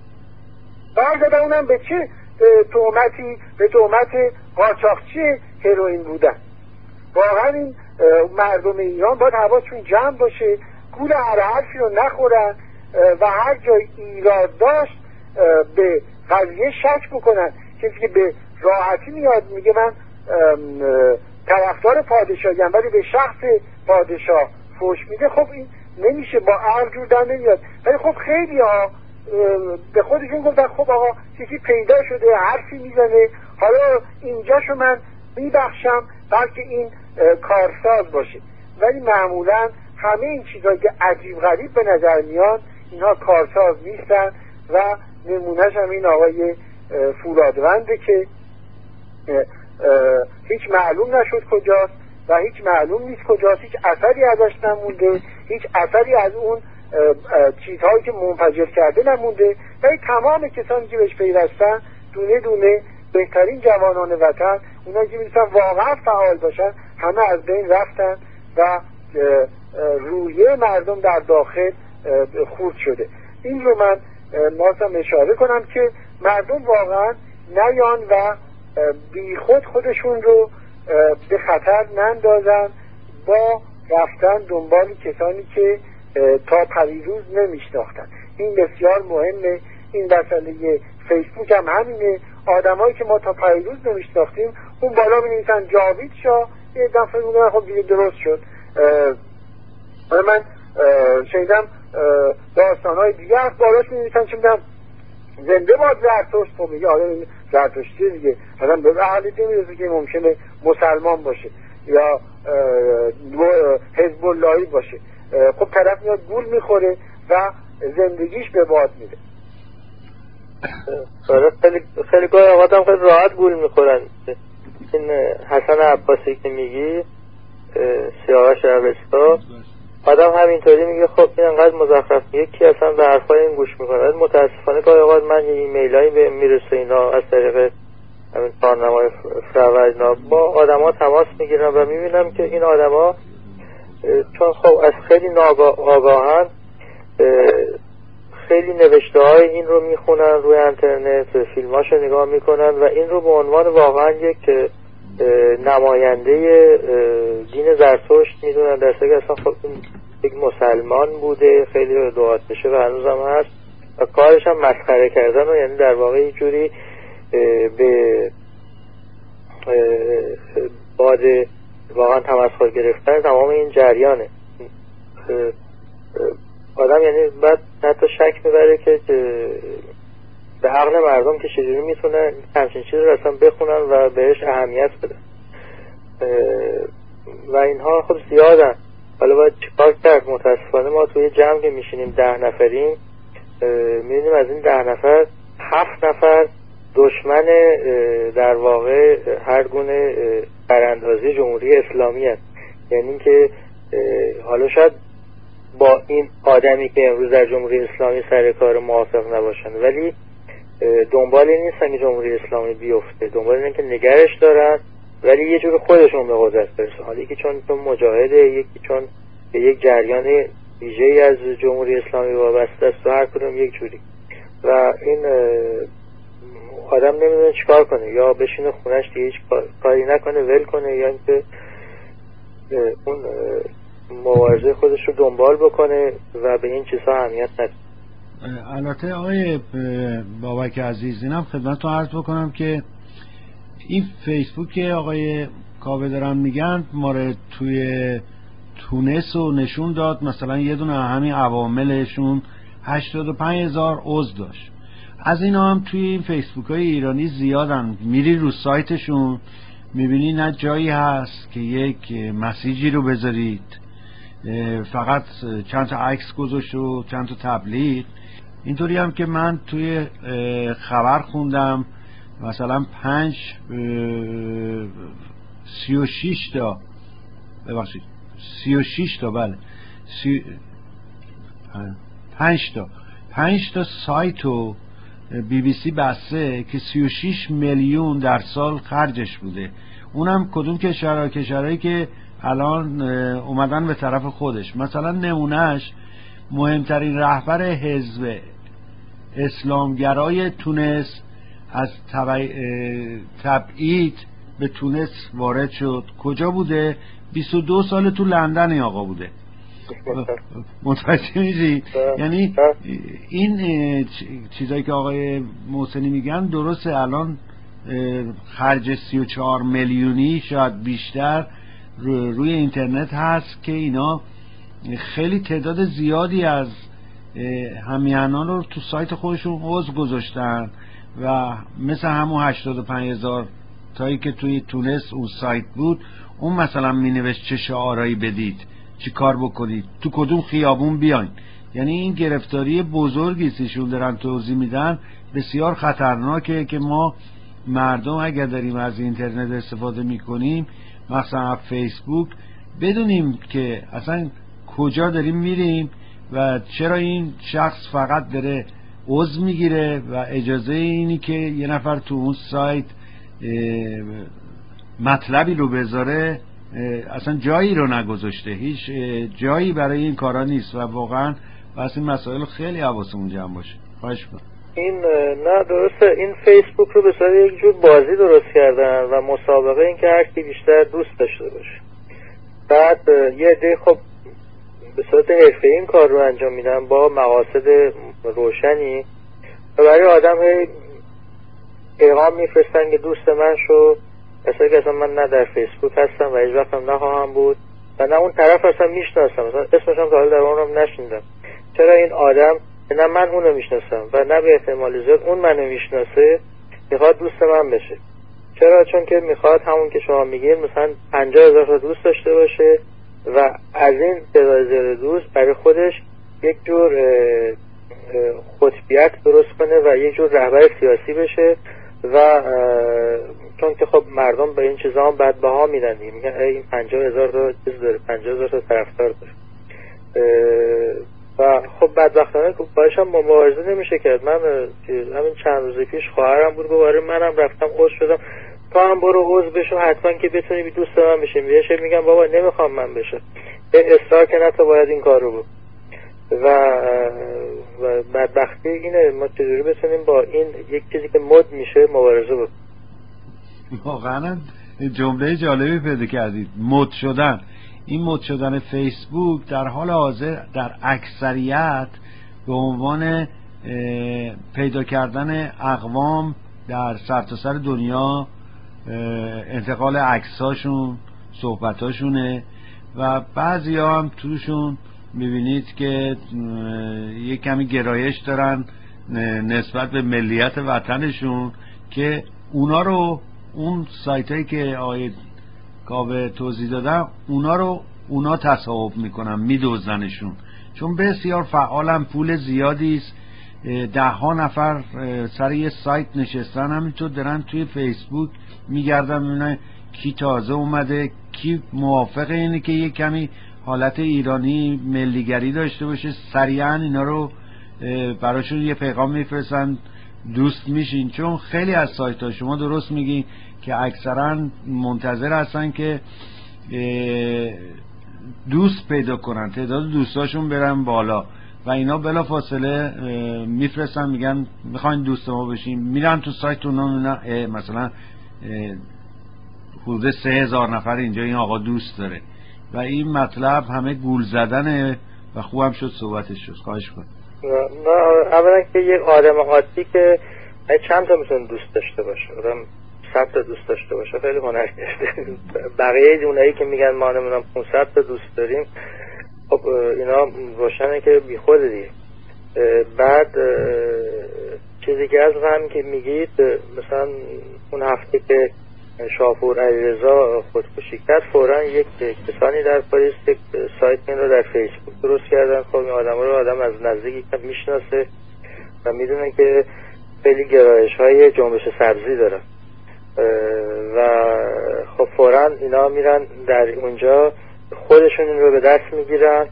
دار زدن، اونم به چه تهمتی؟ به تهمت قاچاقچی هروئین بودن. واقعا این مردم ایران باید حواسشون جمع باشه، گول هر حرفی رو نخورن و هر جای ایراد داشت به قضیه شک بکنن. کسی که به راحتی میاد میگه من طرفدار پادشاهیم ولی به شخص پادشاه فوش میده، خب این نمیشه، با عقل جور در نمیاد. ولی خب خیلی ها به خودشون گفتن خب آقا کسی پیدا شده حرفی میزنه، حالا اینجاشو من میبخشم بلکه این کارساز باشه. ولی معمولا همه این چیزایی که عجیب غریب به نظر میان اینها کارساز نیستن و نمونهش هم این آقای فولادونده که هیچ معلوم نشد کجاست و هیچ معلوم نیست کجاست، هیچ اثری ازش نمونده، هیچ اثری از اون چیزهایی که منفجر کرده نمونده. ولی تمام کسانی که بهش پیوستن دونه دونه بهترین جوانان وطن، اونایی که میتونن واقعا فعال باشن، همه از بین رفتن و رویه مردم در داخل خورد شده. این رو من ناستم اشاره کنم که مردم واقعا نیان و بی خودشون رو به خطر نندازن با رفتن دنبال کسانی که تا پریروز نمیشناختن. این بسیار مهمه. این مسئله فیسبوک هم همینه. آدمایی که ما تا پریروز نمیشناختیم اون بالا می‌نویسن جاوید شاه، یه دفعه میگن خب دیگه درست شد. من شنیدم داستانهای دیگه اخبارات می‌نویسن چه می‌دونم زنده باد زرتشت. خب میگه آره زرتشتی دیگه، اصلا به عقلت نمیرسه که ممکنه مسلمان باشه یا حزب اللهی باشه. خب طرف میاد گول میخوره و زندگیش به باد میره. خیلی گاهی اوقات هم خیلی راحت گول میخورن. این حسن عباسی که میگی سیاوش اوستا، آدم همینطوری میگه خب این انقدر مزخرف میگه کی اصلا به حرفای این گوش میکنه. متاسفانه گاهی اوقات من یه ایمیلایی به میرسه اینا از طریق همین کارنامه‌های فروجنا با آدما تماس میگیرن و میبینم که این آدما چون خب از خیلی آگاهن خیلی نوشته های این رو میخونن روی اینترنت، فیلماش رو نگاه میکنن و این رو به عنوان واقعا یک نماینده دین زرتشت میدونن، در صورتی که اصلا خب یک مسلمان بوده، خیلی دعات بشه و هنوز هم هست و کارش هم مسخره کردن و یعنی در واقع یه جوری به باد واقعا تمسخر گرفتن تمام این جریانه. آدم یعنی بعد حتی شک میبره که به عقل مردم که چجوری میتونن همچین چیز رو اصلا بخونن و بهش اهمیت بدن و اینها خب زیادن. حالا باید چیکار کرد؟ متاسفانه ما توی جمع که میشینیم 10 نفریم میبینیم از این 10 نفر 7 نفر دشمن در واقع هر گونه براندازی جمهوری اسلامی هست. یعنی که حالا شاید با این آدمی که امروز در جمهوری اسلامی سر کار موافق نباشن ولی دنبال این نیستن که جمهوری اسلامی بیفته، دنبال اینن که نگرش دارن ولی یه جور خودشون به قدرت برسن. حالا یکی چون مجاهده، یکی چون به یک جریان ویژه‌ای از جمهوری اسلامی وابسته است و هر کدوم یک جوری و این آدم نمیدونه چیکار کنه، یا بشینه خونش دیگه هیچ کاری نکنه ول کنه، یا اینکه اون مبارزه خودش رو دنبال بکنه و به این چیزها اهمیت نده. البته آقای بابک عزیز اینم خدمتتون عرض بکنم که این فیسبوک آقای کاوه دارن میگن ماره توی تونس رو نشون داد، مثلا یه دونه همین عواملشون 85,000 عضو داشت. از اینا هم توی این فیسبوک های ایرانی زیادن، میری رو سایتشون میبینی نه جایی هست که یک مسیجی رو بذارید، فقط چند تا عکس گذاشت و چند تا تبلیغ. اینطوری هم که من توی خبر خوندم مثلا 36 تا ببخشید 36 تا بله 5 تا سایتو بی بی سی بسته که 36 میلیون در سال خرجش بوده. اونم کدوم کشورهایی که الان اومدن به طرف خودش. مثلا نمونهش مهمترین رهبر حزب اسلامگرای تونس از تبعید به تونس وارد شد. کجا بوده؟ 22 سال تو لندن این آقا بوده. متوجه میشی؟ یعنی این چیزایی که آقای محسنی میگن درسته، الان خرج 34 میلیونی شاید بیشتر روی اینترنت هست که اینا خیلی تعداد زیادی از همیهنان رو تو سایت خودشون عضو گذاشتن و مثل همون 85,000 تایی که توی تونس اون سایت بود، اون مثلا مینوشت چه شعارهایی بدید، چی کار بکنید، تو کدوم خیابون بیاین. یعنی این گرفتاری بزرگی سیشون دارن توضیح میدن، بسیار خطرناکه که ما مردم اگر داریم از اینترنت استفاده میکنیم مثلا فیسبوک بدونیم که اصلا کجا داریم میریم و چرا این شخص فقط داره عضو میگیره و اجازه اینی که یه نفر تو اون سایت مطلبی رو بذاره اصلا جایی رو نگذاشته، هیچ جایی برای این کارا نیست و واقعا واسه این مسائل خیلی حواسمون جمع باشه. خواهش می‌کنم. این نه درسته، این فیسبوک رو به صورت یک جور بازی درست کردن و مسابقه این که هر کی بیشتر دوست داشته باشه. بعد یه عده خب به صورت حرفه‌ای این کار رو انجام میدن با مقاصد روشنی و برای آدم پیغام میفرستن که دوست من شو، مثلا که اصلا من نه در فیسبوک هستم و هیچ وقت هم نخواهم بود و نه اون طرف اصلا میشناسم، مثلا اسمش هم تا حالا در اونم نشنیدم، چرا این آدم نه من اونو میشناسم و نه به احتمال زیاد اون منو میشناسه میخواد دوست من بشه. چرا؟ چون که میخواد همون که شما میگین مثلا 50,000 تا دوست داشته باشه و از این تعداد زیاد دوست برای خودش یک جور قطبیت درست کنه و یک جور رهبر سیاسی بشه و چون که خب مردم به این چیزا هم بدبها میدن، میگن این 50,000 تا چیز داره، 50,000 تا طرفدار داره و خب بدبختانه باهاش هم مبارزه نمیشه کرد. من همین چند روز پیش خواهرم بود گفت منم رفتم عضو شدم، تو هم برو عضو بشو حتما که بتونی بی دوست من بشی. میگم بابا نمیخوام من بشم، اصرار که نه تو باید این کار رو بود و بدبختی اینه ما چجوری بتونیم با این یک چیزی که مد میشه مبارزه بکنیم. واقعا جمله جالبی پیدا کردید، مد شدن. این مد شدن فیسبوک در حال حاضر در اکثریت به عنوان پیدا کردن اقوام در سرتاسر دنیا، انتقال عکساشون، صحبتاشونه و بعضی ها هم توشون میبینید که یک کمی گرایش دارن نسبت به ملیت وطنشون که اونا رو، اون سایت هایی که آقای کاوه توضیح دادن، اونا تصاحب میکنن، میدوزنشون، چون بسیار فعالن، پول زیادی است، 10 نفر سر یه سایت نشستن، همینطور دارن توی فیسبوک میگردن ببینن کی تازه اومده، کی موافق اینه که یه کمی حالت ایرانی ملیگری داشته باشه، سریعا اینا رو براشون یه پیغام میفرستن دوست میشین. چون خیلی از سایت ها شما درست میگین که اکثرا منتظر هستن که دوست پیدا کنن، تعداد دوستاشون برن بالا و اینا بلا فاصله میفرستن میگن میخواین دوست ما بشین، میرن تو سایت اونا مثلا حدود 3,000 نفر اینجا این آقا دوست داره و این مطلب همه گول زدنه و خوبم شد صحبتش شد. خواهش کن. اولا که یک آدم عادی که چند تا میتونه دوست داشته باشه، آدم 100 تا دوست داشته باشه خیلی هنر کرده. بقیه اونایی که میگن ما نمیدونم 500 تا دوست داریم، خب اینا روشنه که بی خود دیگه. بعد چیزی که از هم که میگید، مثلا اون هفته که شاپور علیرضا خودکشی کرد، فوراً یک کسانی در پاریس یک سایت این رو در فیسبوک درست کردن. خب این آدم از نزدیکی که میشناسه و میدونن که خیلی گرایش های جنبش سبزی دارن و خب فوراً اینا میرن در اونجا خودشون این رو به دست میگیرن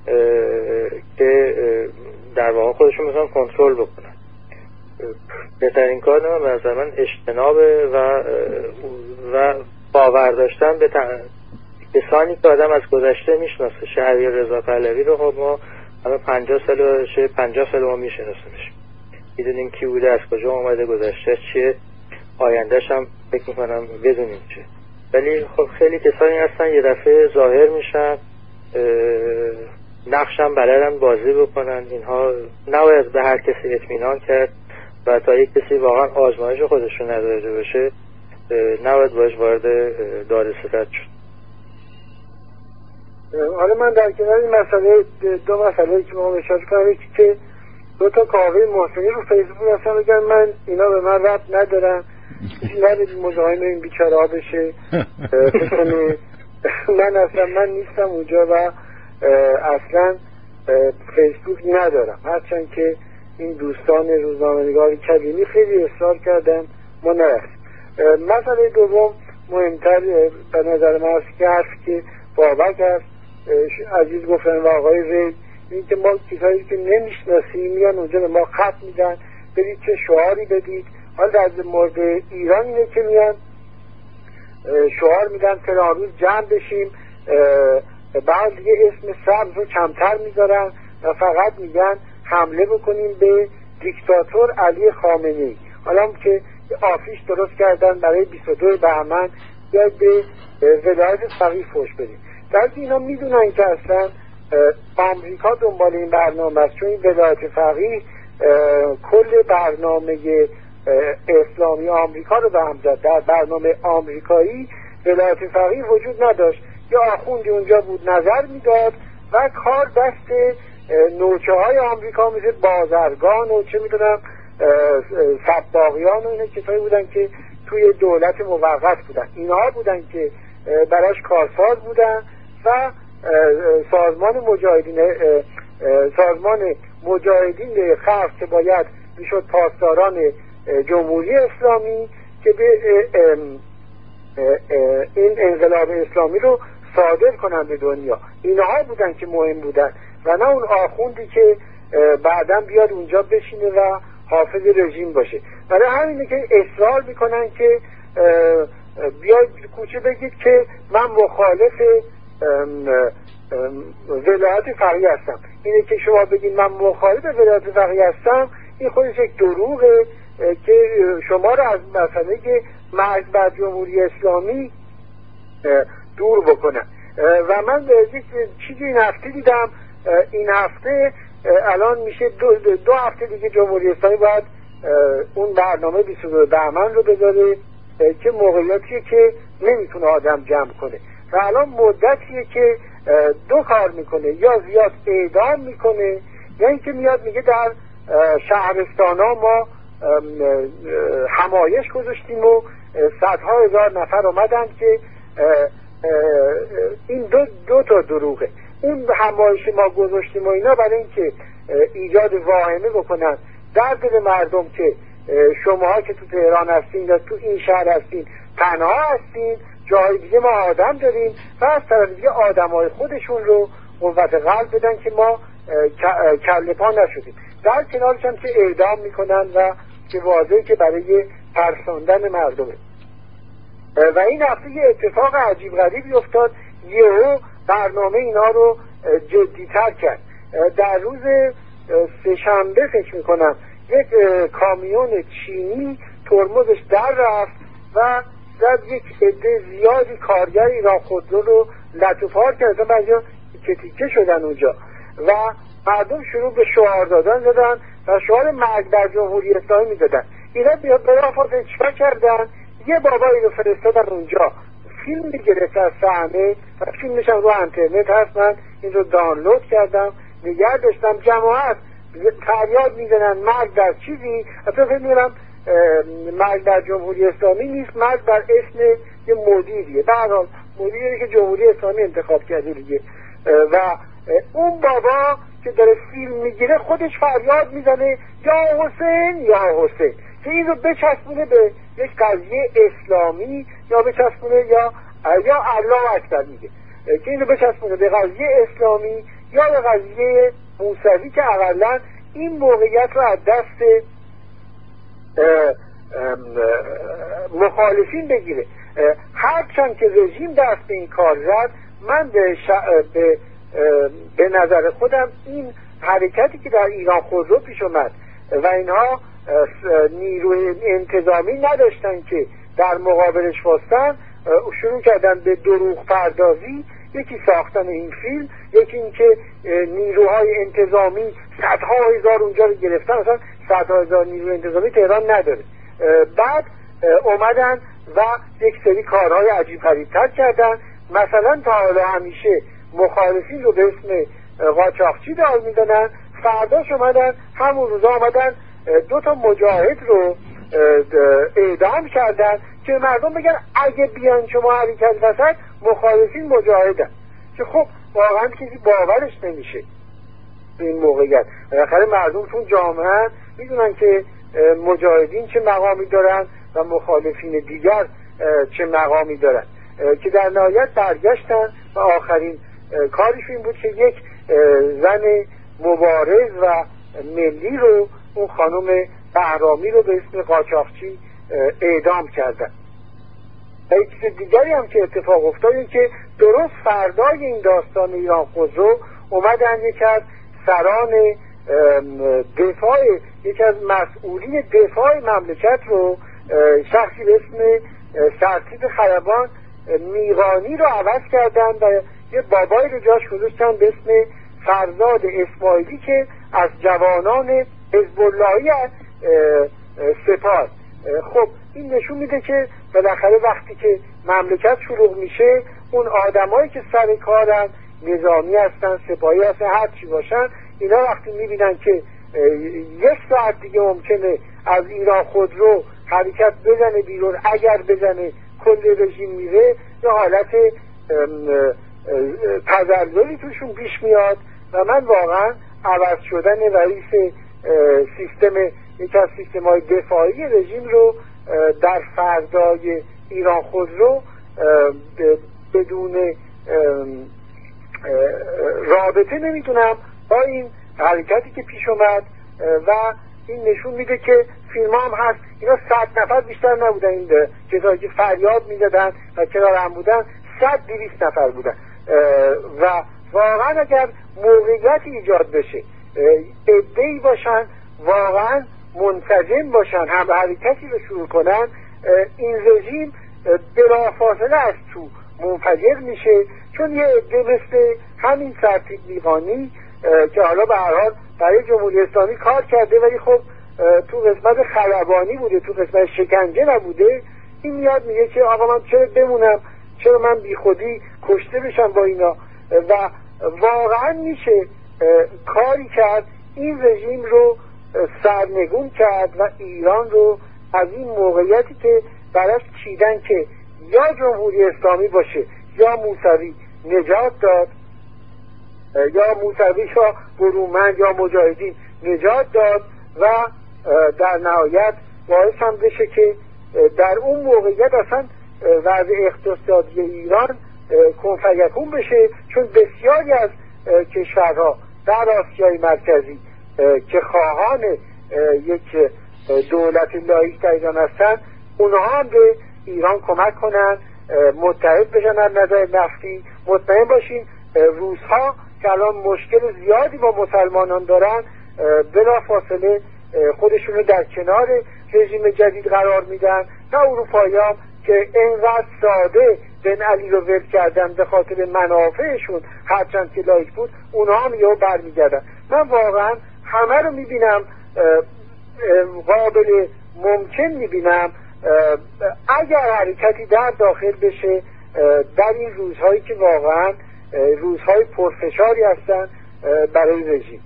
که در واقع خودشون مثلا کنترل بکنن. بهترین کار به نظر من اجتنابه و باور داشتن به کسانی که آدم از گذشته میشناسه. شهریار رضا پهلوی رو خب ما همه 50 سال ما میشناسیمش، میدونیم کی بوده، از کجا اومده، گذشته چیه، آیندهش هم فکر میکنم بدونیم چه. ولی خب خیلی کسانی هستن یه دفعه ظاهر میشن، نقشم بلدن بازی بکنن. اینها نباید به هر کسی اطمینان کرد و تا یک کسی واقعا آزمایش خودشون نداشته باشه نباید باش وارد دادرسی شد. حالا من در کنار این مسئله دو مسئله که ما اشاره کنم، یکی که 2 تا کاوه محسنی رو فیسبوک هستن بگن من اینا به من ربط ندارم، نبید مزاحم این بیچاره ها بشه، من نیستم اونجا و اصلا فیسبوک ندارم، هرچند که این دوستان روزنامه‌نگار کبیری خیلی اصرار کردن ما نرفتیم. مسئله دوم مهمتر به نظر من است که حرفی که بابک هست عزیز گفتن و آقای ری، این که ما کسایی که نمیشناسیم میان اونجا به ما خط میدن برید چه شعاری بدید. حالا در مورد ایران اینه که میان شعار میدن فلان روز جمع بشیم، بعد دیگه اسم سبز رو کمتر میذارن و فقط میگن حمله بکنیم به دیکتاتور علی خامنه‌ای. حالا که آفیش درست کردن برای 22 بهمن یا به ولایت فقیه فوش بدیم. در اینا میدونن که اصلا آمریکا دنبال این برنامه است، چون این ولایت فقیه کل برنامه اسلامی آمریکا رو به هم زد. در برنامه آمریکایی ولایت فقیه وجود نداشت، یا آخوندی اونجا بود نظر میداد و کار دست نوچه های آمریکا مثل بازرگان و چه میدونم سباقیان و اینا کسایی بودن که توی دولت موقت بودن. اینها بودن که براش کارساز بودن و سازمان مجاهدین خلق که باید میشد پاسداران جمهوری اسلامی که به این انقلاب اسلامی رو صادر کنن به دنیا، اینها بودن که مهم بودن و نه اون آخوندی که بعداً بیاد اونجا بشینه و حافظ رژیم باشه. برای همینه که اصرار میکنن که بیاید کوچه بگید که من مخالف ولایت فقیه هستم. اینه که شما بگید من مخالف ولایت فقیه هستم، این خودش یک دروغه که شما رو از مسئله که مرگ بر جمهوری اسلامی دور بکنن. و من یک چیزی این هفته دیدم، این هفته الان میشه دو هفته دیگه جمهوری اسلامی باید اون برنامه 22 بهمن رو بذاره که موقعیتیه که نمیتونه آدم جمع کنه و الان مدتیه که دو کار میکنه، یا زیاد اعدام میکنه یا اینکه میاد میگه در شهرستان ها ما همایش گذاشتیم و صدها هزار نفر اومدن که این دو تا دروغه. اون همایش ما گذاشتیم و اینا برای اینکه ایجاد واهمه بکنن در دل مردم که شماها که تو تهران هستین یا تو این شهر هستین تنها هستین، جای دیگه ما آدم داریم و از طرف دیگه آدمای خودشون رو قوت قلب بدن که ما کله پا نشدیم. در کنارش هم که اعدام میکنن و که واضحه که برای ترساندن مردمه. و این هفته یه اتفاق عجیب غریبی افتاد، یهو برنامه اینا رو جدی‌تر کرد. در روز سه‌شنبه فکر میکنم یک کامیون چینی ترمزش در رفت و زد یک عده زیادی کارگر ایران خودرو رو لطوفار کرد و که تیکه شدن اونجا و مردم شروع به شعار دادن زدن و شعار مرگ بر جمهوری اسلامی میدادن. اینا بلافاصله چیکار کردن؟ یه بابایی رو فرستادن اونجا فیلم میگرفت از صحنه و فیلمش هم رو اینترنت هست، من این رو دانلود کردم نگه داشتم. جماعت فریاد میزنن مرگ در چیزی، اصلا فکر میکنم مرگ در جمهوری اسلامی نیست، مرگ بر اسم یه مدیریه، به هر حال مدیری که جمهوری اسلامی انتخاب کرده دیگه. و اون بابا که داره فیلم میگیره خودش فریاد میزنه یا حسین یا حسین، که این رو بچسبونه به یک قضیه اسلامی یا بچسبونه یا الله اکبر میگه که این رو بچسبونه به قضیه اسلامی یا به قضیه موسوی که اولا این موقعیت رو از دست مخالفین بگیره. هرچند که رژیم دست به این کار زد، من به نظر خودم این حرکتی که در ایران خودرو پیش اومد و اینها نیروی انتظامی نداشتن که در مقابلش واسطن، شروع کردن به دروغ پردازی، یکی ساختن این فیلم، یکی این که نیروهای انتظامی صدها هزار اونجا رو گرفتن، مثلا صدها هزار نیروی انتظامی تهران نداره. بعد اومدن و یک سری کارهای عجیب غریب‌تر کردن، مثلا تا حالا همیشه مخالفین رو به اسم قاچاقچی دار میدونن، فرداش اومدن همون روزا اومدن 2 تا مجاهد رو اعدام کردن که مردم بگن اگه بیان شما حرکت وسط مخالفین مجاهدن، که خب واقعا کسی باورش نمیشه این موقعیت. بالاخره مردم چون جامعه میدونن که مجاهدین چه مقامی دارن و مخالفین دیگر چه مقامی دارن، که در نهایت برگشتن و آخرین کارش این بود که یک زن مبارز و ملی رو، اون خانم بهرامی رو به اسم قاچاقچی اعدام کردن. و یک چیز دیگری هم که اتفاق افتاد این که درست فردای این داستان ایران خودرو اومدن یکی از سران دفاع، یکی از مسئولین دفاع مملکت رو، شخصی به اسم سرتیپ خیبان میغانی رو عوض کردن و یه بابایی رو جاش گذاشتن به اسم فرزاد اسماعیلی که از جوانان حزب اللهی سپاه. خب این نشون میده که بالاخره وقتی که مملکت شلوغ میشه، اون آدمایی که سر کارن، نظامی هستن، سپاهی هستن، هر چی باشن، اینا وقتی میبینن که 1 ساعت دیگه ممکنه از ایران خودرو حرکت بزنه بیرون، اگر بزنه کل رژیم میره، یه حالت تزلزلی توشون پیش میاد و من واقعا عوض شدن رئیس سیستم، یکی از سیستم‌های دفاعی رژیم رو در فردای ایران خودرو بدون رابطه نمیتونم با این حرکتی که پیش اومد و این نشون میده که فیلم هم هست، اینا 100 نفر بیشتر نبودن، این کسایی که فریاد میزدن و کنار هم بودن 100-200 نفر بودن و واقعا اگر موقعیتی ایجاد بشه، عده‌ای باشن واقعا منسجم باشن، هم حرکتی رو شروع کنن، این رژیم بلافاصله از تو منفجر میشه. چون یه عده مثل همین سرتیپ میقانی که حالا به هر حال برای جمهوری اسلامی کار کرده ولی خب تو قسمت خلبانی بوده، تو قسمت شکنجه نبوده، این میاد میگه که آقا من چرا بمونم، چرا من بی خودی کشته بشم با اینا. و واقعا میشه کاری کرد، این رژیم رو سرنگون کرد و ایران رو از این موقعیتی که براش چیدن که یا جمهوری اسلامی باشه یا موسوی نجات داد، یا موسوی یا برومند یا مجاهدین نجات داد و در نهایت باعث هم بشه که در اون موقعیت اصلا وضع اقتصادی ایران کنفیکون بشه. چون بسیاری از کشورها در آسیای مرکزی که خواهان یک دولت لایق در ایران هستن، اونها هم به ایران کمک کنن، متحد بشن از نظر نفتی. مطمئن باشین روس‌ها که الان مشکل زیادی با مسلمانان دارن، بلافاصله خودشون رو در کنار رژیم جدید قرار میدن. نه اروپایی‌ها که اینقدر ساده بن علی رو ول کردن به خاطر منافعشون، هرچند که لایق بود، اونها هم یهو برمیگردن. من واقعا همه رو میبینم قابل ممکن میبینم اگر حرکتی در داخل بشه در این روزهایی که واقعا روزهای پرفشاری هستن برای رژیم.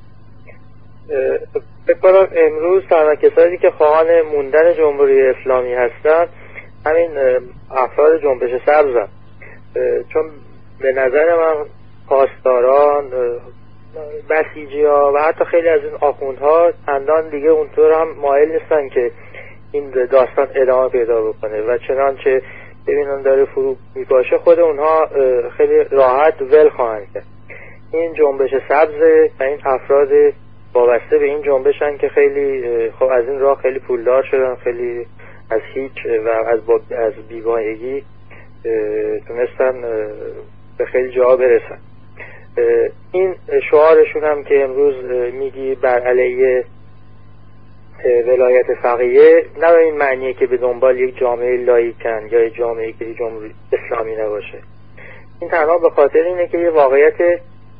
فکر کنم امروز تنها کسانی که خواهان موندن جمهوری اسلامی هستن همین افراد جنبش سبزن، چون به نظر من پاسداران، بسیجی‌ها و حتی خیلی از این آخوندها چندان دیگه اونطور هم مایل نیستن که این داستان ادامه پیدا بکنه و چنانچه ببینن داره فرو میپاشه خود اونها خیلی راحت ول خواهند کرد. این جنبش سبز و این افراد وابسته به این جنبشن که خیلی خب از این راه خیلی پولدار شدن، خیلی از هیچ و از بی‌مایگی تونستن به خیلی جا برسن. این شعارشون هم که امروز میگی بر علیه ولایت فقیه، نه به این معنیه که به دنبال یک جامعه لایکن یا یک جامعه که جمهوری اسلامی نباشه. این تنها به خاطر اینه که یه واقعیت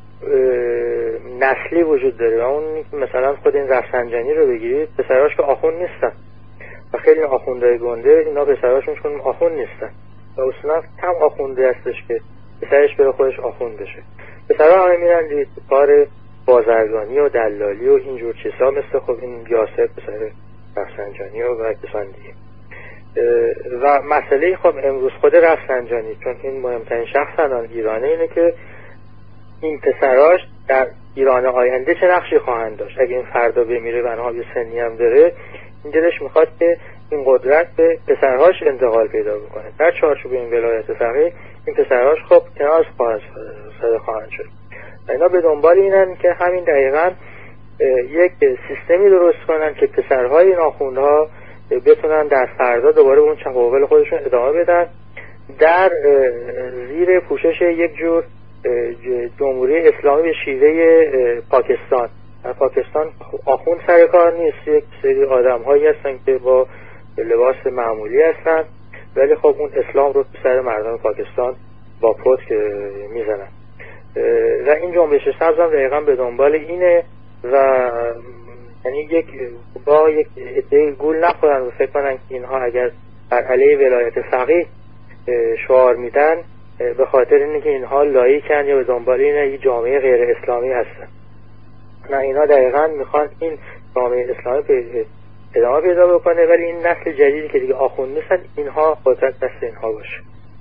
نسلی وجود داره و اون مثلا خود این رفسنجانی رو بگیرید، پسراش که آخوند نیستن و خیلی آخوندهای گنده اینا پسراشون چون آخوند نیستن و اصلا کم آخونده هستش که پسرش بره خودش آخوند بشه. پسرها همه میرن دید کار بازرگانی و دلالی و اینجور چیزا، مثل خب این یاسر پسر رفسنجانی و کسان دیگه. و مسئله خب امروز خود رفسنجانی، چون این مهمترین شخص الان ایرانه، اینه که این پسراش در ایران آینده چه نقشی خواهند داشت. اگه این فردا بمیره بنها یه سنی هم داره، این دلش میخواد که این قدرت به پسرهاش انتقال پیدا بکنه. در چارچوب این ولایت فقیه این پسرهاش خب کنار خواهند شد. اینا به دنبال اینن که همین دقیقاً یک سیستمی درست کنن که پسرهای این آخوندها بتونن در فردا دوباره اون چپاول خودشون ادامه بدن در زیر پوشش یک جور جمهوری اسلامی به شیوه پاکستان. در پاکستان آخوند سر کار نیست، یک سری آدم هایی هستن که با لباس معمولی هستن ولی خب اون اسلام رو سر مردم پاکستان با پتک میزنن و این جنبش سبز هم دقیقا به دنبال اینه و یعنی یک عده گول نخورن و فکر کنن که اینها اگر بر علیه ولایت فقیه شعار میدن به خاطر اینه که اینها لایکن یا به دنبال اینه یک جامعه غیر اسلامی هستن. نه اینا دقیقاً میخوان این جامعه اسلامی ادامه پیدا بکنه، ولی این نسل جدیدی که دیگه آخوند نیستن اینها قدرت دست اینها باشه.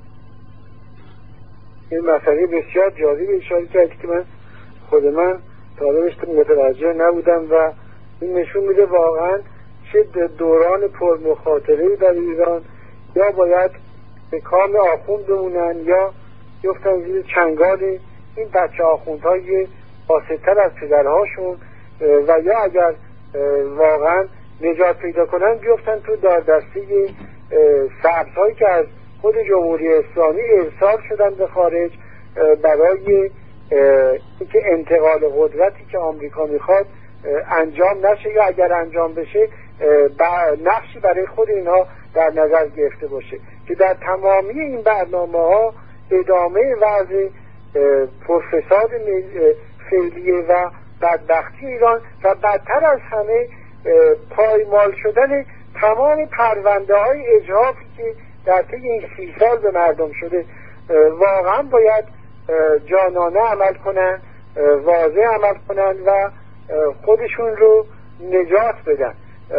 این مسئله بسیار جالبی اشاره کردی که خود من طالبش متوجه نبودم و این نشون میده واقعا چه دوران پرمخاطره‌ای در ایران یا باید به کام آخوند بمونن یا بیفتن زیر چنگال این بچه آخوندهای فاسدتر از پدرهاشون و یا اگر واقعا نجات پیدا کنن بیفتن تو داردسته سبزهایی که از خود جمهوری اسلامی ارسال شدن به خارج برای اینکه انتقال قدرتی که آمریکا میخواد انجام نشه یا اگر انجام بشه نقشی برای خود اینها در نظر گرفته باشه که در تمامی این برنامه ها ادامه وضع پرفساد فعلیه و بدبختی ایران و بدتر از همه پایمال شدن تمام پرونده های اجحافی که در طی این 30 سال به مردم شده. واقعا باید جانانه عمل کنن، واضح عمل کنن و خودشون رو نجات بدن.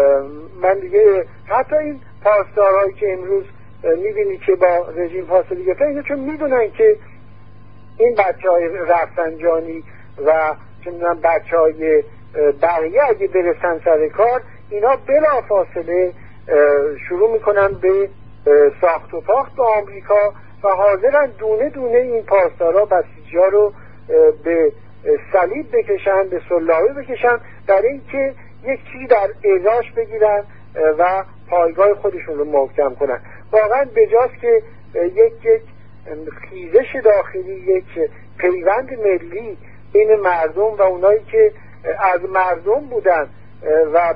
من دیگه حتی این پاسدارهایی که امروز میبینی که با رژیم فاصله گرفتن چون میدونن که این بچهای رفسنجانی و چندان بچهای بقیه اگه برسن سر کار اینا بلا فاصله شروع میکنن به ساخت و پاخت به آمریکا و حاضرن دونه دونه این پاسدارا بسیجا رو به صلیب بکشن، به سلاحی بکشن برای اینکه یک چیزی در اعزاش بگیرن و پایگاه خودشون رو محکم کنن. واقعا بجاست که یک خیزش داخلی، یک پیوند ملی بین مردم و اونایی که از مردم بودن و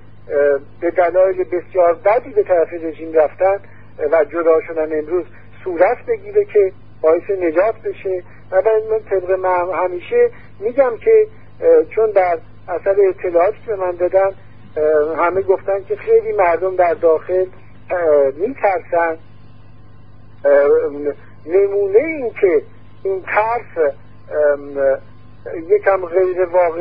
به دلایل بسیار بدی به طرف رژیم رفتن و جدا شدن امروز صورت بگیره که باعث نجات بشه. و من طبق من همیشه میگم که چون در اثر اطلاعاتی که من دادم همه گفتن که خیلی مردم در داخل میترسن. نمونه این که این ترس یکم غیر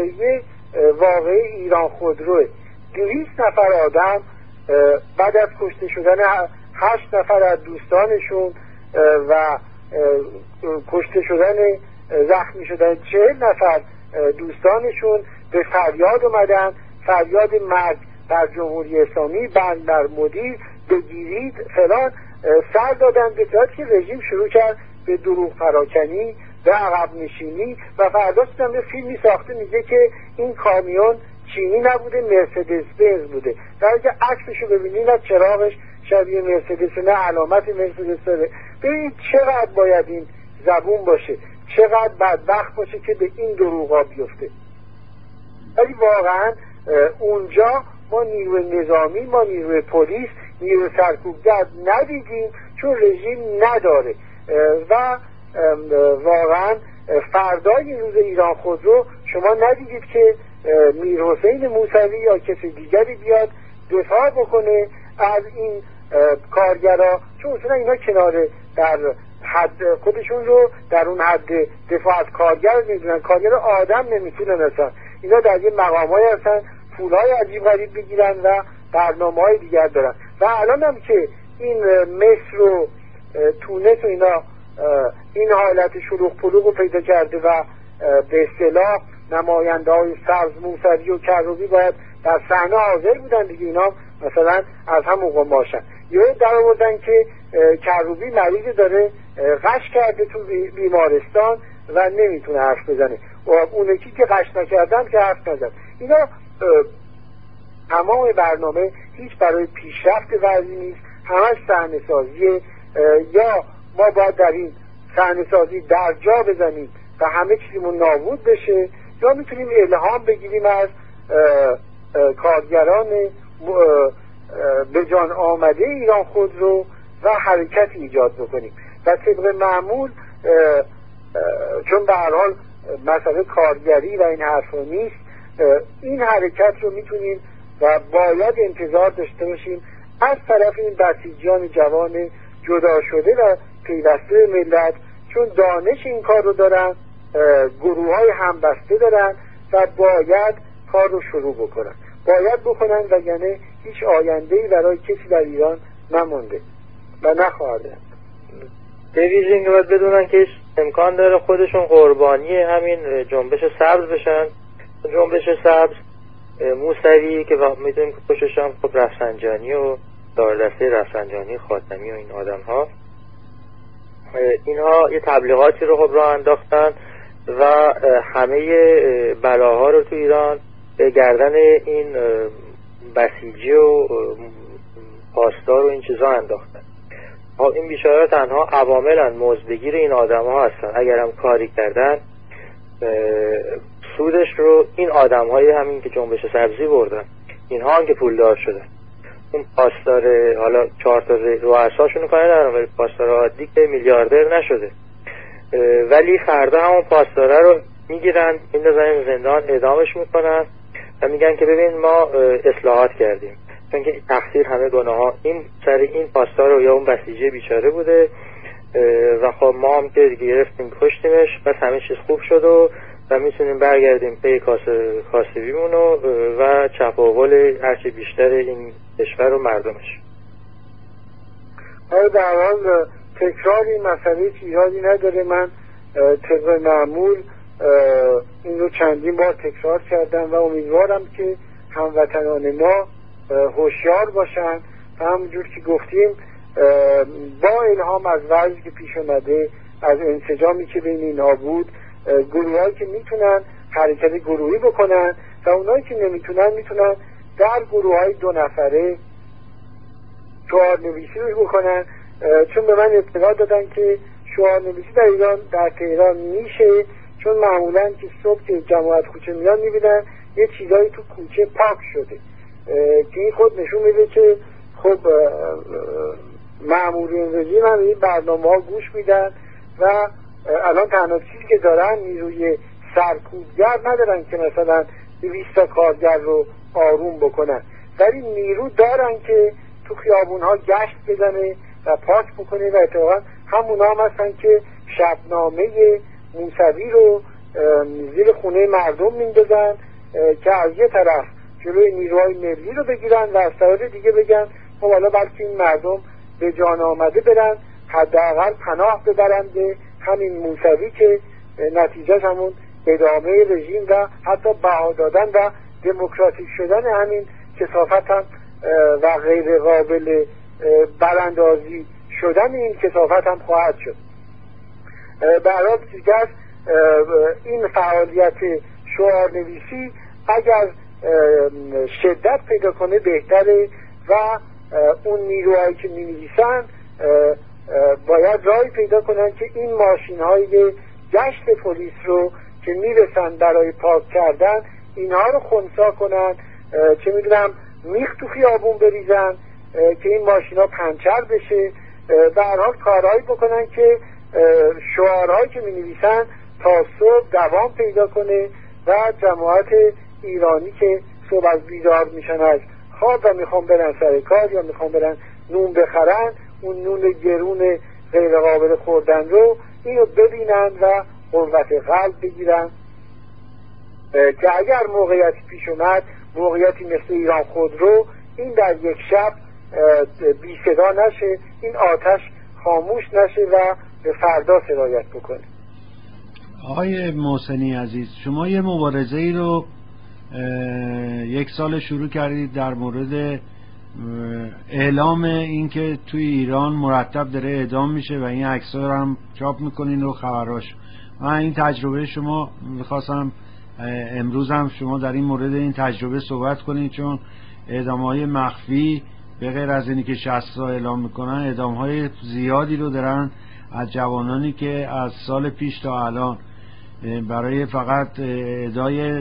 واقعی ایران خودروه. 200 نفر آدم بعد از کشته شدن 8 نفر از دوستانشون و کشته شدن زخمی شدن 40 نفر دوستانشون به فریاد اومدن، فریاد مرگ بر جمهوری اسلامی، بر مدیر، بگیرید فلان، سر دادن به طوری که رژیم شروع کرد به دروغ پراکنی، به عقب نشینی و فردا یه فیلمی ساخته میگه که این کامیون چینی نبوده، مرسدس بنز بوده، در حالی که عکسشو ببینید نه چراغش شبیه مرسدس نه علامت مرسدس داره. ببینید چقدر باید این زبون باشه، چقدر بدبخت باشه که به این دروغا بیفته. ولی واقعا اونجا ما نیروی نظامی، ما نیروی پلیس، نیروی سرکوبگر ندیدیم چون رژیم نداره. و واقعا فردای روز ایران خودرو شما ندیدید که میر حسین موسوی یا کسی دیگری بیاد دفاع بکنه از این کارگرا، چون اصلا اینا کنار در حد خودشون رو در اون حد دفاع از کارگر میدونن. کارگر آدم نمیتونن اصلا، اینا در یه مقامایی هستن پولای عجیب غریب بگیرن و برنامه‌های دیگر دارن. و الان هم که این مصر و تونس و اینا این حالت شلوغ پلوغ رو پیدا کرده و به اصطلاح نماینده‌های سبز موسوی و کروبی باید در صحنه حاضر بودن دیگه، اینا مثلا از همون قماشن. یه در آوردن که کروبی مریض داره غش کرده تو بیمارستان و نمیتونه حرف بزنه و اون یکی که غش نکردن که حرف نزن. اینا تمام برنامه هیچ برای پیشرفت وضعی نیست، همش صحنه سازیه. یا ما باید در این صحنه سازی در جا بزنیم و همه چیزمون نابود بشه، یا میتونیم الهام بگیریم از کارگران به جان آمده ایران خودرو و حرکت ایجاد بکنیم. و طبق معمول چون به هر حال مسئله کارگری و این حرفا نیست، این حرکت رو میتونیم و باید انتظار داشته باشیم از طرف این بسیجیان جوان جدا شده و پیوسته ملت، چون دانش این کار رو دارن، گروه های همبسته دارن و و باید کار رو شروع بکنن، باید بکنن، و یعنی هیچ آینده‌ای برای کسی در ایران نمونده و نخواهد. به ویژه این باید بدونن که امکان داره خودشون قربانی همین جنبش سبز بشن. جنبش سبز موسوی که میدونیم که پشتش هم خب رفسنجانی و داردسته رفسنجانی، خاتمی و این آدم ها، اینها یه تبلیغاتی رو خب راه انداختن و همه بلاها رو تو ایران به گردن این بسیجی و پاسدار و این چیزا انداختن. این بیچاره تنها عواملن، مزدگیر این آدم ها هستن. اگر هم کاری کردن سودش رو این آدم های همین که جنبش سبزی بردن، اینها هم که پولدار شدن. اون پاسدار حالا 4 تا رؤساشون کاری ندارن، ولی پاسدار عادی که میلیاردر نشده، ولی فردا همون پاسداره رو میگیرن میندازن زندان، اعدامش میکنن و میگن که ببین ما اصلاحات کردیم، چون که تقصیر همه گناه ها این سر این پاسدار یا اون بسیجی بیچاره بوده و خب ما هم که گرفتیم کشتیمش، بس همه چیز خوب شد و میتونیم برگردیم پی کاسبیمون و چپاول هرچی بیشتر این کشور و مردمش. آره در حال تکرار این مسئله ایرادی نداره. من طبق معمول این رو چندین بار تکرار کردم و امیدوارم که هموطنان ما هوشیار باشن و همونجور که گفتیم با الهام از وضعی که پیش اومده، از انسجامی که بین اینها بود، گروهایی که میتونن حرکت گروهی بکنن و اونایی که نمیتونن میتونن در گروههای 2 نفره شعار نویسی رو بکنن. چون به من اطلاع دادن که شعار نویسی در ایران در تهران میشه، چون معمولا که صبح که جماعت کوچه میان میبینن یه چیزایی تو کوچه پاک شده که این خود نشون میده که خب مامورین رژیم هم این برنامه ها گوش میدن و الان تنها چیزی که دارن نیروی سرکوبگر ندارن که مثلا 200 تا کارگر رو آروم بکنن، ولی نیرو دارن که تو خیابون ها گشت بزنه و پاک بکنه و اتفاقا همونا هم هستن که شبنامه موسوی رو زیر خونه مردم میندازن که از یه طرف جلوی نیروهای ملی رو بگیرن و از طرف دیگه بگن خب حالا بلکه این مردم به جان آمده برن، حداقل پناه ببرن به همین موسوی که نتیجهش همون ادامه رژیم و حتی بها دادن و دموکراتیک شدن همین کثافت هم و غیر قابل براندازی شدن این کثافت هم خواهد شد. برای دیگر این فعالیت شعار نویسی اگر شدت پیدا کنه بهتره و اون نیروهایی که می نویسن باید راهی پیدا کنن که این ماشین های گشت پلیس رو که میرسن برای پاک کردن اینها رو خنثی کنن، چه میدونم میخ تو خیابون بریزن که این ماشین ها پنچر بشه، به هر حال کارهایی بکنن که شعارهایی که می نویسن تا صبح دوام پیدا کنه و جماعت ایرانی که صبح از بیدار میشن از خواب و میخوان برن سر کار یا میخوان برن نون بخرن، اون نون گرون غیر قابل خوردن رو اینو ببینن و قوت قلب بگیرن که اگر موقعیتی پیش اومد، موقعیتی مثل ایران خودرو، این در یک شب بی صدا نشه، این آتش خاموش نشه و به فردا سرایت بکنه. آقای محسنی عزیز، شما یه مبارزه ای رو 1 سال شروع کردید در مورد اعلام این که توی ایران مرتب داره اعدام میشه و این عکس‌ها رو هم چاپ میکنین و خبراش. من این تجربه شما میخواستم امروز هم شما در این مورد این تجربه صحبت کنید، چون اعدام‌های مخفی به غیر از اینی که 60 تا اعلام میکنن، اعدام‌های زیادی رو دارن از جوانانی که از سال پیش تا الان برای فقط ادای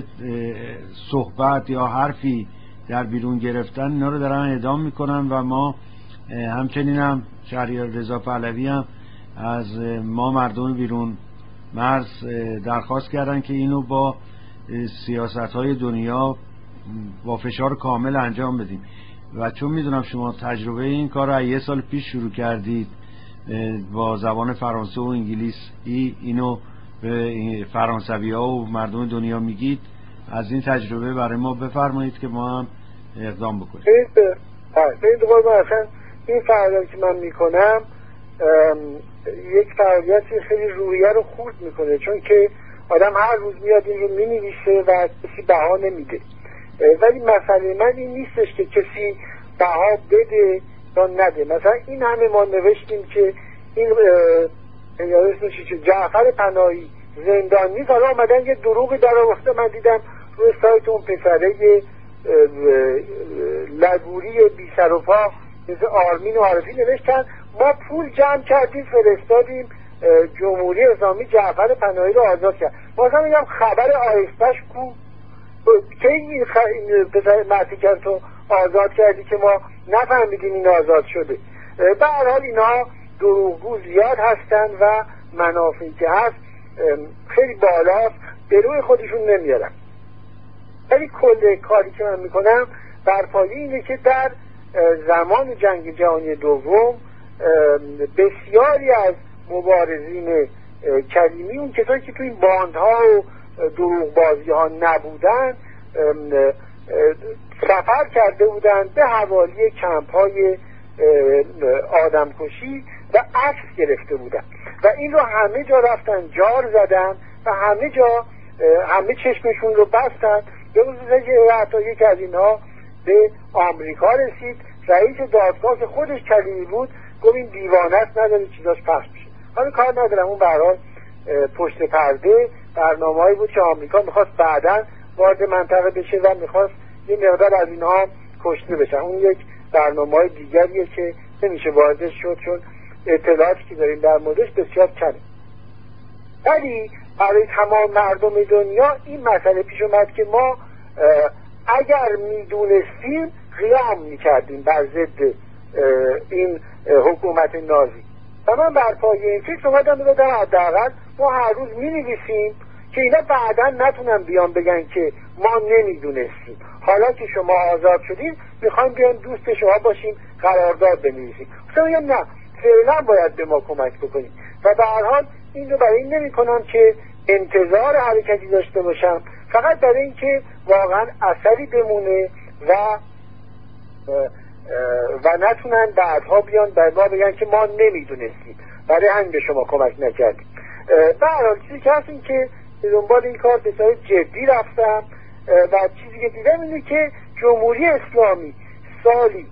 صحبت یا حرفی در بیرون گرفتن اینا رو دارن اعدام میکنن و ما همچنین هم شهریار رضا پهلوی هم از ما مردم بیرون مرز درخواست کردن که اینو با سیاست‌های دنیا با فشار کامل انجام بدیم و چون میدونم شما تجربه این کار رو 1 سال پیش شروع کردید با زبان فرانسه و انگلیسی اینو به فرانسوی ها و مردم دنیا میگید، از این تجربه برای ما بفرمایید که ما هم اقدام بکنیم. ببینید مثلا این فعالیتی که من میکنم یک فعالیتی خیلی روحیه رو خورد میکنه، چون که آدم هر روز میاد این رو مینویسه و کسی بها نمیده. ولی مسئله من این نیستش که کسی بها بده یا نده. مثلا این همه ما نوشتیم که این اسمش چه جعفر پناهی زندان نیست، حالا آمدن یه دروغی در آورده. من دیدم روی سایت اون پسره لگوری بی سر و پا مثل آرمین و عارفی نوشتن ما پول جمع کردیم فرستادیم جمهوری اسلامی جعفر پناهی رو آزاد کرد. مثلا میگم خبر آیستش کو که این مرتیکر تو آزاد کردی که ما نفهمیدیم این آزاد شده. به هر حال اینها دروغگو زیاد هستن و منافعی که هست خیلی بالاست، به روی خودشون نمیارن. ولی کل کاری که من میکنم بر پایه اینه که در زمان جنگ جهانی دوم بسیاری از مبارزین کلیمی، اون کسایی که تو این باندها و دروغبازی ها نبودن، سفر کرده بودن به حوالی کمپ های آدمکشی و عکس گرفته بودن و این رو همه جا رفتن جار زدن و همه جا همه چشمشون رو بستن. به خصوص حتی یکی از اینها به آمریکا رسید، رئیس دادگاه که خودش کلیمی بود گفت این دیوانه است، نداره چیزاش پخش میشه. حالا کار ندارم، اون به هر حال پشت پرده برنامه‌ای بود که آمریکا میخواست بعداً وارد منطقه بشه و میخواست یه مقدار از اینها کشته بشن. اون یک برنامه‌های دیگریه که نمیشه واردش شد چون اطلاعاتی که داریم در موردش بسیار کمه. ولی برای تمام مردم دنیا این مسئله پیش اومد که ما اگر میدونستیم قیام میکردیم بر ضد این حکومت نازی. و من بر پایه این فکر اومدم بگم حداقل ما هر روز مینویسیم که اینا بعدا نتونن بیان بگن که ما نمیدونستیم، حالا که شما آزاد شدین میخوایم بیان دوست شما باشیم قرارداد بنویسیم. مثلا میگم نه، فعلا باید به ما کمک بکنیم. و به هر حال این رو برای این نمی کنم که انتظار حرکتی داشته باشم، فقط برای این که واقعا اثری بمونه و نتونن بعدها بیان بر ما بگن که ما نمیدونستیم، برای همین به شما کمک نکردیم. به هر حال چیزی که هست این که دنبال این کار بسیار جدی رفتم و چیزی که دیدم اینه که جمهوری اسلامی سالی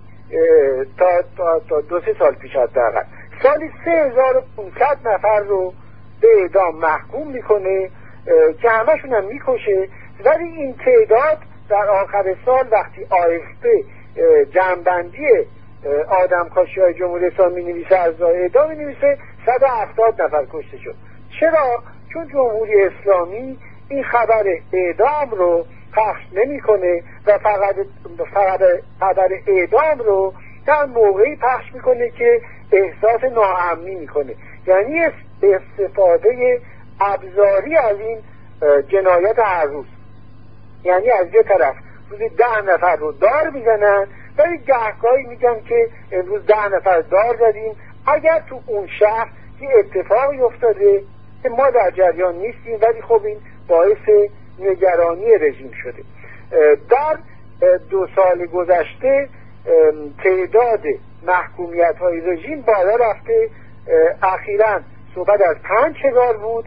تا 2-3 سال پیش حداقل سالی 3500 نفر رو به اعدام محکوم میکنه که همشون هم میکشه. ولی این تعداد در آخر سال وقتی آیسته جمع‌بندی آدمکشی های جمهوری اسلامی نویسه از اعدام نویسه 170 نفر کشته شد. چرا؟ چون جمهوری اسلامی این خبر اعدام رو پخش نمیکنه و فقط خبر اعدام رو در موقعی پخش میکنه که احساس ناامنی میکنه، یعنی استفاده ابزاری از این جنایت هر روز. یعنی از یه طرف روزی 10 نفر رو دار میزنن، ولی گهگاهی میگن که امروز 10 نفر دار زدیم اگر تو اون شهر یه اتفاقی افتاده که ما در جریان نیستیم، ولی خب این باعث نگرانی رژیم شده. در 2 سال گذشته تعداد محکومیت های رژیم بالا رفته. اخیراً صحبت از 5000 بود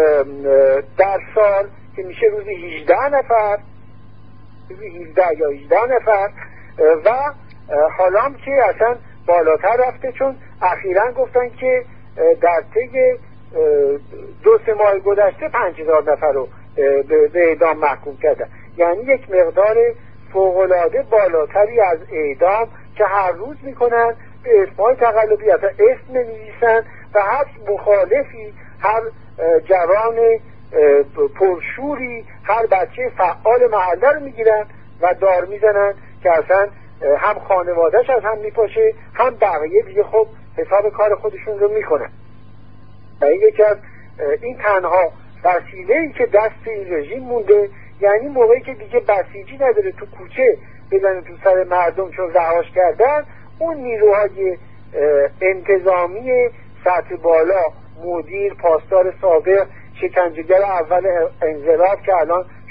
در سال که میشه روزی 18 نفر، روزی 17 یا 18 نفر و حالا هم که اصلا بالاتر رفته، چون اخیراً گفتن که در طی 2-3 ماه گذشته 5000 نفر رو به اعدام محکوم کردن. یعنی یک مقدار فوق‌العاده بالاتری از اعدام که هر روز میکنن به اسمای تقلبی، اصلا اسم نمی‌نویسن و هر مخالفی، هر جوان پرشوری، هر بچه فعال محله رو میگیرن و دار میزنن که اصلا هم خانوادهش از هم میپاشه، هم بقیه دیگه خب حساب کار خودشون رو میکنن. و این یکی از این تنها وسیله‌ای که دست این رژیم مونده. یعنی موقعی که دیگه بسیجی نداره تو کوچه بزنه تو سر مردم چون رهاش کردن، اون نیروهای انتظامی سطح بالا، مدیر، پاسدار سابق، شکنجهگر اول انقلاب که الان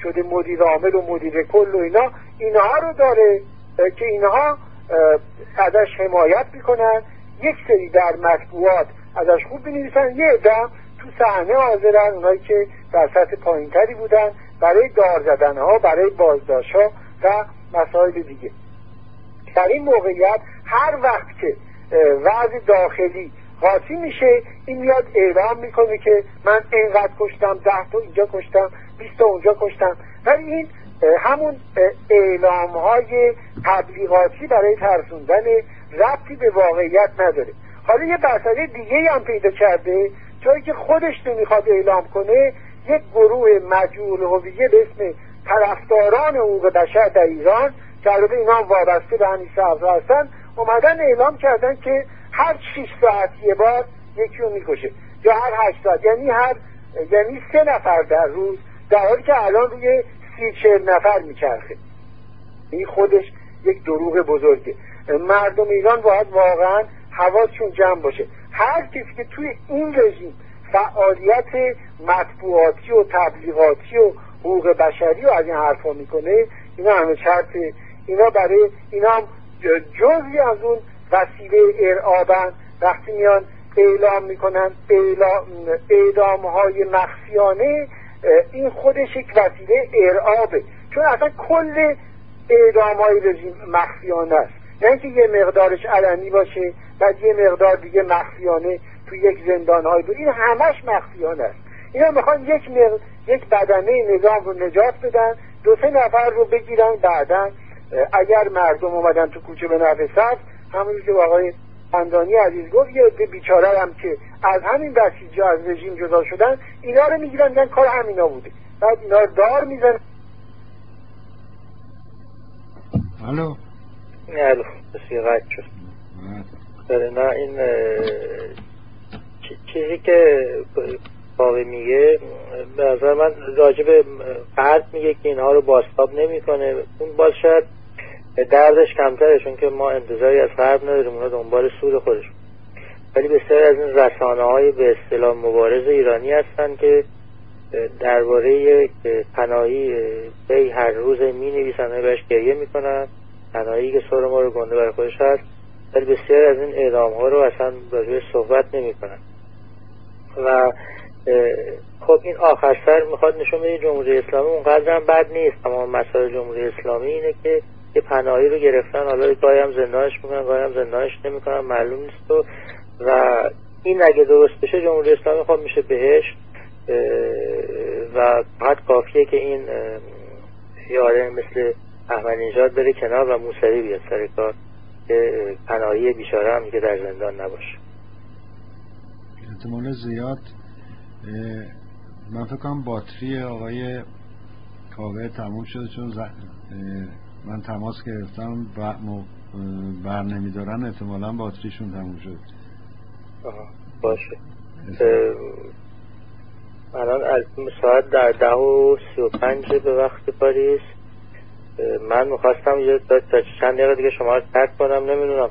شده مدیر عامل و مدیر کل و اینها رو داره که اینها ازش حمایت میکنن، یک سری در مطبوعات ازش خوب بنویسن، یه عده تو صحنه حاضرن، اونایی که در سطح پایینتری بودن برای دار زدنها، برای بازداشت‌ها و مسائل دیگه. در این موقعیت هر وقت که وضع داخلی قاطی میشه، این میاد اعلام میکنه که من اینقدر کشتم، 10 تا اینجا کشتم، 20 تا اونجا کشتم. ولی این همون اعلام‌های تبلیغاتی برای ترسوندن، ربطی به واقعیت نداره. حالا یه مسئله دیگه هم پیدا کرده، جایی که خودش نمیخواد اعلام کنه، یک گروه مجهول هویه به اسم طرفداران حقوق بشر در ایران که البته اینا هم وابسته به همین صفحه هستن، اومدن اعلام کردن که هر 6 ساعت یه بار یکی رو میکشه، یا هر 8 ساعت، یعنی 3 نفر در روز، در حالی که الان روی 30-40 نفر میچرخه. این خودش یک دروغ بزرگه. مردم ایران باید واقعا حواسشون جمع باشه. هر کسی که توی این رژیم فعالیت مطبوعاتی و تبلیغاتی و حقوق بشری و از این حرفا میکنه، اینا همه شرطه، اینا برای اینا هم جزئی از اون وسیله ارعابن. وقتی میان اعلام میکنن اعدامهای مخفیانه، این خودش یک وسیله ارعابه، چون اصلا کل اعدامهای رژیم مخفیانه است، یعنی که یه مقدارش علنی باشه، بعد یه مقدار دیگه مخفیانه تو یک زندانهای بود، این همش مخفیانه است. اینا میخوان یک بدنه نظام رو نجات بدن، 2-3 نفر رو بگیرن، بعدن اگر مردم اومدن تو کوچه به نفع صف، همونجور که آقای خندانی عزیز گفت، یه عده بیچاره هم که از همین بسیجا از رژیم جدا شدن، اینا رو میگیرن میگن کار همینا بوده، بعد اینا رو دار میزن. الو الو بسیار قد شد. نه این چیزی که باقی میگه به نظر من راجع به فرد میگه که اینها رو بازتاب نمیکنه، اون باز شاید دردش کمتره، چون که ما انتظاری از فرد نداریم، اونا دنبال سود خودشون. ولی بسیار از این رسانه‌های به اصطلاح مبارز ایرانی هستن که درباره یک پناهی بی هر روز می‌نویسن و بهش گریه میکنن، پناهی که سر ما رو گنده برای خودش هست، ولی بسیار از این اعدام‌ها رو اصلا راجعش صحبت نمی‌کنن. و خب این آخر سر میخواد نشون بده جمهوری اسلامی اونقدر هم بد نیست، اما مسائل جمهوری اسلامی اینه که یه پناهی رو گرفتن، حالا گاهی هم زندانش میکنن، گاهی هم زندانش نمیکنن، معلوم نیست. و این اگه درست بشه جمهوری اسلامی خب میشه بهشت، و فقط کافیه که این یاره مثل احمدی نژاد بره کنار و موسوی بیاد سر کار که پناهی بیچاره هم که در زندان نباشه. احتمال زیاد من فکر کنم باتری آقای کاوه تموم شده، چون من تماس گرفتم بر نمیدارن، احتمالا باتریشون تموم شد. باشه. الان ساعت در 10:35 به وقت پاریس. من میخواستم یه چند دقیقه دیگه شما رو ترک کنم، نمیدونم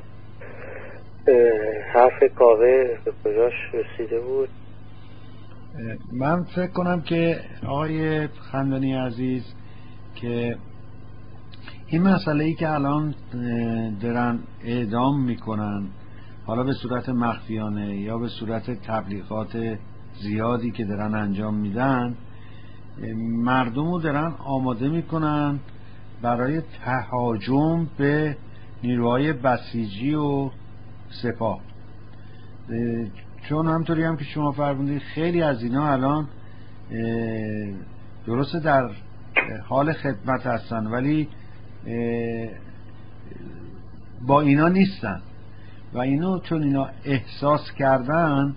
حرف کاوه به کجاش رسیده بود. من فکر کنم که آقای خندانی عزیز که این مسئله ای که الان دارن اعدام میکنن، حالا به صورت مخفیانه یا به صورت تبلیغات زیادی که دارن انجام میدن، مردم رو دارن آماده میکنن برای تهاجم به نیروهای بسیجی و سپاه. چون همطوری هم که شما فرمودید خیلی از اینا الان درسته در حال خدمت هستن، ولی با اینا نیستن و اینو چون اینا احساس کردن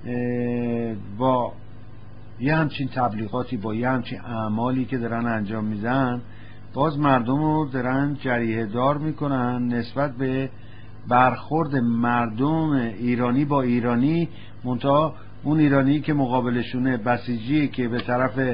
با یه همچین تبلیغاتی، با یه همچین اعمالی که دارن انجام میدن، باز مردم رو دارن جریحه دار میکنن نسبت به برخورد مردم ایرانی با ایرانی، منتها اون ایرانی که مقابلشونه بسیجی که به طرف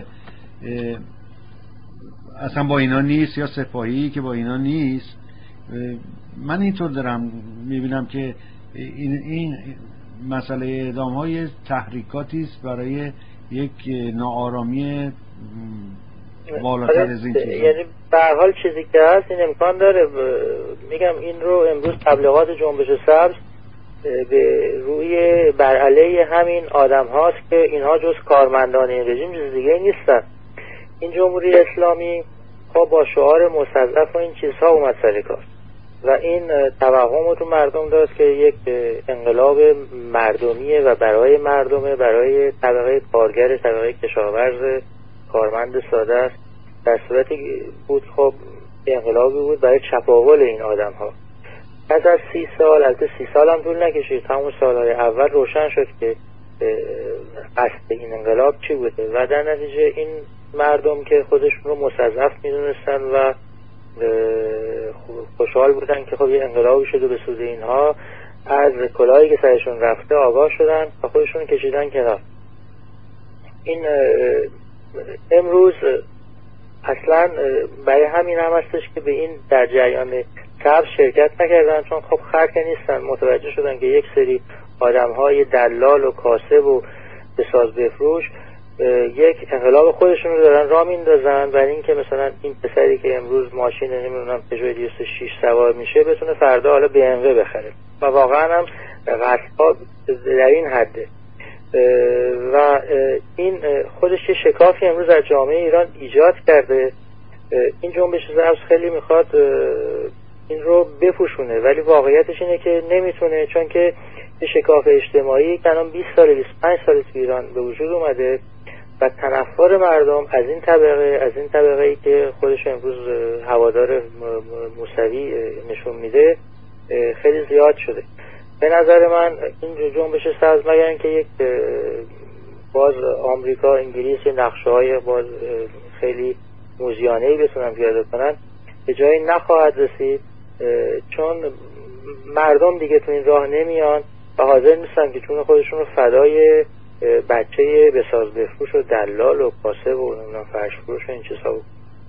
اصلا با اینا نیست، یا سپاهی که با اینا نیست. من اینطور دارم میبینم که این مسئله اعدام های تحریکاتی است برای یک ناآرامی بالاتر از این چیزا. یعنی به هر حال چیزی که هست این امکان داره. میگم این رو امروز تبلیغات جنبش سبز به روی بر علیه همین آدم هاست که اینها جز کارمندان این رژیم چیز دیگه نیستن. این جمهوری اسلامی خب با شعار مستضعف و این چیزها اومد سر کار و این توهم رو تو مردم داد که یک انقلاب مردمیه و برای مردمه، برای طبقه کارگر، طبقه کشاورز، کارمند ساده است. در صورتی بود خب انقلابی بود برای چپاول این آدم ها. پس از 30 سال، البته 30 سال هم طول نکشید، همون سالهای اول روشن شد که قصد این انقلاب چی بوده و در نتیجه این مردم که خودشون رو مستضعف میدونستن و خوشحال بودن که خب یه انقلابی شده به سود اینها، از کلاهی که سرشون رفته آگاه شدن و خودشون کشیدن کنار. این امروز اصلا برای همین هم هستش که به این در جریان سبز شرکت نکردن، چون خب خرک نیستن. متوجه شدن که یک سری آدم های دلال و کاسب و بساز بفروش یک انقلاب خودشون رو دارن راه میندازن برای اینکه مثلا این پسری که امروز ماشین نمیدونم پژو 206 سوار میشه بتونه فردا حالا BMW بخره و واقعا هم قصدها در این حده و این خودش یه شکافی امروز در جامعه ایران ایجاد کرده. این جنبش سبز خیلی میخواد این رو بپوشونه ولی واقعیتش اینه که نمیتونه، چون که یه شکاف اجتماعی که الان 20 سال 25 سال تو ایران به وجود اومده و تنفر مردم از این طبقه‌ای که خودش امروز هوادار موسوی نشون میده خیلی زیاد شده. به نظر من این جنبش سبز مگر اینکه یک باز آمریکا انگلیس نقشه‌های باز خیلی موزیانه‌ای بتونن پیاده کنن به جایی نخواهد رسید، چون مردم دیگه تو این راه نمیان و حاضر نیستن که چون خودشون رو فدای بچه بساز بفروش و دلال و کاسب و فرش فروش و این چیزا بود.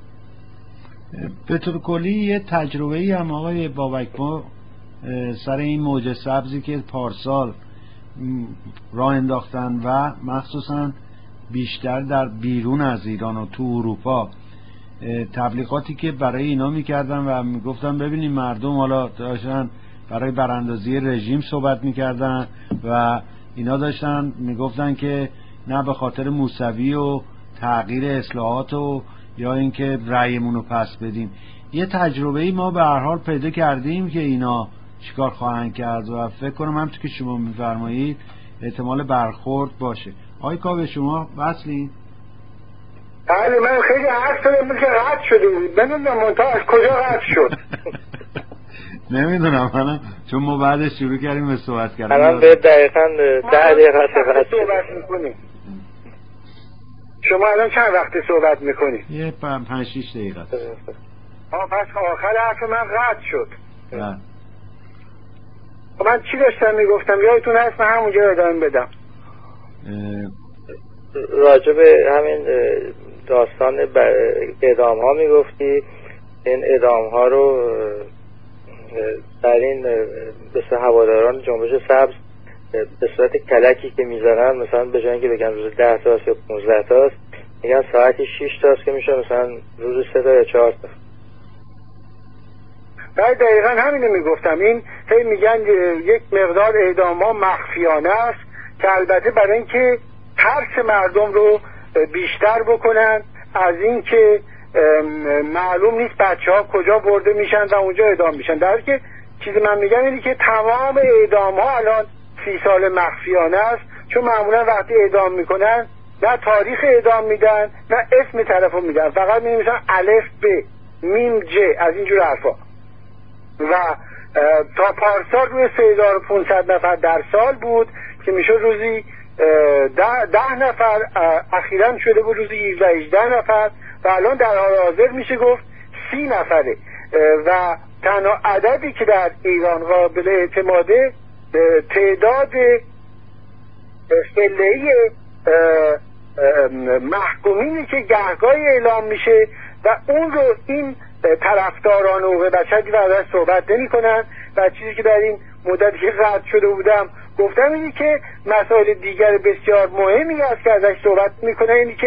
به طور کلی یه تجربه‌ای هم آقای بابک ما سر این موج سبزی که پارسال راه انداختن و مخصوصا بیشتر در بیرون از ایران و تو اروپا تبلیغاتی که برای اینا میکردن و میگفتن ببینیم مردم حالا داشتن برای براندازی رژیم صحبت میکردن و اینا داشتن میگفتن که نه به خاطر موسوی و تغییر اصلاحات و یا اینکه رأیمونو پس بدیم. یه تجربه‌ای ما به هر حال پیدا کردیم که اینا چیکار خواهند کرد و فکر کنم همونطور که شما میفرمایید احتمال برخورد باشه. آقای کاوه شما وصلین؟ بله من خیلی عرض شدم که قطع شده بود، نمیدونم منتها از کجا قطع شد. نمیدونم منم چون ما بعدش شروع کردیم به صحبت کردن. الان به دقیقاً 10 دقیقه صحبت میکنیم. شما الان چند وقت صحبت میکنید؟ یه 5-6 دقیقه. پس آخر حرف من قطع شد. نه. من چی داشتم میگفتم یادتون هست؟ من همونجا ادامه بدم. راجع به همین داستان اعدام ها میگفتی. این اعدام ها رو در این مثل هواداران جنبش سبز به صورت کلکی که میزنن، مثلا به جای اینکه بگن روز 10 تاست یا 15 تاست میگن ساعتی 6 تاست که میشه مثلا روز 3 تا یا 4 تا. بعد دقیقا همینو میگفتم. این هی میگن یک مقدار اعدام ها مخفیانه است که البته برای اینکه ترس مردم رو بیشتر بکنن از اینکه معلوم نیست بچه ها کجا برده میشن و اونجا اعدام میشن. در حالی که چیزی من میگم اینه که تمام اعدام ها الان 30 سال مخفیانه است، چون معمولا وقتی اعدام میکنن نه تاریخ اعدام میدن نه اسم طرفو میدن، فقط می‌نویسن الف ب میم ج از اینجور حرفا. و تا پارسال روی 3500 نفر در سال بود که میشه روزی 10 نفر، اخیراً شده بود روزی 17-18 نفر و الان در حال حاضر میشه گفت 30 نفره و تنها عددی که در ایران قابل اعتماده تعداد فعلی محکومینی که گهگاهی اعلام میشه و اون رو این طرفداران حقوق بشر دیگه ازش صحبت نمی کنن. و چیزی که در این مدتی که قطع شده بودم گفتم اینی که مسائل دیگر بسیار مهمی است که ازش صحبت میکنه، اینی که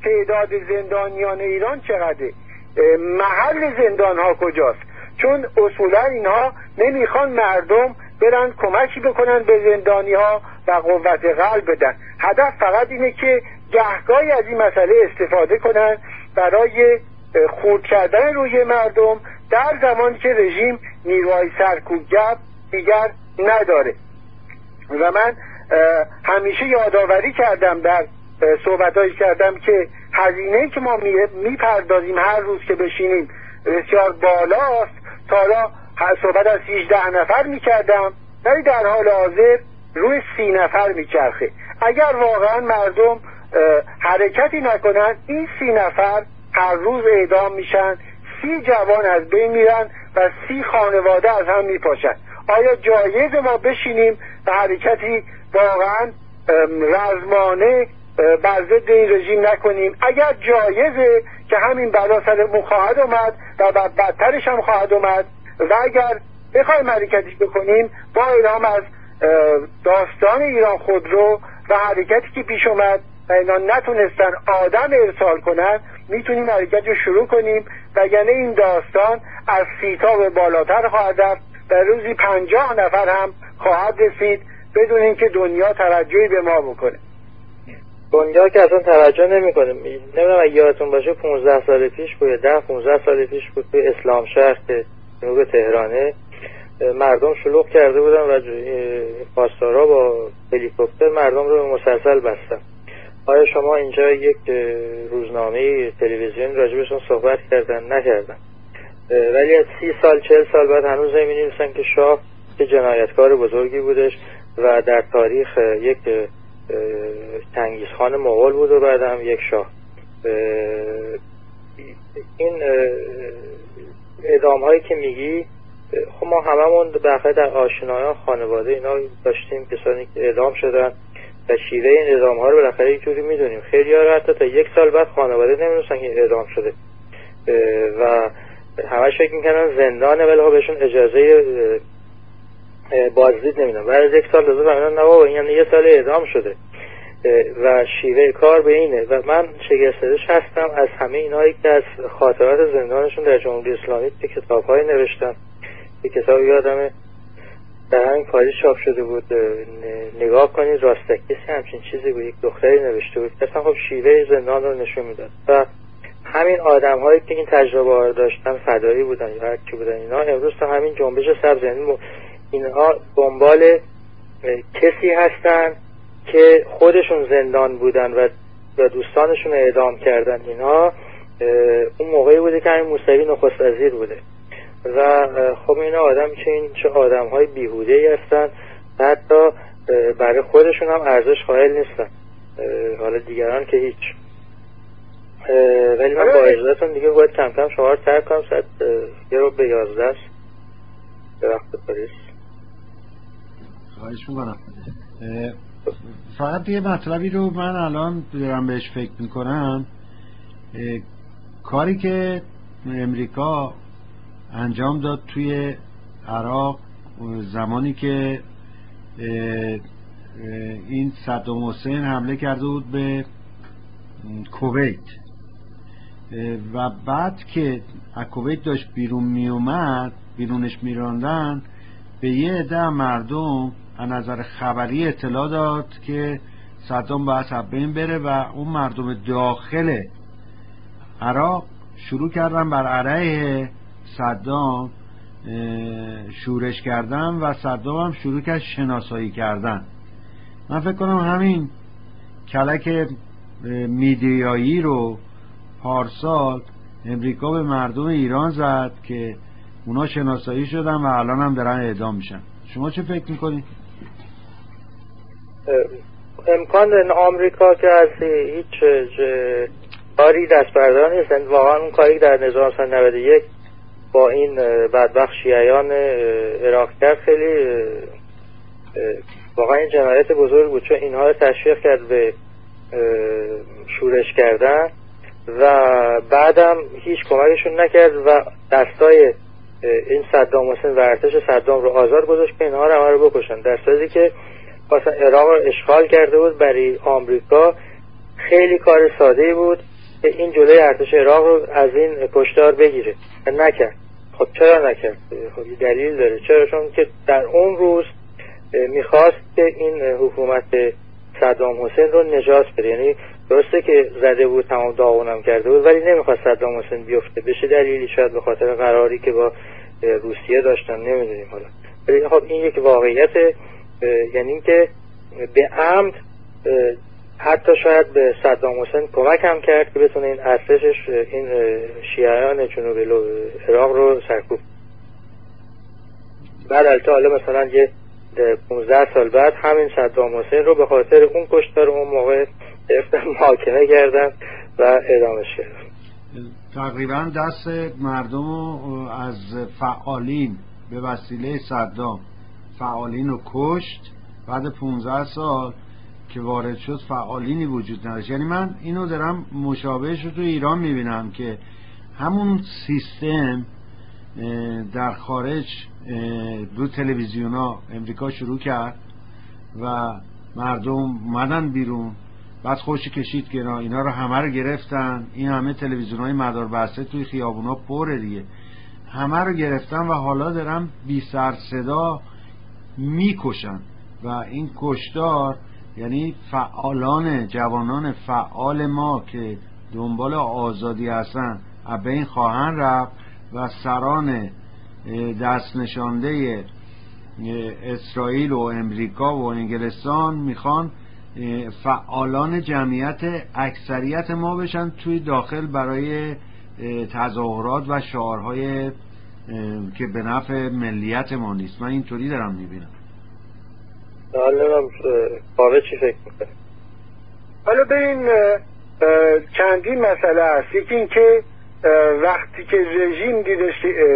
تعداد زندانیان ایران چقدره، محل زندان ها کجاست، چون اصولا اینها نمیخوان مردم برن کمکی بکنن به زندانی ها و قوت قلب بدن. هدف فقط اینه که گهگاهی از این مسئله استفاده کنن برای خورد کردن روی مردم در زمانی که رژیم نیروهای سرکوبگر دیگر نداره. و من همیشه یادآوری کردم در صحبتایی کردم که هزینه‌ای که ما میپردازیم هر روز که بشینیم بسیار بالاست. تا حالا صحبت از 18 نفر میکردم، ولی در حال حاضر روی 30 نفر میچرخه. اگر واقعا مردم حرکتی نکنن این 30 نفر هر روز اعدام میشن، 30 جوان از بین میرن و 30 خانواده از هم میپاشن. آیا جایز ما بشینیم و حرکتی واقعا رزمانه بر ضد این رژیم نکنیم؟ اگر جایزه که همین بلا سرمون خواهد اومد و بدترش هم خواهد اومد، و اگر بخوایم حرکتی بکنیم با الهام از داستان ایران خودرو و حرکتی که پیش اومد و اینا نتونستن آدم ارسال کنن، میتونیم حرکت رو شروع کنیم و یعنی این داستان از 30 تا به بالاتر خواهد رفت، در روزی 50 نفر هم خواهد رسید بدون اینکه دنیا توجهی به ما بکنه. دنیا که اصلا توجه نمیکنه. نمیدونم اگه یادتون باشه 15 سال پیش بود، 10-15 سال پیش بود، توی اسلام شهر که جنوب تهرانه مردم شلوغ کرده بودن و پاسدارا با هلیکوپتر مردم رو به مسلسل بستن. آیا شما اینجا یک روزنامه تلویزیون راجبشون صحبت کردن؟ نکردن. ولی از 30 سال 40 سال بعد هنوز نمی‌نویسن که شاه که جنایتکار بزرگی بودش و در تاریخ یک چنگیزخان مغول بود و بعد هم یک شاه. این اعدام هایی که میگی، خب ما هممون بالاخره در آشنایان خانواده اینا داشتیم، کسانی که اعدام شدن و شیوه این اعدام ها رو بالاخره یک جوری میدونیم. خیلی ها حتی تا 1 سال بعد خانواده نمیدونستن که اعدام شده و همش فکر میکنن زندانه، ولی ها بهشون اجازه بازدید نمیدن. بعد از 1 سال لازم فهمیدن نه بابا این یعنی 1 سال اعدام شده و شیوه کار به اینه. و من شگفت‌زده‌اش هستم از همه اینایی که از خاطرات زندانشون در جمهوری اسلامی که کتاب‌های نوشتن. یک کتاب یادمه در همین پاریس چاپ شده بود، نگاه کنید راستکیسی همچین چیزی بود، یک دختری نوشته بود که اصلا خب شیوه زندان رو نشون میداد. و همین آدم‌هایی که این تجربه ها داشتن، فدایی بودن یا هر کی بودن، اینا امروز تا همین جنبش سبز، یعنی اینها دنبال کسی هستن که خودشون زندان بودن و دوستانشون اعدام کردن. اینها اون موقعی بوده که همین موسوی نخست وزیر بوده و خب اینا آدم چه آدم‌های بیهوده‌ای هستن، حتی برای خودشون هم ارزش قائل نیستن، حالا دیگران که هیچ. ولی من با اجازهتون دیگه باید کم کم شما رو ترک کنم، ساعت 11 است به وقت پاریس. خواهش میکنم. فقط یه مطلبی رو من الان دارم بهش فکر میکنم، کاری که امریکا انجام داد توی عراق زمانی که این صدام حسین حمله کرده بود به کویت و بعد که از کویت داشت بیرون میومد، بیرونش میراندن، به یه عده مردم از نظر خبری اطلاع داد که صدام باید از بین بره و اون مردم داخل عراق شروع کردن بر علیه صدام شورش کردن و صدام هم شروع کرد شناسایی کردن. من فکر کنم همین کلک میدیایی رو پارسال امریکا به مردم ایران زد که اونا شناسایی شدن و الان هم دارن اعدام میشن. شما چه فکر میکنید؟ امکان آمریکا که از هیچ کاری دست بردار نیستن. واقعا اون کاری در 1991 با این بدبخت شیعیان عراق کرد خیلی واقعا این جنایت بزرگ بود، چون اینها رو تشویق کرد به شورش کردن و بعدم هیچ کمکشون نکرد و دستای این صدام حسین و ارتش صدام رو آزاد گذاشت که اینها رو همه رو بکشن، در صورتی که مثلا عراق رو اشغال کرده بود. برای آمریکا خیلی کار ساده‌ای بود این جلوی ارتش عراق رو از این کشتار بگیره. نکرد. خب چرا نکرد؟ خب دلیل داره. چرا؟ چون که در اون روز میخواست که این حکومت صدام حسین رو نجات بده. یعنی درسته که زده بود، تمام داغونم کرده بود، ولی نمیخواست صدام حسین بیفته. بشه دلیلی شاید به خاطر قراری که با روسیه داشتن، نمیدونیم حالا. ولی خب این یک واقعیت، یعنی که به عمد حتی شاید به صدام حسین کمک هم کرد که بتونه این ارتشش، این شیعیان جنوب عراق رو سرکوب. بعد البته حالا مثلا یه 15 سال بعد همین صدام حسین رو به خاطر اون کشتار اون موقع محاکمه کردن و اعدامش کردن. تقریبا دست مردم رو از فعالین به وسیله صدام فعالین رو کشت. بعد 15 سال که وارد شد فعالینی وجود نداشت. یعنی من اینو دارم مشابهش رو تو ایران میبینم که همون سیستم در خارج رو تلویزیون ها امریکا شروع کرد و مردم اومدن بیرون، بعد خوش کشید که اینا رو همه رو گرفتن. این همه تلویزیون های مدار بسته توی خیابونا پره دیگه، همه رو گرفتن و حالا دارن بی سر صدا میکشن. و این کشتار یعنی فعالان، جوانان فعال ما که دنبال آزادی هستن از بین خواهند رفت و سران دست نشانده اسرائیل و امریکا و انگلستان میخوان فعالان جمعیت اکثریت ما بشن توی داخل برای تظاهرات و شعارهای که به نفع ملیت ما نیست. من اینطوری دارم میبینم. حالا قاوه چی فکر میکنه؟ حالا ببین چندین مسئله هست. یکی این که وقتی که رژیم دیدش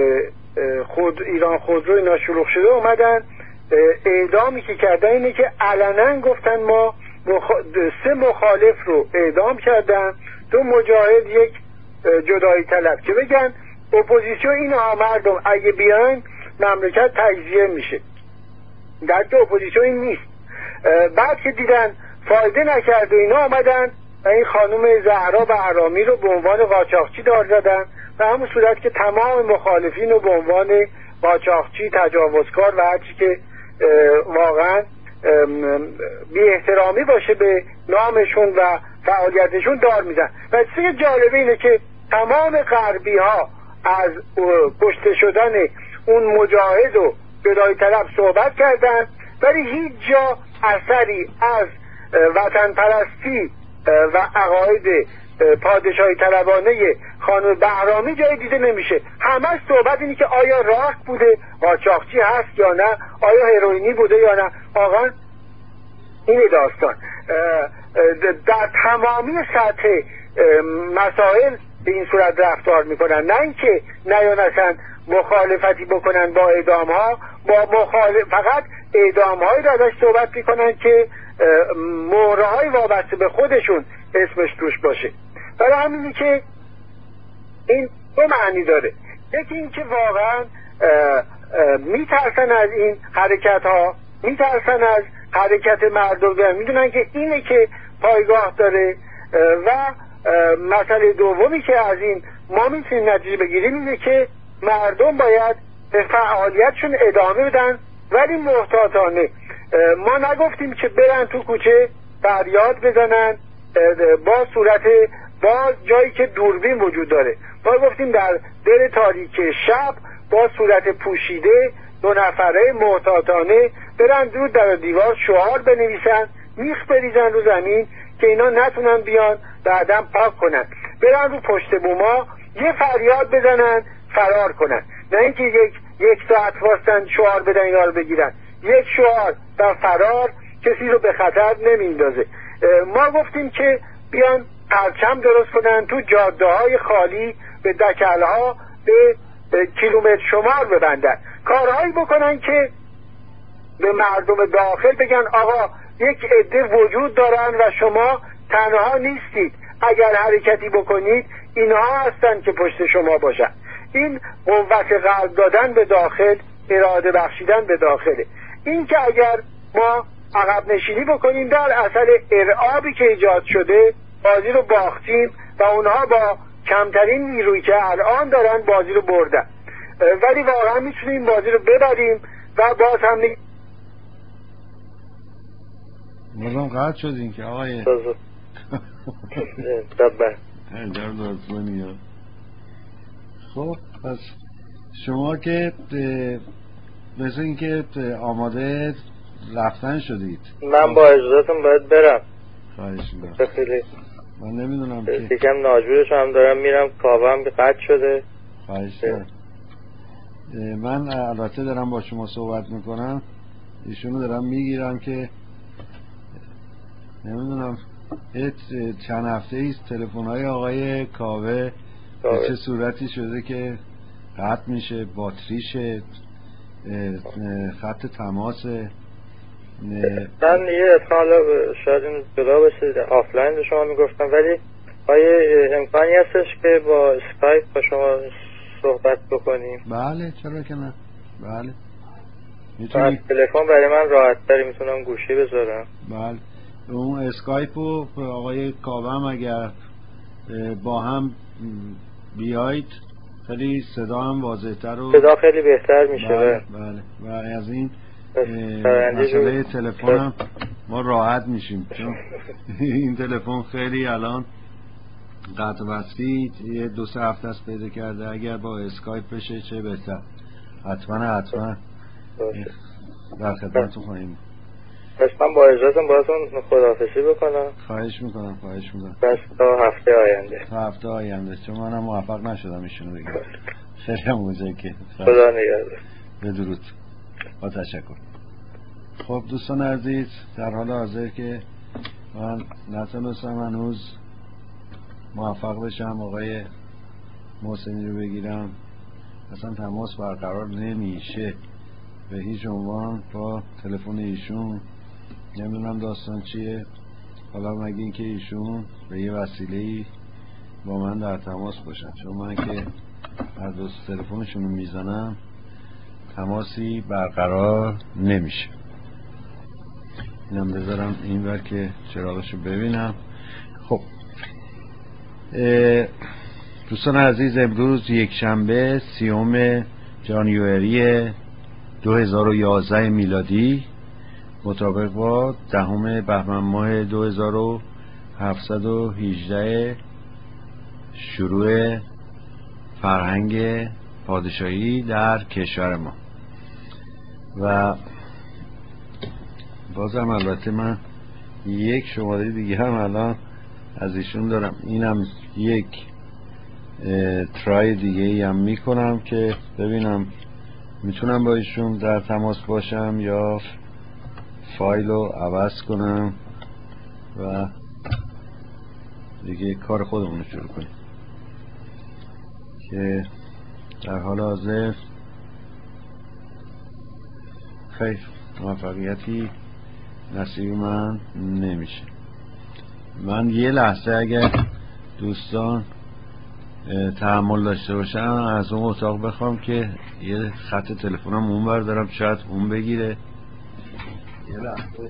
ایران خودرو اینا شروع شده اومدن اعدامی که کردن اینه که علنا گفتن ما 3 مخالف رو اعدام کردن، 2 مجاهد، 1 جدایی طلب، که بگن اپوزیسیون اینها مردم اگه بیان مملکت تجزیه میشه. در که اپوزیسیون این نیست. بعد که دیدن فایده نکرد و اینا آمدن این خانم زهرا بهرامی رو به عنوان قاچاقچی دار زدن، و همون صورت که تمام مخالفین رو به عنوان قاچاقچی، تجاوزکار و هرچی که واقعا بی احترامی باشه به نامشون و فعالیتشون دار میزن. و چیز جالبه اینه که تمام غربی ها از کشته شدن اون مجاهد و جدایی طلب صحبت کردن، ولی هیچ جا اثری از وطن پرستی و عقاید پادشاهی طلبانه خانم بهرامی جایی دیده نمیشه. همه صحبت اینی که آیا راک بوده، قاچاقچی هست یا نه، آیا هروئینی بوده یا نه. واقعا این داستان در تمامی سطح مسائل به این صورت رفتار میکنن، نه اینکه نیانسن مخالفتی بکنن با اعدام ها، فقط اعدام هایی رو ازش صحبت میکنن که مهره های وابسته به خودشون اسمش توش باشه. برای همینی که این 2 معنی داره. یکی این که واقعا میترسن از این حرکت ها، میترسن از حرکت مردم، میدونن که اینه که پایگاه داره. و مسئله دومی که از این ما میتونیم نتیجه بگیریم اینه که مردم باید به فعالیتشون ادامه بدن، ولی محتاطانه. ما نگفتیم که برن تو کوچه فریاد بزنن با صورت با جایی که دوربین وجود داره. ما گفتیم در دل تاریک شب با صورت پوشیده 2 نفره محتاطانه برن دور در دیوار شعار بنویسن، میخ بریزن رو زمین که اینا نتونن بیان بعدم پاک کنن، برن رو پشت بوما یه فریاد بزنن فرار کنن. نه اینکه یک ساعت واسطن شعار بدن اینا رو بگیرن. یک شعار و فرار کسی رو به خطر نمیندازه. ما گفتیم که بیان پرچم درست کنن تو جاده های خالی، به دکلها به کیلومتر شمار ببندن، کارهایی بکنن که به مردم داخل بگن آقا یک عده وجود دارن و شما تنها نیستید، اگر حرکتی بکنید اینها هستن که پشت شما باشن. این قوت قلب دادن به داخل، اراده بخشیدن به داخله. این که اگر ما عقب نشینی بکنیم در اثر ارعابی که ایجاد شده بازی رو باختیم و اونها با کمترین نیرویی که الان دارن بازی رو بردن، ولی واقعا میتونیم بازی رو ببریم و باز هم بازم قطع شدین که آقای خب پس شما که مثل این که آماده رفتن شدید، من با اجازهتون باید برم. خواهش میکنم. خیلی من نمیدونم که یکم ناجورش هم دارم میرم، کاوام قطع شده. خواهش میکنم. من البته دارم با شما صحبت میکنم، ایشونو دارم میگیرم که نمیدونم چند هفته ایست تلفن‌های آقای کاوه به چه صورتی شده که قطع میشه، باتریشه، خط تماسه. من یه حالا شاید این جدا بشه آفلاین به شما میگفتم، ولی آیا امکانی هستش که با اسکایپ با شما صحبت بکنیم؟ بله چرا که نه، بله میتونی. تلفن برای من راحت تری، میتونم گوشی بذارم. بله اون اسکایپ و آقای کاوه اگر با هم بیایید خیلی صدا هم واضح‌تر و صدا خیلی بهتر میشه. بله بله و از این مسئله تلفن هم ما راحت میشیم، چون این تلفن خیلی الان قطع وصلی یه 2-3 هفته است پیدا کرده. اگر با اسکایپ بشه چه بهتر. حتما در خدمتتون خواهیم. پس من با اجازهتون باهاتون خداحافظی بکنم. خواهش میکنم. پس تا هفته آینده. چون منم موفق نشدم ایشونو بگم. خیلی متشکرم. خدا نگهدار. بدرود. با تشکر. خب دوستان عزیز، در حال حاضر که من نتونستم هنوز موفق بشم آقای محسنی رو بگیرم، اصلا تماس برقرار نمیشه به هیچ عنوان با تلفن ایشون. نمیدونم داستان چیه، حالا مگه این که ایشون به یه وسیله‌ای با من در تماس باشن، چون من که هر دو تلفنشون رو میزنم تماسی برقرار نمیشه. اینم بذارم اینور که چراغشو ببینم. خب دوستان عزیز، امروز یک شنبه 30 ژانویه 2011 میلادی مطابق با 10 بهمن ماه 2718 شروع فرهنگ پادشاهی در کشور ما. و بازم البته من یک شماره دیگه هم الان از ایشون دارم، اینم یک ترای دیگه هم میکنم که ببینم میتونم با ایشون در تماس باشم یا فایل رو عوض کنم و دیگه کار خودمون رو شروع کنیم، که در حال حاضر خیلی موفقیتی نصیب من نمیشه. من یه لحظه اگر دوستان تحمل داشته باشم از اون اتاق بخوام که یه خط تلفنم اون بردارم، شاید اون بگیره. یه لحظه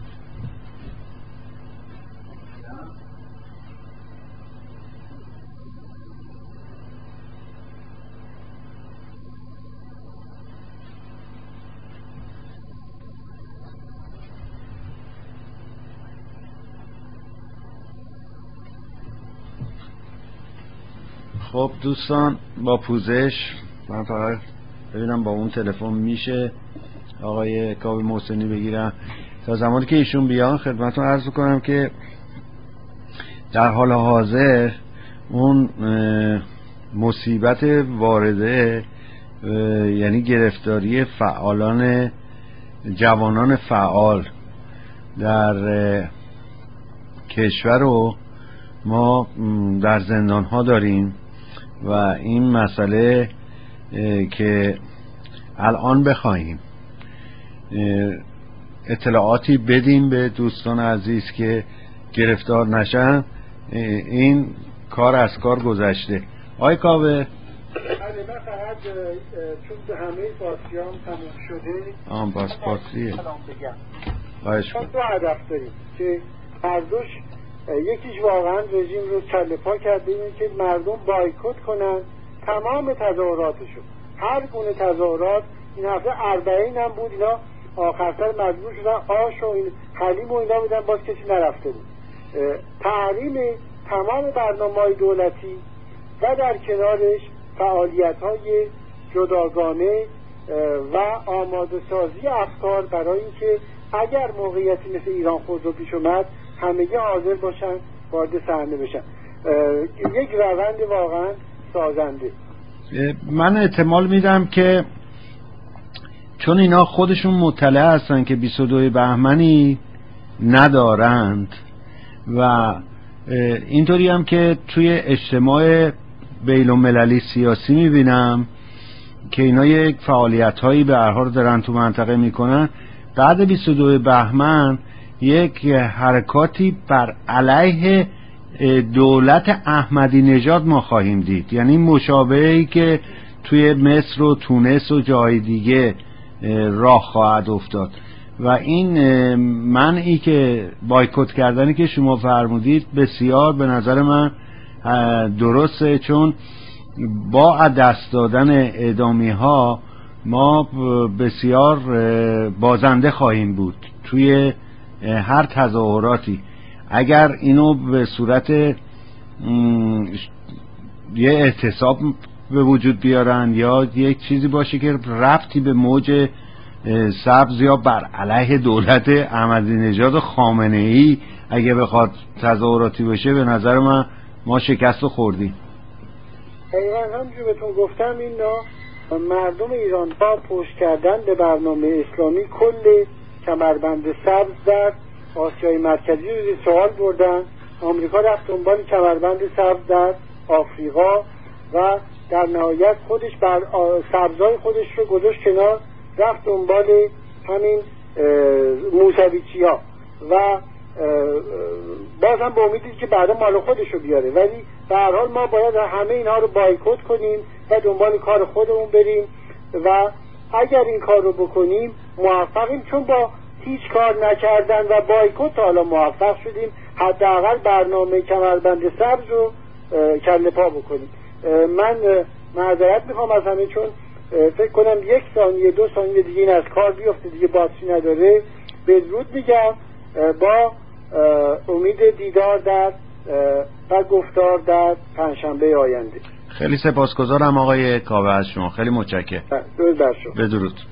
خب دوستان، با پوزش من فقط ببینم با اون تلفن میشه آقای کاوه محسنی بگیرم. تا زمانی که ایشون بیان خدمتتون عرض کنم که در حال حاضر اون مصیبت وارده، یعنی گرفتاری فعالان جوانان فعال در کشور رو ما در زندان ها داریم و این مسئله که الان بخواهیم اطلاعاتی بدیم به دوستان عزیز که گرفتار نشن، این کار از کار گذشته. آقای کاوه، من فقط چون به همه پاسیام تموم شده پاسپورتیه سلام بگم. خواهش ما 2 هدف داریم که هر دوش یکیش واقعا رژیم رو کله پا کرده، اینه که مردم بایکوت کنن تمام تظاهراتشون، هر گونه تظاهرات. این هفته 40 هم بود، اینا آخر سر مجبور شدن آش و حلیم و اینا بدن، باز کسی نرفته بود. تحریم تمام برنامه‌های دولتی و در کنارش فعالیت‌های جداگانه و آماده سازی افکار برای اینکه اگر موقعیتی مثل ایران خود رو پیش اومد همگی حاضر باشن وارد صحنه بشن. یک روند واقعا سازنده. من احتمال میدم که چون اینا خودشون مطلع هستن که 22 بهمنی ندارند و اینطوری هم که توی اجتماع بین‌المللی سیاسی میبینم که اینا یک فعالیت‌هایی به هر حال دارن تو منطقه میکنن، بعد 22 بهمن یک حرکاتی بر علیه دولت احمدی نژاد ما خواهیم دید، یعنی مشابهی که توی مصر و تونس و جای دیگه راه خواهد افتاد. و این منعی که بایکوت کردنی که شما فرمودید بسیار به نظر من درسته، چون با دست دادن اعدامی ها ما بسیار بازنده خواهیم بود توی هر تظاهراتی. اگر اینو به صورت یه احتساب به وجود بیارن یا یک چیزی باشه که ربطی به موج سبز یا بر علیه دولت احمدی نژاد و خامنه ای اگه بخواد تظاهراتی بشه، به نظر من ما شکست خوردیم. حقیقا همونجور بهتون گفتم، این مردم ایران با پشت کردن به برنامه اسلامی کل کمربند سبز در آسیای مرکزی رو زیر سوال بردن. آمریکا رفت دنبال کمربند سبز در آفریقا و در نهایت خودش بر سبزهای خودش رو گذاشت کنار، رفت دنبال همین موسویچی ها و باز هم با امیدی که بعدا مال خودش رو بیاره. ولی به هر حال ما باید همه اینها رو بایکوت کنیم و دنبال کار خودمون بریم و اگر این کار رو بکنیم موفقیم، چون با هیچ کار نکردن و بایکوت حالا موفق شدیم حداقل برنامه کمربند سبز رو کله پا بکنیم. من معذرت میخوام از همه، چون فکر کنم 1 ثانیه 2 ثانیه دیگه این از کار بیفته، دیگه باتری نداره. بدرود میگم، با امید دیدار در و گفتار در پنجشنبه آینده. خیلی سپاسگزارم آقای کاوه از شما، خیلی متشکرم. درود بر شما. بدرود.